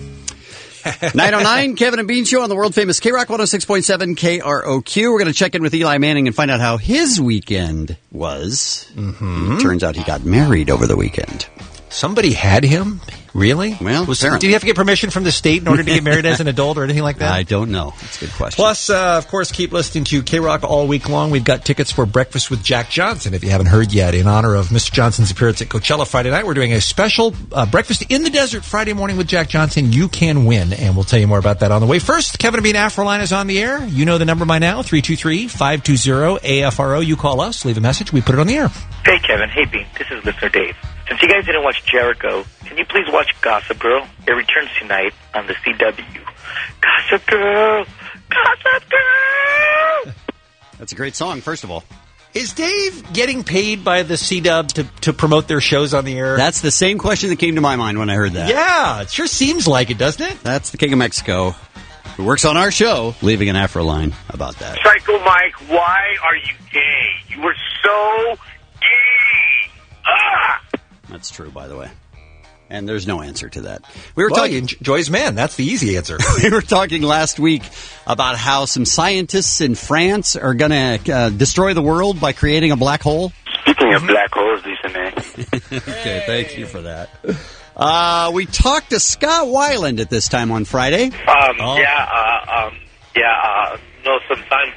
909, Kevin and Bean Show on the world-famous K-Rock 106.7 KROQ. We're going to check in with Eli Manning and find out how his weekend was. Mm-hmm. Turns out he got married over the weekend. Somebody had him? Really? Well, did he have to get permission from the state in order to get married as an adult or anything like that? I don't know. That's a good question. Plus, of course, keep listening to K-Rock all week long. We've got tickets for Breakfast with Jack Johnson, if you haven't heard yet, in honor of Mr. Johnson's appearance at Coachella Friday night. We're doing a special Breakfast in the Desert Friday morning with Jack Johnson. You can win, and we'll tell you more about that on the way. First, Kevin and Bean Afroline is on the air. You know the number by now, 323-520-AFRO. You call us, leave a message, we put it on the air. Hey, Kevin. Hey, Bean. This is listener Dave. Since you guys didn't watch Jericho, can you please watch Gossip Girl? It returns tonight on the CW. Gossip Girl! Gossip Girl! That's a great song, first of all. Is Dave getting paid by the CW to promote their shows on the air? That's the same question that came to my mind when I heard that. Yeah, it sure seems like it, doesn't it? That's the King of Mexico, who works on our show, leaving an Afro line about that. Psycho Mike, why are you gay? You were so gay! Ah! That's true, by the way. And there's no answer to that. We were Well, talking. he enjoys men. That's the easy answer. We were talking last week about how some scientists in France are going to destroy the world by creating a black hole. Speaking of black holes, Lisa May. Okay, thank you for that. We talked to Scott Weiland at this time on Friday. No, sometimes,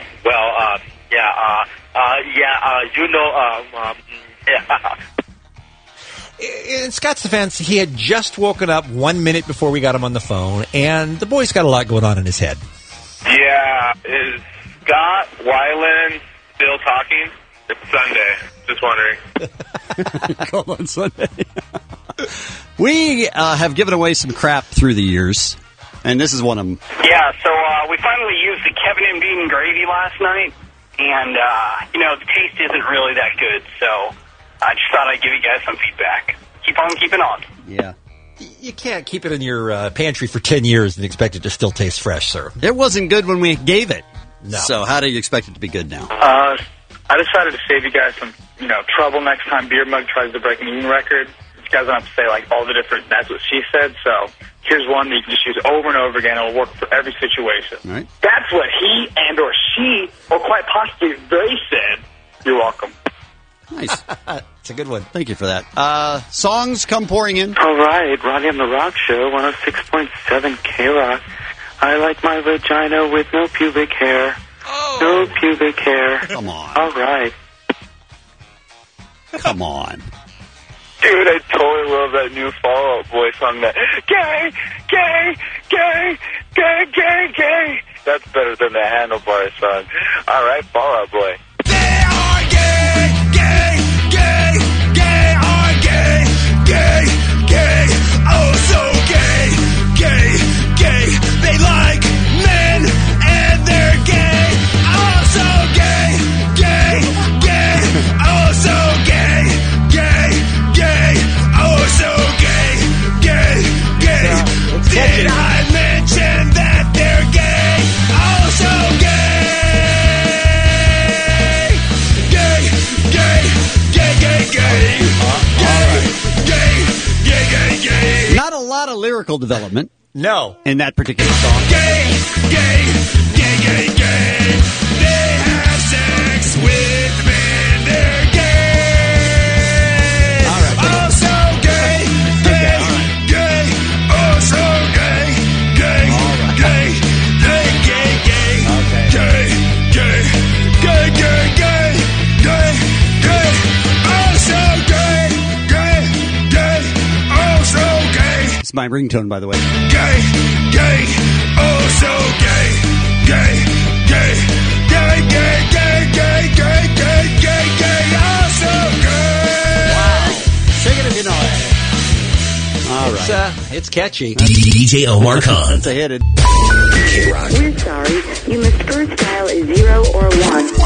In Scott's defense, he had just woken up 1 minute before we got him on the phone, and the boy's got a lot going on in his head. Yeah, is Scott Weiland still talking? It's Sunday. Just wondering. Call on Sunday. We have given away some crap through the years, and this is one of them. Yeah, so we finally used the Kevin and Bean gravy last night, and, the taste isn't really that good, so I just thought I'd give you guys some feedback. Keep on keeping on. Yeah. You can't keep it in your pantry for 10 years and expect it to still taste fresh, sir. It wasn't good when we gave it. No. So how do you expect it to be good now? I decided to save you guys some, trouble next time Beer Mug tries to break an eating record. You guys don't have to say, all the different, that's what she said, so here's one that you can just use over and over again. It'll work for every situation. All right. That's what he and or she, or quite possibly they said. You're welcome. Nice. It's a good one. Thank you for that. Songs come pouring in. All right, Roddy on the Rock Show, 106.7 K-Rock. I like my vagina with no pubic hair. Oh. No pubic hair. Come on. All right. Come on. Dude, I totally love that new Fall Out Boy song. That gay, gay, gay, gay, gay, gay. That's better than the Handlebar song. All right, Fall Out Boy. Gay, gay, oh so gay, gay, gay. They like men and they're gay. Oh so gay, gay, gay, oh so gay, gay, gay, oh so gay, gay, gay. Did I mention that they're gay? Oh so gay. lyrical development. No. In that particular song. Gay, gay, gay, gay, gay. They have sex with men. They're gay. All right. Oh, so gay, gay, gay. Oh, so gay, gay, gay, gay, gay, gay. Okay. Gay, gay, gay, gay, gay, gay, gay. Oh, so gay, gay, gay. Oh, so gay. It's my ringtone, by the way. Gay, gay, oh so gay, gay, gay, gay, gay, gay, gay, gay, gay, gay, gay, oh so gay. Wow. Sing it if you know it. All right. It's catchy. DJ Omar Khan. That's a hit. K-Rock. We're sorry. You must first dial a 0 or 1.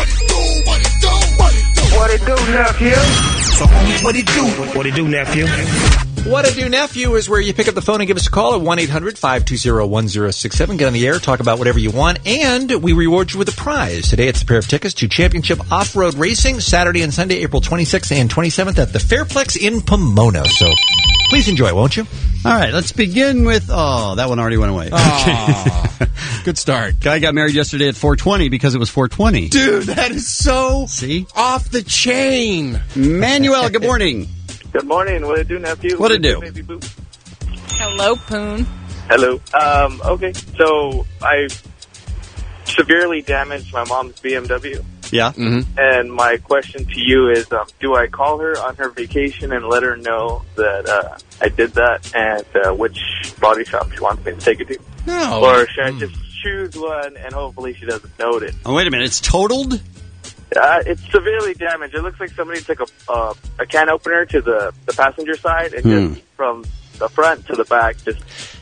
What it do, nephew? So, homie, what it do? What it do, nephew? What a Do Nephew is where you pick up the phone and give us a call at 1-800-520-1067. Get on the air, talk about whatever you want, and we reward you with a prize. Today it's a pair of tickets to Championship Off-Road Racing, Saturday and Sunday, April 26th and 27th at the Fairplex in Pomona. So please enjoy, won't you? All right, let's begin with... Oh, that one already went away. Oh, good start. Guy got married yesterday at 420 because it was 420. Dude, that is so off the chain. Manuel, good morning. Good morning. What it do, nephew? What it do? Baby boo. Hello, Poon. Hello. Okay, so I severely damaged my mom's BMW. Yeah. Mm-hmm. And my question to you is, do I call her on her vacation and let her know that I did that and which body shop she wants me to take it to? No. Or should I just choose one and hopefully she doesn't note it? Oh, wait a minute. It's totaled? It's severely damaged. It looks like somebody took a can opener to the passenger side and just from the front to the back. Just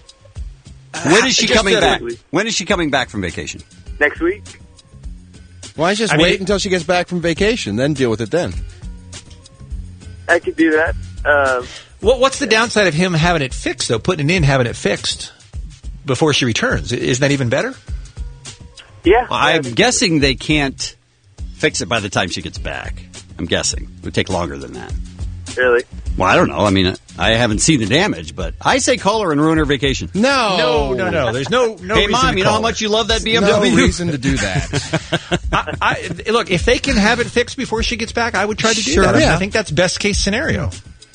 when is she coming back? When is she coming back from vacation? Next week. Why just wait until she gets back from vacation, then deal with it then? I could do that. What's the downside of him having it fixed, though? Putting it in, having it fixed before she returns. Isn't that even better? Yeah. Well, I'm guessing they can't fix it by the time she gets back. I'm guessing. It would take longer than that. Really? Well, I don't know. I mean, I haven't seen the damage, but I say call her and ruin her vacation. No. There's no Hey, Mom, you know how much you love that BMW? No reason to do that. Look, if they can have it fixed before she gets back, I would try to do Sure, that. yeah. I think that's best case scenario.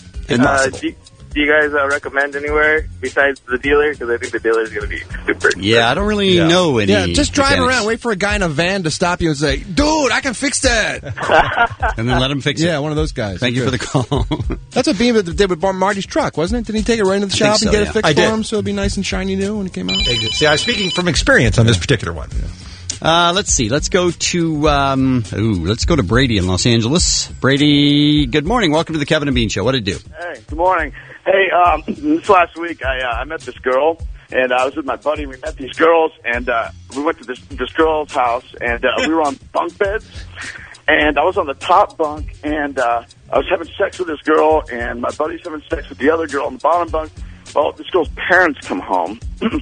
Do you guys recommend anywhere besides the dealer? Because I think the dealer is going to be super. Yeah, I don't really know any. Yeah, just drive mechanics. around, wait for a guy in a van to stop you and say, dude, I can fix that. And then let him fix it. Yeah, one of those guys. Thank you for the call. That's what Beam did with Marty's truck, wasn't it? Didn't he take it right into the shop and get it fixed I for did. him so it'd be nice and shiny new when it came out? See, I was speaking from experience on this particular one. Let's see. Let's go to Brady in Los Angeles. Brady, good morning. Welcome to the Kevin and Bean Show. What did it do? Hey, good morning. Hey, this last week I met this girl, and I was with my buddy. We met these girls, and we went to this girl's house, and we were on bunk beds. And I was on the top bunk, and I was having sex with this girl, and my buddy's having sex with the other girl on the bottom bunk. Well, this girl's parents come home,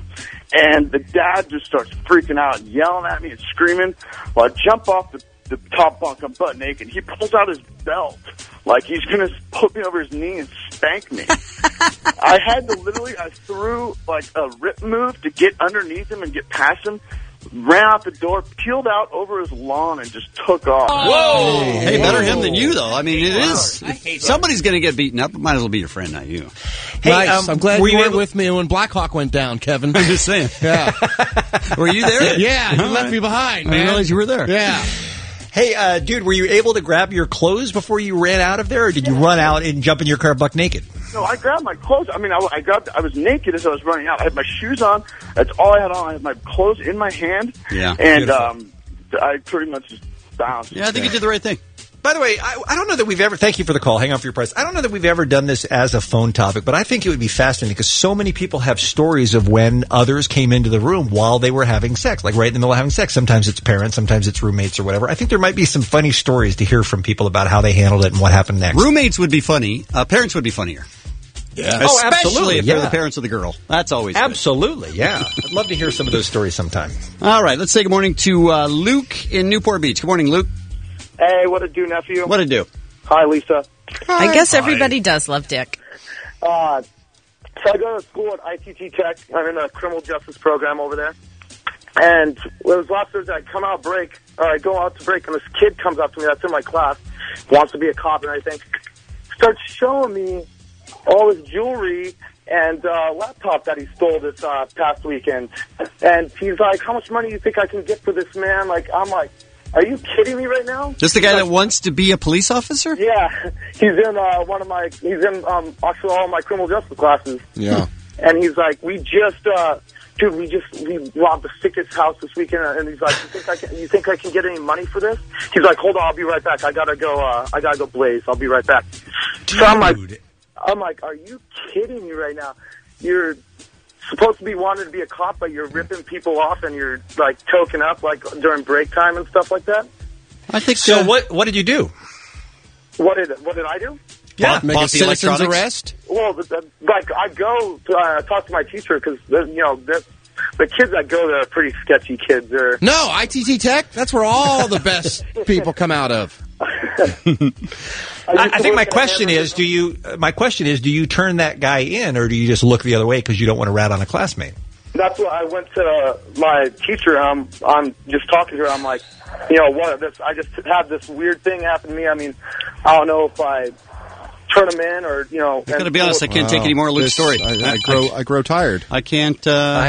and the dad just starts freaking out, yelling at me and screaming. Well, I jump off the top bunk. I'm butt naked. He pulls out his belt like he's going to put me over his knee and spank me. I had to I threw like a rip move to get underneath him and get past him. Ran out the door, peeled out over his lawn, and just took off. Whoa! Hey, better him than you, though. I mean, it is. If somebody's going to get beaten up, it might as well be your friend, not you. Hey, nice. I'm glad you were with me when Blackhawk went down, Kevin. I'm just saying. Yeah. Were you there? Yeah, you left me behind, man. I didn't realize you were there. Yeah. Hey, dude, were you able to grab your clothes before you ran out of there, or did you run out and jump in your car buck naked? No, I grabbed my clothes. I mean, I was naked as I was running out. I had my shoes on. That's all I had on. I had my clothes in my hand. Yeah. And I pretty much just bounced. Yeah, I think you did the right thing. By the way, I don't know that we've ever... Thank you for the call. Hang on for your price. I don't know that we've ever done this as a phone topic, but I think it would be fascinating because so many people have stories of when others came into the room while they were having sex, like right in the middle of having sex. Sometimes it's parents, sometimes it's roommates or whatever. I think there might be some funny stories to hear from people about how they handled it and what happened next. Roommates would be funny. Parents would be funnier. Yeah. Especially absolutely. if they're the parents of the girl. That's always absolutely, good. Yeah. I'd love to hear some of those stories sometime. All right, let's say good morning to Luke in Newport Beach. Good morning, Luke. Hey, what it do, nephew? What it do? Hi, Lisa. I guess everybody does love Dick. So So I go to school at ITT Tech. I'm in a criminal justice program over there. And it was last Thursday, I come out break, or I go out to break, and this kid comes up to me that's in my class, wants to be a cop and everything, starts showing me all his jewelry and laptop that he stole this past weekend. And he's like, how much money do you think I can get for this, man? Like, I'm like, are you kidding me right now? This the guy that wants to be a police officer? Yeah. He's in actually all of my criminal justice classes. Yeah. And he's like, we robbed the sickest house this weekend, and he's like, you think I can get any money for this? He's like, hold on, I'll be right back. I gotta go blaze. I'll be right back. Dude. So I'm like, are you kidding me right now? You're supposed to be wanting to be a cop, but you're ripping people off and you're like toking up like during break time and stuff like that. I think so. What did you do? What did I do? Yeah, make a citizen's arrest. Well, like I go to talk to my teacher because the kids that go there are pretty sketchy kids. No, ITT Tech. That's where all the best people come out of. I think my question is, do you turn that guy in, or do you just look the other way because you don't want to rat on a classmate? That's what I went to my teacher. I'm just talking to her. I'm like, I just had this weird thing happen to me. I mean, I don't know if I turn him in or, I'm going to be honest, I can't take any more of Luke's story. I grow tired. I can't.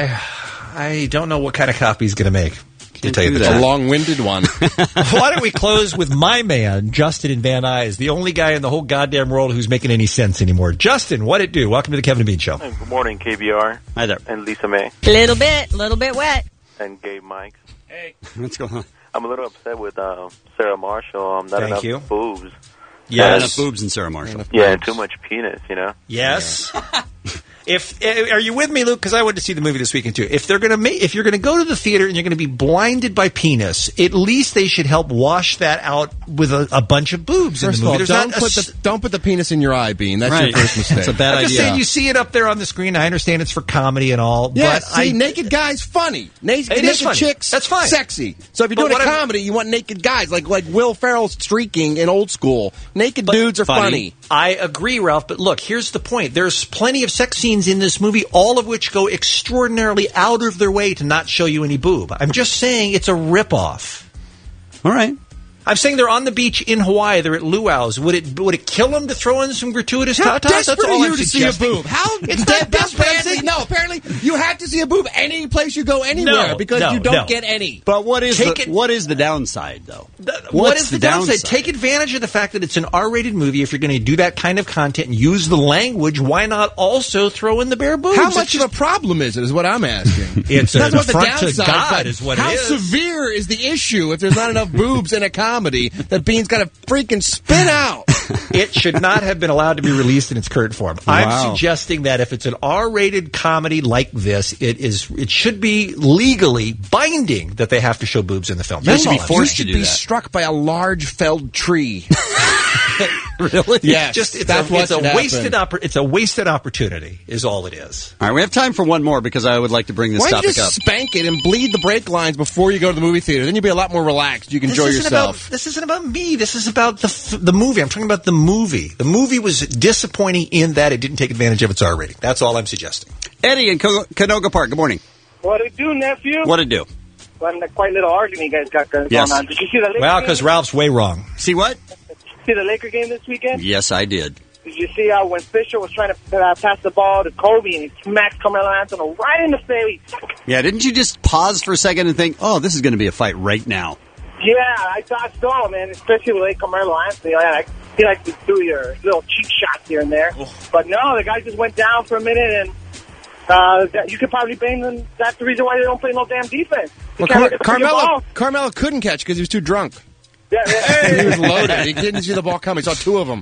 I don't know what kind of copy he's going to make. To tell you a long-winded one. Why don't we close with my man, Justin in Van Nuys, the only guy in the whole goddamn world who's making any sense anymore. Justin, what it do? Welcome to the Kevin and Bean Show. Hey, good morning, KBR. Hi there. And Lisa May. Little bit wet. And Gabe Mike. Hey. What's going on? I'm a little upset with Sarah Marshall. Not Thank enough you. boobs. Yes. Not enough boobs in Sarah Marshall. Yeah, and too much penis, Yes. Are you with me, Luke? Because I went to see the movie this weekend too. If you're going to go to the theater and you're going to be blinded by penis, at least they should help wash that out with a bunch of boobs First in the movie. of all, don't put the penis in your eye, Bean. That's right. your first mistake. That's a bad I'm just idea. saying, you see it up there on the screen. I understand it's for comedy and all. Yeah, but naked guys funny. Naked funny. chicks, that's fine. Sexy. So if you're doing a comedy, you want naked guys like Will Ferrell's Streaking in Old School. Naked dudes are funny. I agree, Ralph. But look, here's the point. There's plenty of sex scenes in this movie, all of which go extraordinarily out of their way to not show you any boob. I'm just saying it's a ripoff. All right. I'm saying they're on the beach in Hawaii. They're at luau's. Would it kill them to throw in some gratuitous How tatas? desperate That's all are I'm you to see a suggesting. boob? How It's not desperate. No, apparently you have to see a boob any place you go anywhere because you don't get any. But what is the downside, though? What is the downside? Take advantage of the fact that it's an R-rated movie. If you're going to do that kind of content and use the language, why not also throw in the bare boobs? How much of a problem is it, is what I'm asking. It's That's an what the affront to downside God is. is what How it is. severe is the issue if there's not enough boobs in a comedy that Bean's got to freaking spin out? It should not have been allowed to be released in its current form. Wow. I'm suggesting that if it's an R-rated comedy like this, it should be legally binding that they have to show boobs in the film. You should be struck by a large felled tree. Really? Yes. It's a wasted opportunity, is all it is. All right, we have time for one more because I would like to bring this Why don't you topic up. just spank it and bleed the brake lines before you go to the movie theater? Then you'll be a lot more relaxed. You can enjoy yourself. This isn't about me. This is about the movie. I'm talking about the movie. The movie was disappointing in that it didn't take advantage of its R rating. That's all I'm suggesting. Eddie in Canoga Park, good morning. What it do, nephew? What it do? Quite little argument you guys got going on. Did you see the Laker Well, game? because Ralph's way wrong. See what? See the Laker game this weekend? Yes, I did. Did you see how when Fisher was trying to pass the ball to Kobe and he smacked Carmelo Anthony right in the face? Yeah, didn't you just pause for a second and think, oh, this is going to be a fight right now? Yeah, I thought so, man, especially with like Carmelo Anthony. He likes to do your little cheek shots here and there. But no, the guy just went down for a minute, and you could probably blame them. That's the reason why they don't play no damn defense. Well, Carmelo couldn't catch because he was too drunk. Yeah, he was loaded. He didn't see the ball coming. He saw two of them.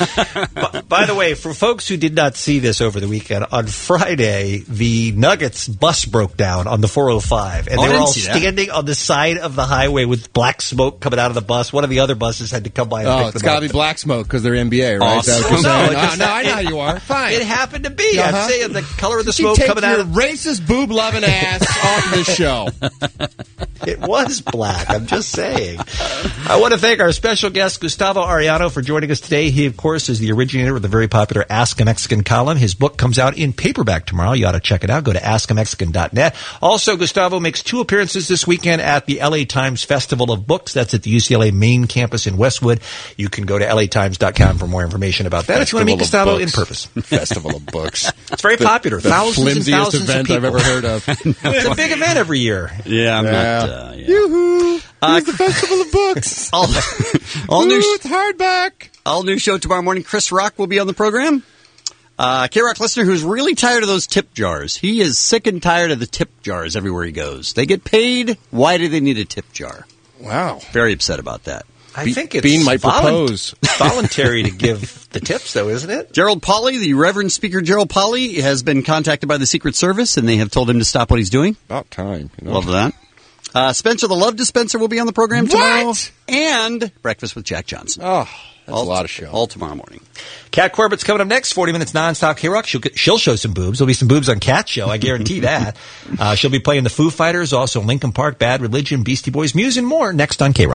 By the way, for folks who did not see this over the weekend, on Friday, the Nuggets bus broke down on the 405. And they were all standing on the side of the highway with black smoke coming out of the bus. One of the other buses had to come by and pick them up. It's got to be black smoke because they're NBA, right? Awesome. No, I know how you are. Fine. It happened to be. I'm saying the color of the smoke coming out of racist boob-loving ass off the show. It was black. I'm just saying. I want to thank our special guest, Gustavo Arellano, for joining us today. He, of course, is the originator of the very popular Ask a Mexican column. His book comes out in paperback tomorrow. You ought to check it out. Go to askamexican.net. Also, Gustavo makes 2 appearances this weekend at the LA Times Festival of Books. That's at the UCLA main campus in Westwood. You can go to latimes.com for more information about that if you want to meet Gustavo in person. Festival of Books. It's very popular. The thousands and flimsiest thousands event of I've people. ever heard of. It's a big event every year. Yeah, I'm not. Yeah. Yoo-hoo! Here's the Festival of Books. All new. It's hardback. All new show tomorrow morning. Chris Rock will be on the program. K-Rock listener who's really tired of those tip jars. He is sick and tired of the tip jars everywhere he goes. They get paid. Why do they need a tip jar? Wow. Very upset about that. I think it's Bean might propose. voluntary to give the tips, though, isn't it? Gerald Pauley, the Reverend Speaker Gerald Pauley, has been contacted by the Secret Service, and they have told him to stop what he's doing. About time. You know. Love that. Spencer the Love Dispenser will be on the program tomorrow. And Breakfast with Jack Johnson. Oh, that's a lot of show. All tomorrow morning. Kat Corbett's coming up next, 40 minutes nonstop K-Rock. She'll show some boobs. There'll be some boobs on Kat's show, I guarantee that. She'll be playing the Foo Fighters, also Linkin Park, Bad Religion, Beastie Boys, Muse, and more next on K-Rock.